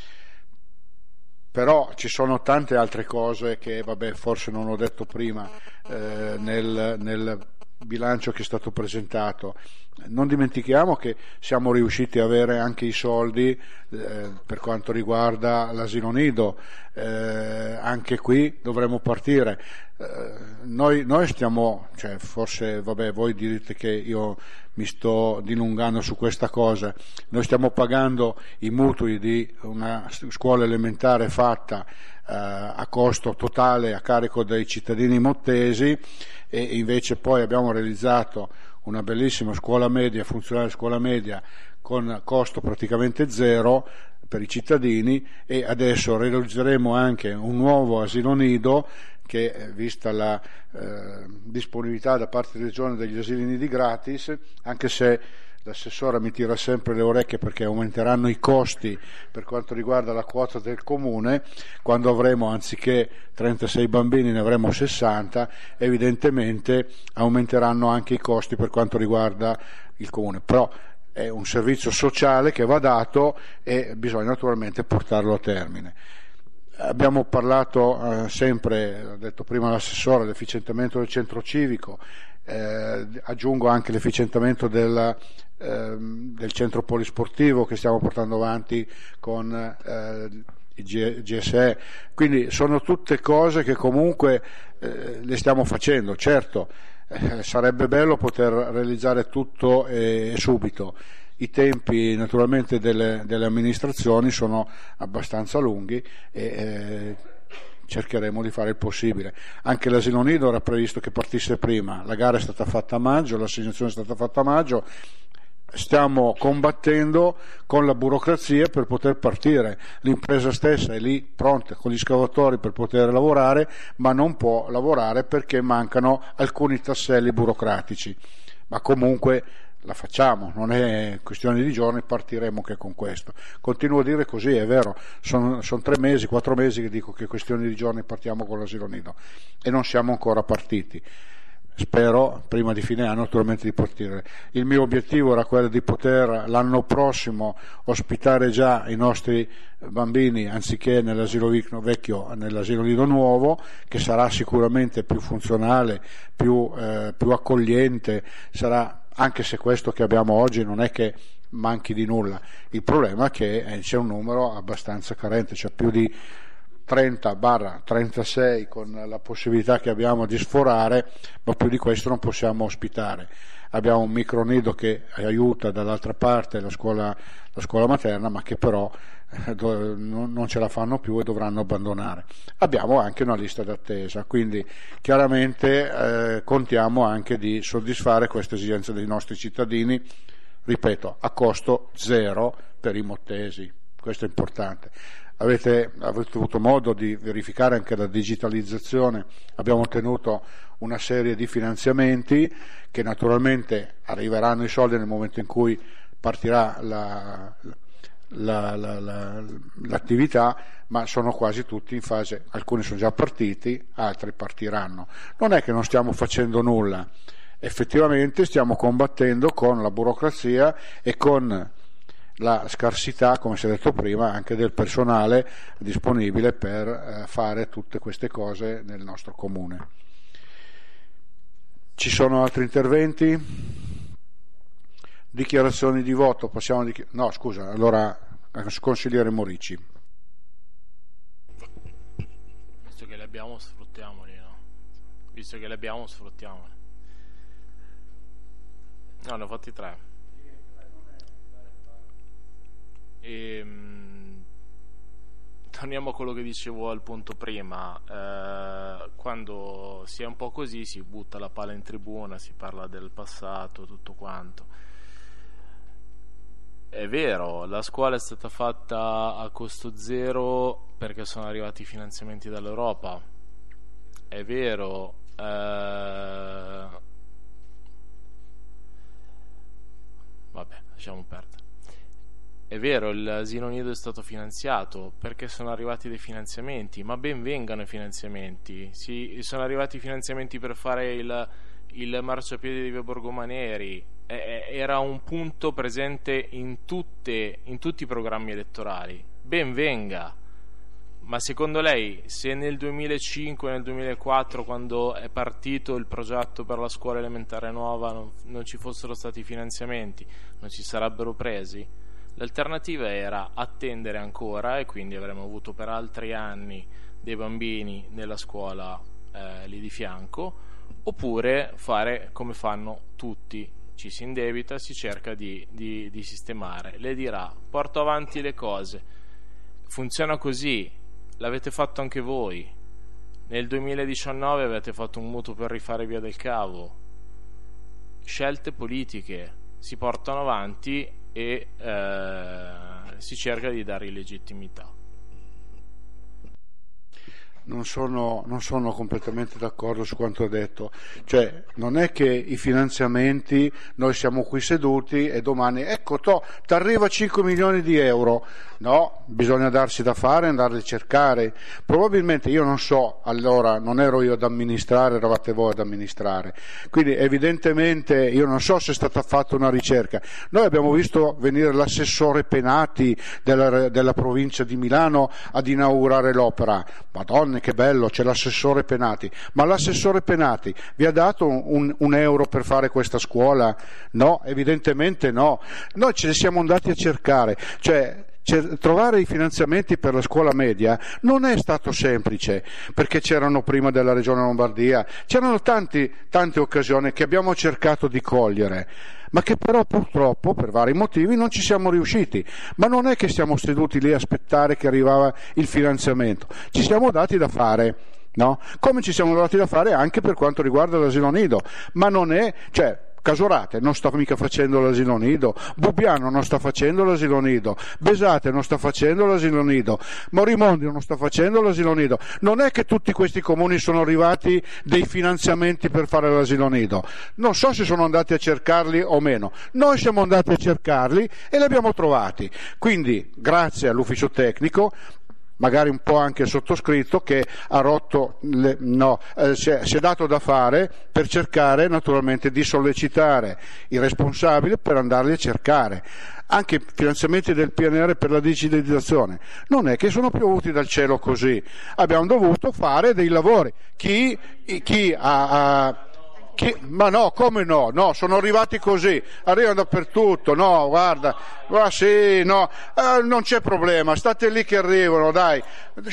Però ci sono tante altre cose che forse non ho detto prima nel bilancio che è stato presentato. Non dimentichiamo che siamo riusciti a avere anche i soldi per quanto riguarda l'asilo nido, anche qui dovremo partire. Noi stiamo, cioè forse voi direte che io mi sto dilungando su questa cosa, noi stiamo pagando i mutui di una scuola elementare fatta a costo totale a carico dei cittadini mottesi, e invece poi abbiamo realizzato una bellissima scuola media, funzionale scuola media con costo praticamente zero per i cittadini, e adesso realizzeremo anche un nuovo asilo nido che, vista la disponibilità da parte della Regione degli asili nidi gratis, anche se l'assessore mi tira sempre le orecchie perché aumenteranno i costi per quanto riguarda la quota del comune, quando avremo anziché 36 bambini ne avremo 60, evidentemente aumenteranno anche i costi per quanto riguarda il comune, però è un servizio sociale che va dato e bisogna naturalmente portarlo a termine. Abbiamo parlato sempre, ho detto prima l'assessore, dell'efficientamento del centro civico, aggiungo anche l'efficientamento del centro polisportivo che stiamo portando avanti con GSE, quindi sono tutte cose che comunque le stiamo facendo. Certo, sarebbe bello poter realizzare tutto subito. I tempi naturalmente delle amministrazioni sono abbastanza lunghi e cercheremo di fare il possibile. Anche l'asilo nido era previsto che partisse prima, la gara è stata fatta a maggio, l'assegnazione è stata fatta a maggio. Stiamo combattendo con la burocrazia per poter partire. L'impresa stessa è lì pronta con gli scavatori per poter lavorare, ma non può lavorare perché mancano alcuni tasselli burocratici. Ma comunque la facciamo, non è questione di giorni, partiremo anche con questo. Continuo a dire così, è vero, sono 3 mesi, 4 mesi che dico che è questione di giorni partiamo con l'asilo nido e non siamo ancora partiti. Spero prima di fine anno naturalmente di partire. Il mio obiettivo era quello di poter l'anno prossimo ospitare già i nostri bambini anziché nell'asilo vecchio, nell'asilo nido nuovo, che sarà sicuramente più funzionale, più accogliente, sarà, anche se questo che abbiamo oggi non è che manchi di nulla. Il problema è che c'è un numero abbastanza carente, c'è più di 30/36 con la possibilità che abbiamo di sforare, ma più di questo non possiamo ospitare. Abbiamo un micronido che aiuta dall'altra parte la scuola materna, ma che però non ce la fanno più e dovranno abbandonare. Abbiamo anche una lista d'attesa, quindi chiaramente contiamo anche di soddisfare queste esigenze dei nostri cittadini, ripeto, a costo zero per i mottesi. Questo è importante. Avete avuto modo di verificare anche la digitalizzazione, abbiamo ottenuto una serie di finanziamenti che naturalmente arriveranno i soldi nel momento in cui partirà l'attività, ma sono quasi tutti in fase, alcuni sono già partiti, altri partiranno. Non è che non stiamo facendo nulla, effettivamente stiamo combattendo con la burocrazia e con la scarsità, come si è detto prima, anche del personale disponibile per fare tutte queste cose nel nostro comune. Ci sono altri interventi? Dichiarazioni di voto? No, scusa, allora consigliere Morici. Visto che le abbiamo, sfruttiamoli, no? Visto che le abbiamo, sfruttiamoli. No, ne ho fatti 3. Torniamo a quello che dicevo al punto prima, quando si è un po' così si butta la palla in tribuna, si parla del passato, tutto quanto. È vero, la scuola è stata fatta a costo zero perché sono arrivati i finanziamenti dall'Europa, è vero, vabbè, lasciamo perdere. È vero, l'asilo nido è stato finanziato perché sono arrivati dei finanziamenti, ma ben vengano i finanziamenti. Sono arrivati i finanziamenti per fare il marciapiede di via Borgomaneri, era un punto presente in tutti i programmi elettorali. Ben venga, ma secondo lei se nel 2005 e nel 2004, quando è partito il progetto per la scuola elementare nuova, non ci fossero stati i finanziamenti, non ci sarebbero presi? L'alternativa era attendere ancora e quindi avremmo avuto per altri anni dei bambini nella scuola lì di fianco, oppure fare come fanno tutti, ci si indebita, si cerca di sistemare. Lei dirà, porto avanti le cose, funziona così, l'avete fatto anche voi, nel 2019 avete fatto un mutuo per rifare Via del Cavo, scelte politiche si portano avanti e si cerca di dare legittimità. Non sono completamente d'accordo su quanto ha detto, cioè non è che i finanziamenti noi siamo qui seduti e domani ecco ti arriva 5 milioni di euro, no, bisogna darsi da fare e andarli a cercare. Probabilmente, io non so, allora non ero io ad amministrare, eravate voi ad amministrare, quindi evidentemente io non so se è stata fatta una ricerca. Noi abbiamo visto venire l'assessore Penati della provincia di Milano ad inaugurare l'opera. Madonna, che bello, c'è l'assessore Penati, ma l'assessore Penati vi ha dato un euro per fare questa scuola? No, evidentemente no. Noi ce ne siamo andati a cercare, cioè trovare i finanziamenti per la scuola media non è stato semplice, perché c'erano prima della Regione Lombardia, c'erano tante occasioni che abbiamo cercato di cogliere, ma che però purtroppo per vari motivi non ci siamo riusciti. Ma non è che siamo seduti lì a aspettare che arrivava il finanziamento, ci siamo dati da fare, no? Come ci siamo dati da fare anche per quanto riguarda l'asilo nido, ma non è, Casorate non sta mica facendo l'asilo nido, Bubbiano non sta facendo l'asilo nido, Besate non sta facendo l'asilo nido, Morimondi non sta facendo l'asilo nido. Non è che tutti questi comuni sono arrivati dei finanziamenti per fare l'asilo nido, non so se sono andati a cercarli o meno, noi siamo andati a cercarli e li abbiamo trovati, quindi grazie all'ufficio tecnico, magari un po' anche il sottoscritto che ha rotto, si è dato da fare per cercare naturalmente di sollecitare i responsabili per andarli a cercare. Anche i finanziamenti del PNR per la digitalizzazione non è che sono piovuti dal cielo così, abbiamo dovuto fare dei lavori. Ma no, come no? No, sono arrivati così, arrivano dappertutto, no, guarda, sì, no, non c'è problema, state lì che arrivano, dai.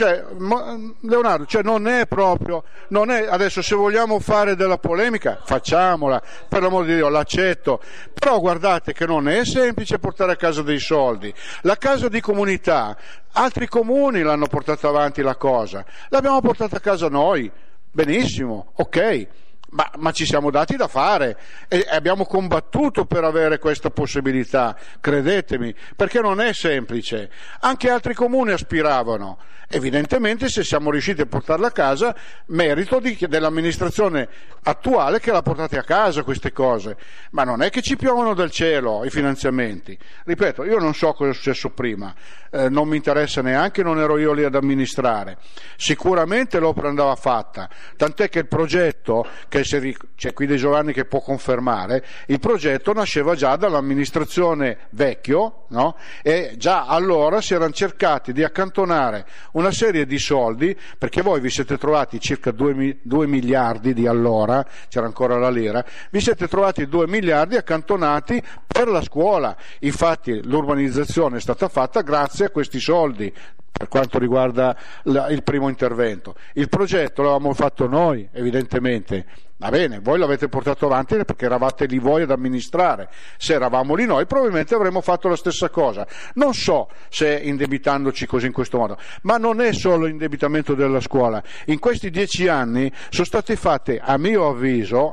Leonardo, non è proprio, adesso se vogliamo fare della polemica, facciamola, per l'amor di Dio, l'accetto, però guardate che non è semplice portare a casa dei soldi. La casa di comunità, altri comuni l'hanno portata avanti la cosa, l'abbiamo portata a casa noi, benissimo, ok. Ma ci siamo dati da fare e abbiamo combattuto per avere questa possibilità, credetemi, perché non è semplice. Anche altri comuni aspiravano. Evidentemente, se siamo riusciti a portarla a casa, merito dell'amministrazione attuale che l'ha portate a casa queste cose. Ma non è che ci piovono dal cielo i finanziamenti. Ripeto, io non so cosa è successo prima, non mi interessa neanche, non ero io lì ad amministrare. Sicuramente l'opera andava fatta, tant'è che il progetto, che c'è qui De Giovanni che può confermare, il progetto nasceva già dall'amministrazione Vecchio, no? E già allora si erano cercati di accantonare una serie di soldi, perché voi vi siete trovati circa 2 miliardi di allora, c'era ancora la lira, vi siete trovati 2 miliardi accantonati per la scuola. Infatti l'urbanizzazione è stata fatta grazie a questi soldi. Per quanto riguarda il primo intervento, il progetto l'avevamo fatto noi, evidentemente, va bene, voi l'avete portato avanti perché eravate lì voi ad amministrare. Se eravamo lì noi probabilmente avremmo fatto la stessa cosa. Non so se indebitandoci così in questo modo, ma non è solo indebitamento della scuola. In questi 10 anni sono state fatte, a mio avviso,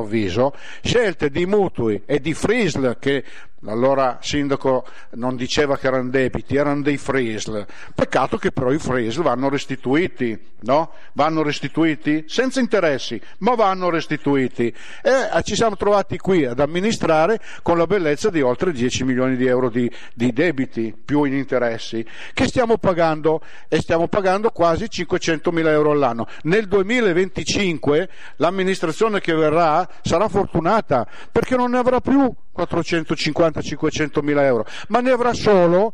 scelte di mutui e di FRISL che allora sindaco non diceva che erano debiti, erano dei FRISL. Peccato che però i FRISL vanno restituiti, no? Vanno restituiti senza interessi, ma vanno restituiti. E ci siamo trovati qui ad amministrare con la bellezza di oltre 10 milioni di euro di debiti più in interessi che stiamo pagando, e stiamo pagando quasi 500.000 euro all'anno. Nel 2025 l'amministrazione che verrà sarà fortunata perché non ne avrà più 450-500.000 euro, ma ne avrà solo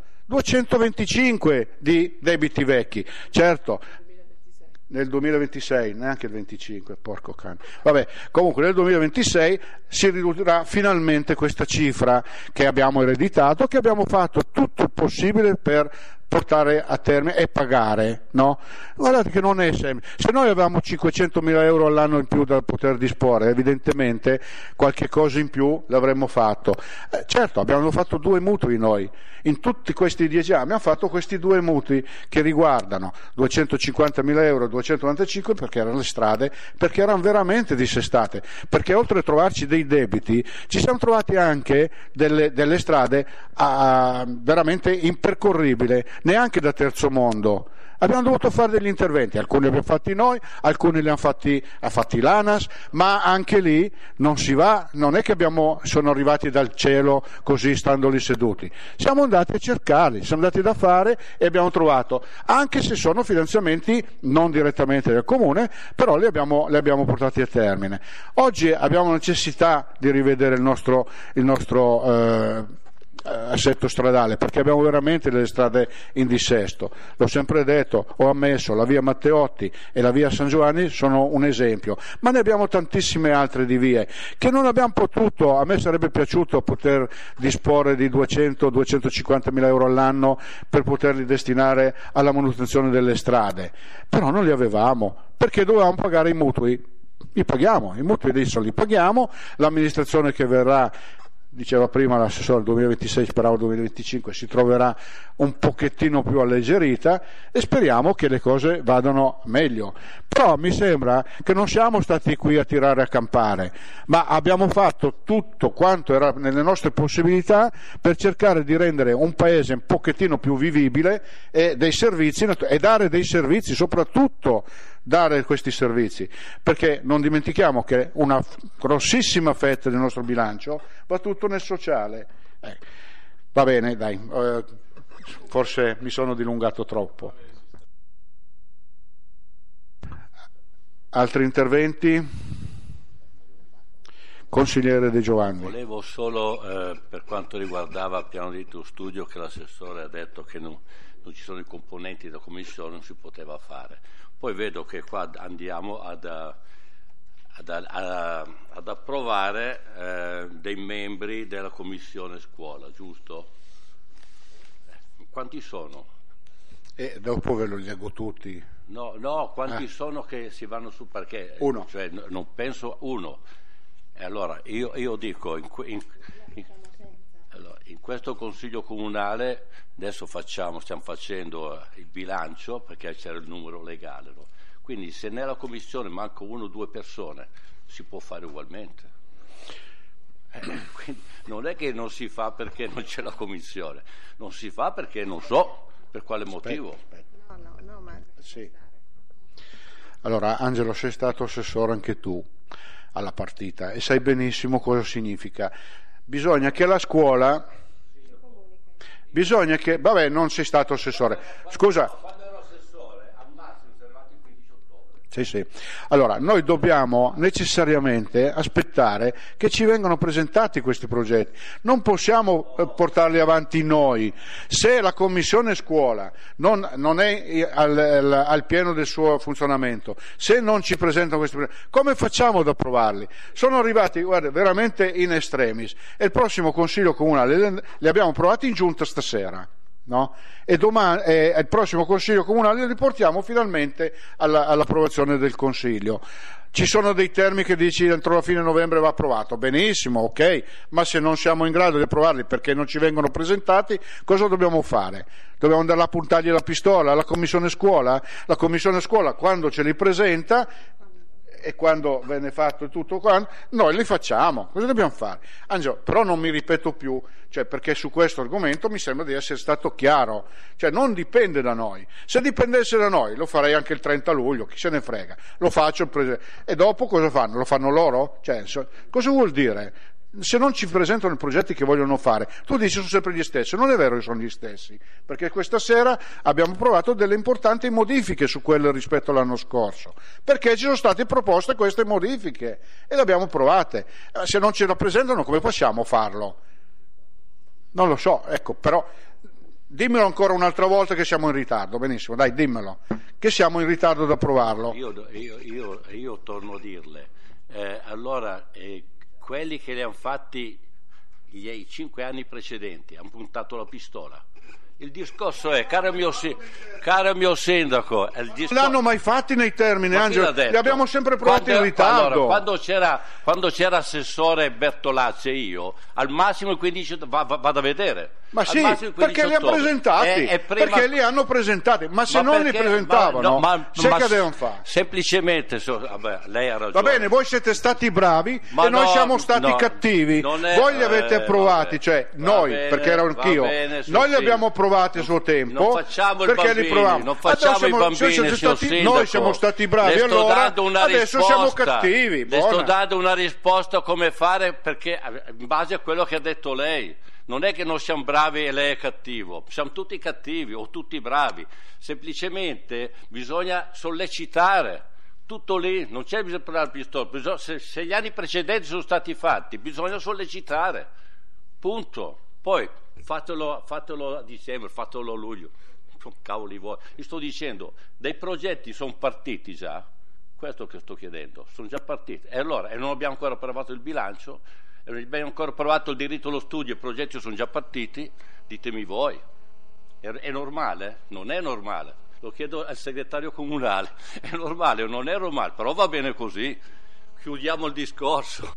225 di debiti vecchi. Certo, nel 2026, neanche il 25, porco cane. Vabbè, comunque nel 2026 si ridurrà finalmente questa cifra che abbiamo ereditato, che abbiamo fatto tutto il possibile per portare a termine e pagare, no? Guardate che non è semplice. Se noi avevamo 500.000 euro all'anno in più da poter disporre, evidentemente qualche cosa in più l'avremmo fatto. Certo, abbiamo fatto 2 mutui noi, in tutti questi 10 anni abbiamo fatto questi 2 mutui che riguardano 250.000 euro, 295 perché erano le strade, perché erano veramente dissestate, perché oltre a trovarci dei debiti ci siamo trovati anche delle strade veramente impercorribili, neanche da terzo mondo. Abbiamo dovuto fare degli interventi, alcuni li abbiamo fatti noi, alcuni li ha fatti l'ANAS, ma anche lì non si va, non è che sono arrivati dal cielo così stando lì seduti. Siamo andati a cercarli, siamo andati da fare e abbiamo trovato, anche se sono finanziamenti non direttamente del comune, però li abbiamo portati a termine. Oggi abbiamo necessità di rivedere il nostro assetto stradale, perché abbiamo veramente delle strade in dissesto. L'ho sempre detto, ho ammesso, la via Matteotti e la via San Giovanni sono un esempio, ma ne abbiamo tantissime altre di vie che non abbiamo potuto. A me sarebbe piaciuto poter disporre di 200-250 mila euro all'anno per poterli destinare alla manutenzione delle strade, però non li avevamo perché dovevamo pagare i mutui. Li paghiamo, i mutui adesso li paghiamo, l'amministrazione che verrà, diceva prima l'assessore, 2026, speravo 2025, si troverà un pochettino più alleggerita e speriamo che le cose vadano meglio. Però mi sembra che non siamo stati qui a tirare a campare, ma abbiamo fatto tutto quanto era nelle nostre possibilità per cercare di rendere un paese un pochettino più vivibile e dei servizi, e dare dei servizi, soprattutto dare questi servizi, perché non dimentichiamo che una grossissima fetta del nostro bilancio va tutto nel sociale. Va bene, dai, forse mi sono dilungato troppo. Altri interventi? Consigliere De Giovanni. Volevo solo, per quanto riguardava il piano di studio, che l'assessore ha detto che non ci sono i componenti della commissione, non si poteva fare. Poi vedo che qua andiamo ad approvare dei membri della commissione scuola, giusto? Quanti sono? E dopo ve lo leggo tutti. No, quanti sono che si vanno su, perché? Uno. Cioè, non penso uno. E allora io dico, in questo consiglio comunale adesso stiamo facendo il bilancio, perché c'era il numero legale, no? Quindi se nella commissione manca 1 o 2 persone si può fare ugualmente. Quindi non è che non si fa perché non c'è la commissione, non si fa perché non so per quale motivo. Aspetta. No, ma... Sì. Allora, Angelo, sei stato assessore anche tu alla partita e sai benissimo cosa significa. Bisogna che la scuola, vabbè, non sei stato assessore, scusa. Quando ero assessore, al massimo si è arrivati il 15 ottobre. Sì. Allora, noi dobbiamo necessariamente aspettare che ci vengano presentati questi progetti. Non possiamo portarli avanti noi. Se la commissione scuola non è al pieno del suo funzionamento, se non ci presentano questi progetti, come facciamo ad approvarli? Sono arrivati, guarda, veramente in extremis. E il prossimo Consiglio Comunale li abbiamo approvati in giunta stasera. No? E domani il prossimo Consiglio Comunale li riportiamo finalmente all'approvazione del Consiglio. Ci sono dei termini che dici entro la fine novembre va approvato, benissimo, ok, ma se non siamo in grado di approvarli perché non ci vengono presentati, cosa dobbiamo fare? Dobbiamo andare a puntargli la pistola alla Commissione Scuola? La Commissione Scuola quando ce li presenta e quando viene fatto tutto quanto, noi li facciamo. Cosa dobbiamo fare? Angelo, però non mi ripeto più, cioè, perché su questo argomento mi sembra di essere stato chiaro, cioè non dipende da noi. Se dipendesse da noi lo farei anche il 30 luglio, chi se ne frega, lo faccio e dopo cosa fanno? Lo fanno loro? Cioè, cosa vuol dire? Se non ci presentano i progetti che vogliono fare, tu dici sono sempre gli stessi, non è vero che sono gli stessi, perché questa sera abbiamo approvato delle importanti modifiche su quelle rispetto all'anno scorso, perché ci sono state proposte queste modifiche e le abbiamo approvate. Se non ce la presentano come possiamo farlo? Non lo so, ecco, però dimmelo ancora un'altra volta che siamo in ritardo, benissimo, dai, dimmelo, che siamo in ritardo ad approvarlo. Io torno a dirle, allora quelli che li hanno fatti i 5 anni precedenti hanno puntato la pistola. Il discorso è, caro mio sindaco, non l'hanno mai fatti nei termini, Angelo, li abbiamo sempre provati in ritardo. Allora, quando c'era assessore Bertolazzi e io, al massimo il 15 vado a vedere. Ma sì, perché li hanno presentati, perché li hanno presentati, ma se non li presentavano, che devono fare? Semplicemente, vabbè, lei ha ragione. Va bene, voi siete stati bravi e noi siamo stati cattivi, voi li avete approvati, cioè noi, perché ero anch'io, noi li abbiamo approvati a suo tempo, perché li provavamo. Non facciamo i bambini, signor sindaco. Noi siamo stati bravi, allora adesso siamo cattivi. Le sto dando una risposta come fare, perché in base a quello che ha detto lei. Non è che noi siamo bravi e lei è cattivo, siamo tutti cattivi o tutti bravi, semplicemente bisogna sollecitare, tutto lì, non c'è bisogno di prendere la pistola, se gli anni precedenti sono stati fatti bisogna sollecitare, punto. Poi fatelo a dicembre, fatelo a luglio, cavoli vuoi. Io sto dicendo, dei progetti sono partiti già, questo che sto chiedendo, sono già partiti, e allora non abbiamo ancora approvato il bilancio, e non abbiamo ancora approvato il diritto allo studio, i progetti sono già partiti, ditemi voi, è normale? Non è normale, lo chiedo al segretario comunale, è normale o non è normale, però va bene così, chiudiamo il discorso.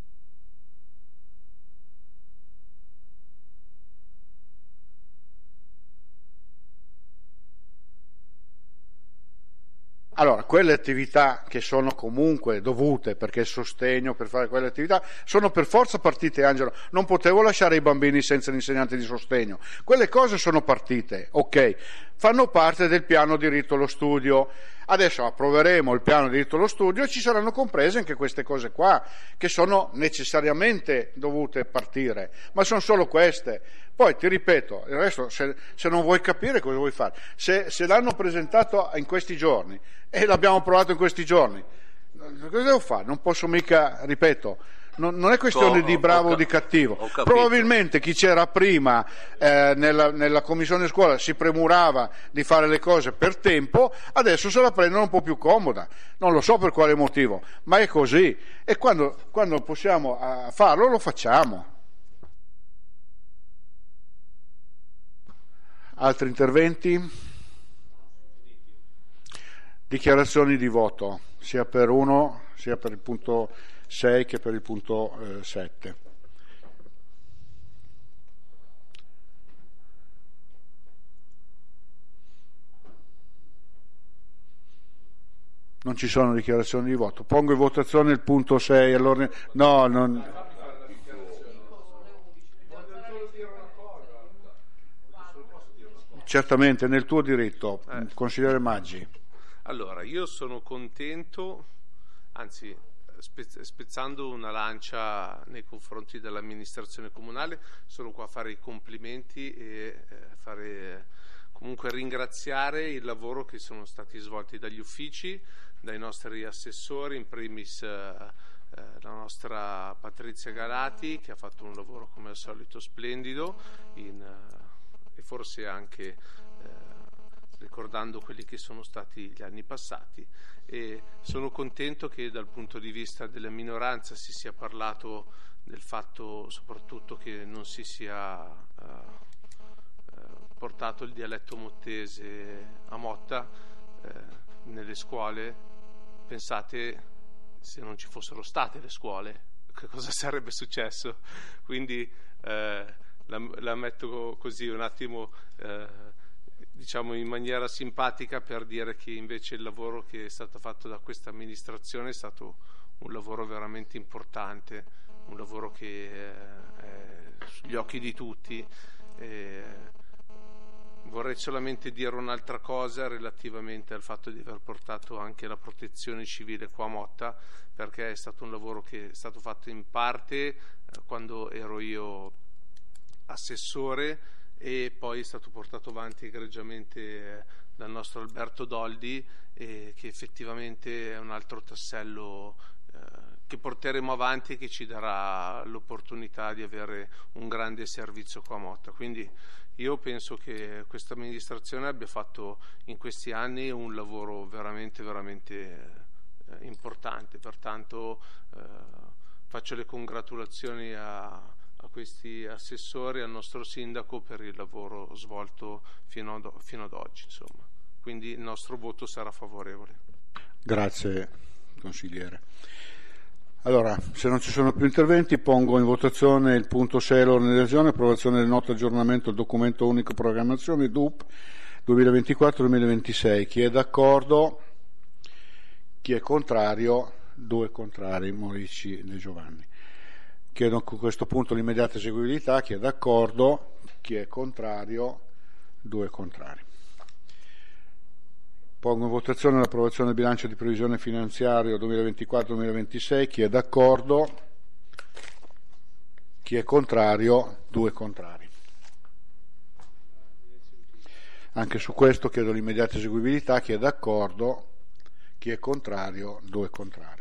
Allora, quelle attività che sono comunque dovute, perché il sostegno per fare quelle attività, sono per forza partite, Angelo. Non potevo lasciare i bambini senza l'insegnante di sostegno. Quelle cose sono partite, ok, fanno parte del piano diritto allo studio. Adesso approveremo il piano diritto allo studio e ci saranno comprese anche queste cose qua, che sono necessariamente dovute partire, ma sono solo queste. Poi ti ripeto, il resto, se non vuoi capire, cosa vuoi fare? Se l'hanno presentato in questi giorni e l'abbiamo approvato in questi giorni, cosa devo fare? Non posso mica, ripeto, non è questione di bravo o di cattivo. Probabilmente chi c'era prima nella commissione scuola si premurava di fare le cose per tempo, adesso se la prendono un po' più comoda, non lo so per quale motivo, ma è così, e quando possiamo farlo lo facciamo. Altri interventi? Dichiarazioni di voto, sia per uno, sia per il punto 6 che per il punto 7. Non ci sono dichiarazioni di voto. Pongo in votazione il punto 6 all'ordine. No, non. Certamente, nel tuo diritto, consigliere Maggi. Allora, io sono contento, anzi spezzando una lancia nei confronti dell'amministrazione comunale, sono qua a fare i complimenti e comunque ringraziare il lavoro che sono stati svolti dagli uffici, dai nostri assessori, in primis la nostra Patrizia Galati, che ha fatto un lavoro come al solito splendido e forse anche ricordando quelli che sono stati gli anni passati, e sono contento che dal punto di vista della minoranza si sia parlato del fatto soprattutto che non si sia portato il dialetto mottese a Motta nelle scuole. Pensate se non ci fossero state le scuole, che cosa sarebbe successo? Quindi la metto così un attimo diciamo in maniera simpatica per dire che invece il lavoro che è stato fatto da questa amministrazione è stato un lavoro veramente importante, un lavoro che è sugli occhi di tutti. Vorrei solamente dire un'altra cosa relativamente al fatto di aver portato anche la protezione civile qua a Motta, perché è stato un lavoro che è stato fatto in parte quando ero io assessore, e poi è stato portato avanti egregiamente dal nostro Alberto Doldi, che effettivamente è un altro tassello che porteremo avanti e che ci darà l'opportunità di avere un grande servizio qua a Motta. Quindi io penso che questa amministrazione abbia fatto in questi anni un lavoro veramente importante, pertanto faccio le congratulazioni a questi assessori, al nostro sindaco per il lavoro svolto fino ad oggi, insomma. Quindi il nostro voto sarà favorevole. Grazie consigliere. Allora, se non ci sono più interventi, pongo in votazione il punto 6 all'ordine del giorno, approvazione del nota aggiornamento del documento unico programmazione DUP 2024-2026. Chi è d'accordo? Chi è contrario? 2 contrari, Morici De Giovanni. Chiedo a questo punto l'immediata eseguibilità. Chi è d'accordo? Chi è contrario? 2 contrari. Pongo in votazione l'approvazione del bilancio di previsione finanziario 2024-2026. Chi è d'accordo? Chi è contrario? 2 contrari. Anche su questo chiedo l'immediata eseguibilità. Chi è d'accordo? Chi è contrario? 2 contrari.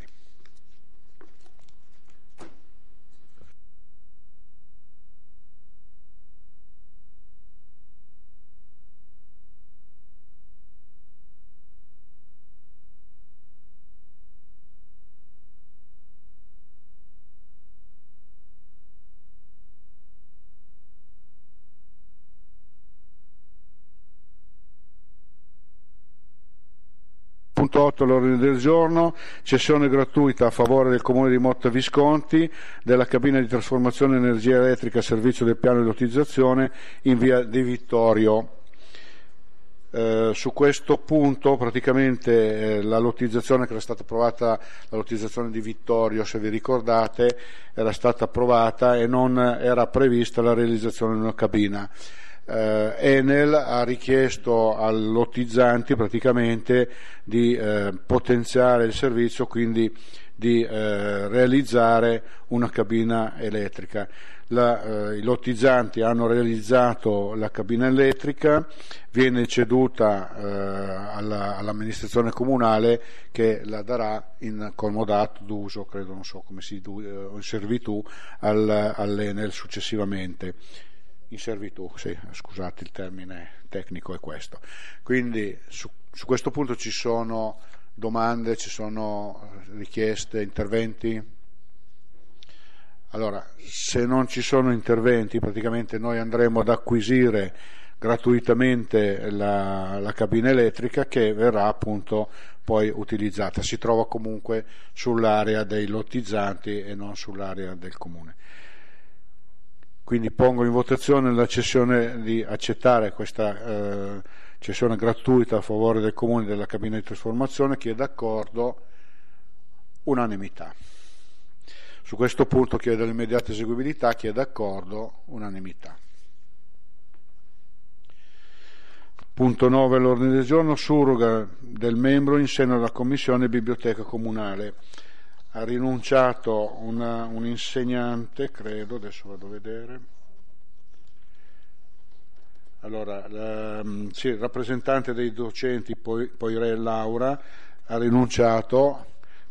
Punto 8 all'ordine del giorno, cessione gratuita a favore del Comune di Motta Visconti della cabina di trasformazione energia elettrica a servizio del piano di lottizzazione in via Di Vittorio. Su questo punto praticamente la lottizzazione che era stata approvata, la lottizzazione di Vittorio, se vi ricordate, era stata approvata e non era prevista la realizzazione di una cabina. Enel ha richiesto ai lottizzanti praticamente di potenziare il servizio, quindi di realizzare una cabina elettrica. I lottizzanti hanno realizzato la cabina elettrica, viene ceduta all'amministrazione comunale che la darà in comodato d'uso, credo, non so come si in servitù all'Enel successivamente. In servitù, sì, scusate, il termine tecnico è questo. Quindi su questo punto ci sono domande, ci sono richieste, interventi? Allora, se non ci sono interventi, praticamente noi andremo ad acquisire gratuitamente la cabina elettrica che verrà appunto poi utilizzata. Si trova comunque sull'area dei lottizzanti e non sull'area del comune. Quindi pongo in votazione la cessione di accettare questa cessione gratuita a favore del comune della cabina di trasformazione. Chi è d'accordo? Unanimità. Su questo punto chiedo l'immediata eseguibilità. Chi è d'accordo? Unanimità. Punto 9 all'ordine del giorno, surroga del membro in seno alla Commissione Biblioteca Comunale. Ha rinunciato un insegnante, credo, adesso vado a vedere. Allora, il rappresentante dei docenti, Poirel Laura, ha rinunciato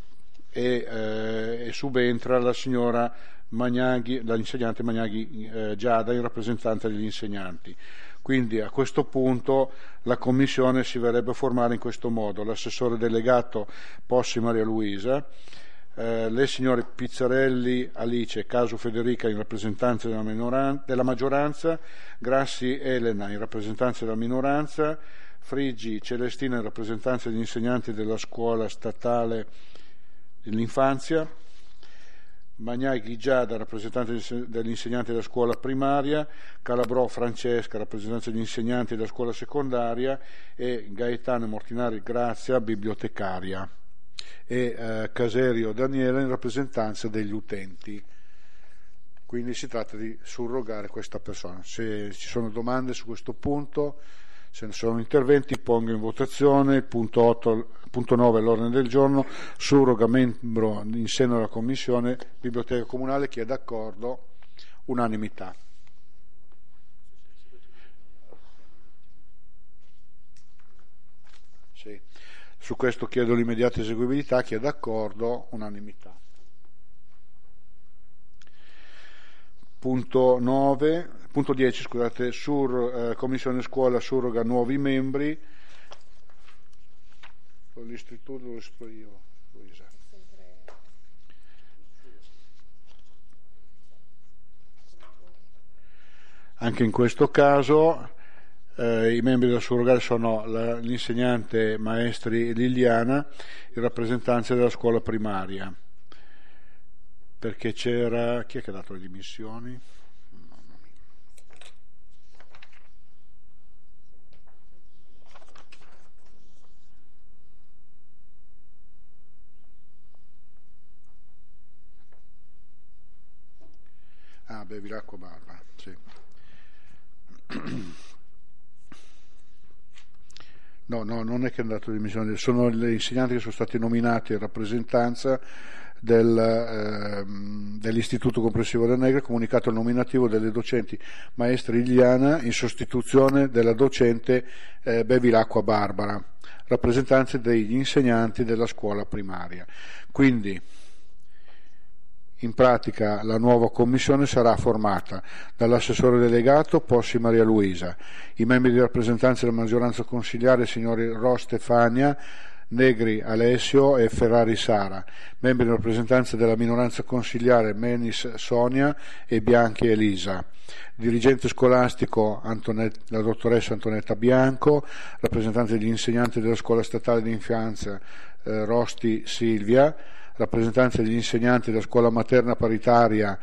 e subentra la signora Magnaghi, l'insegnante Magnaghi Giada, in rappresentanza degli insegnanti. Quindi a questo punto la commissione si verrebbe a formare in questo modo: l'assessore delegato Possi Maria Luisa, le signore Pizzarelli Alice e Casu Federica in rappresentanza della maggioranza, Grassi Elena in rappresentanza della minoranza, Frigi Celestina in rappresentanza degli insegnanti della scuola statale dell'infanzia, Magnaghi Giada rappresentante degli insegnanti della scuola primaria, Calabrò Francesca rappresentante degli insegnanti della scuola secondaria e Gaetano Mortinari Grazia bibliotecaria e Caserio Daniela in rappresentanza degli utenti. Quindi si tratta di surrogare questa persona. Se ci sono domande su questo punto, se ne sono interventi, pongo in votazione il punto 9 all'ordine del giorno, surroga membro in seno alla Commissione Biblioteca Comunale. Chi è d'accordo? Unanimità. Sì. Su questo chiedo l'immediata eseguibilità. Chi è d'accordo? Unanimità. Punto 10, scusate, Commissione Scuola surroga nuovi membri. L'istituto lo sto io, Luisa. Anche in questo caso i membri da surrogare sono l'insegnante maestri Liliana in rappresentanza della scuola primaria, perché c'era, chi è che ha dato le dimissioni? Bevilacqua Barbara, sì. No, non è che è andato di dimissione, sono gli insegnanti che sono stati nominati in rappresentanza dell'Istituto Comprensivo del Negre, comunicato il nominativo delle docenti maestre Iliana in sostituzione della docente Bevilacqua Barbara, rappresentanze degli insegnanti della scuola primaria. Quindi in pratica la nuova commissione sarà formata dall'assessore delegato Possi Maria Luisa, i membri di rappresentanza della maggioranza consigliare signori Ro Stefania, Negri Alessio e Ferrari Sara, membri in rappresentanza della minoranza consiliare Menis Sonia e Bianchi Elisa, dirigente scolastico la dottoressa Antonetta Bianco, rappresentante degli insegnanti della scuola statale di infanzia Rosti Silvia, rappresentante degli insegnanti della scuola materna paritaria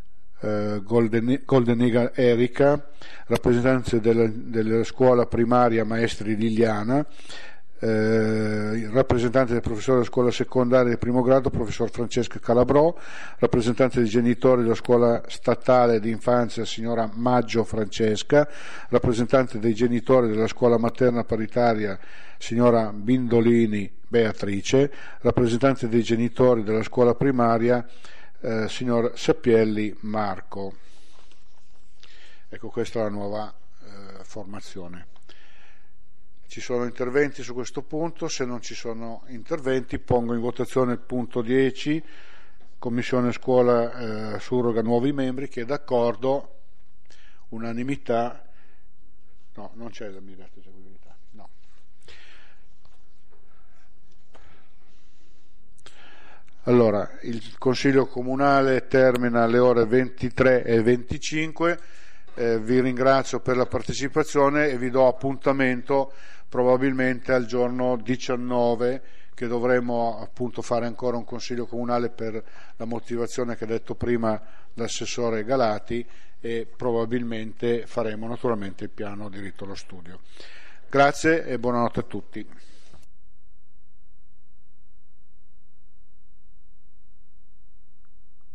Goldeniga Erika, rappresentante della scuola primaria Maestri Liliana, rappresentante del professore della scuola secondaria di primo grado professor Francesca Calabrò, rappresentante dei genitori della scuola statale di infanzia signora Maggio Francesca, rappresentante dei genitori della scuola materna paritaria signora Bindolini Beatrice, rappresentante dei genitori della scuola primaria signor Sappielli Marco. Ecco, questa è la nuova formazione. Ci sono interventi su questo punto? Se non ci sono interventi, pongo in votazione il punto 10, Commissione Scuola surroga nuovi membri. Chi è d'accordo? Unanimità? No, non c'è la mia eseguibilità. No. Allora, il Consiglio Comunale termina alle ore 23:25. Vi ringrazio per la partecipazione e vi do appuntamento probabilmente al giorno 19, che dovremo appunto fare ancora un Consiglio Comunale per la motivazione che ha detto prima l'assessore Galati, e probabilmente faremo naturalmente il piano diritto allo studio. Grazie e buonanotte a tutti.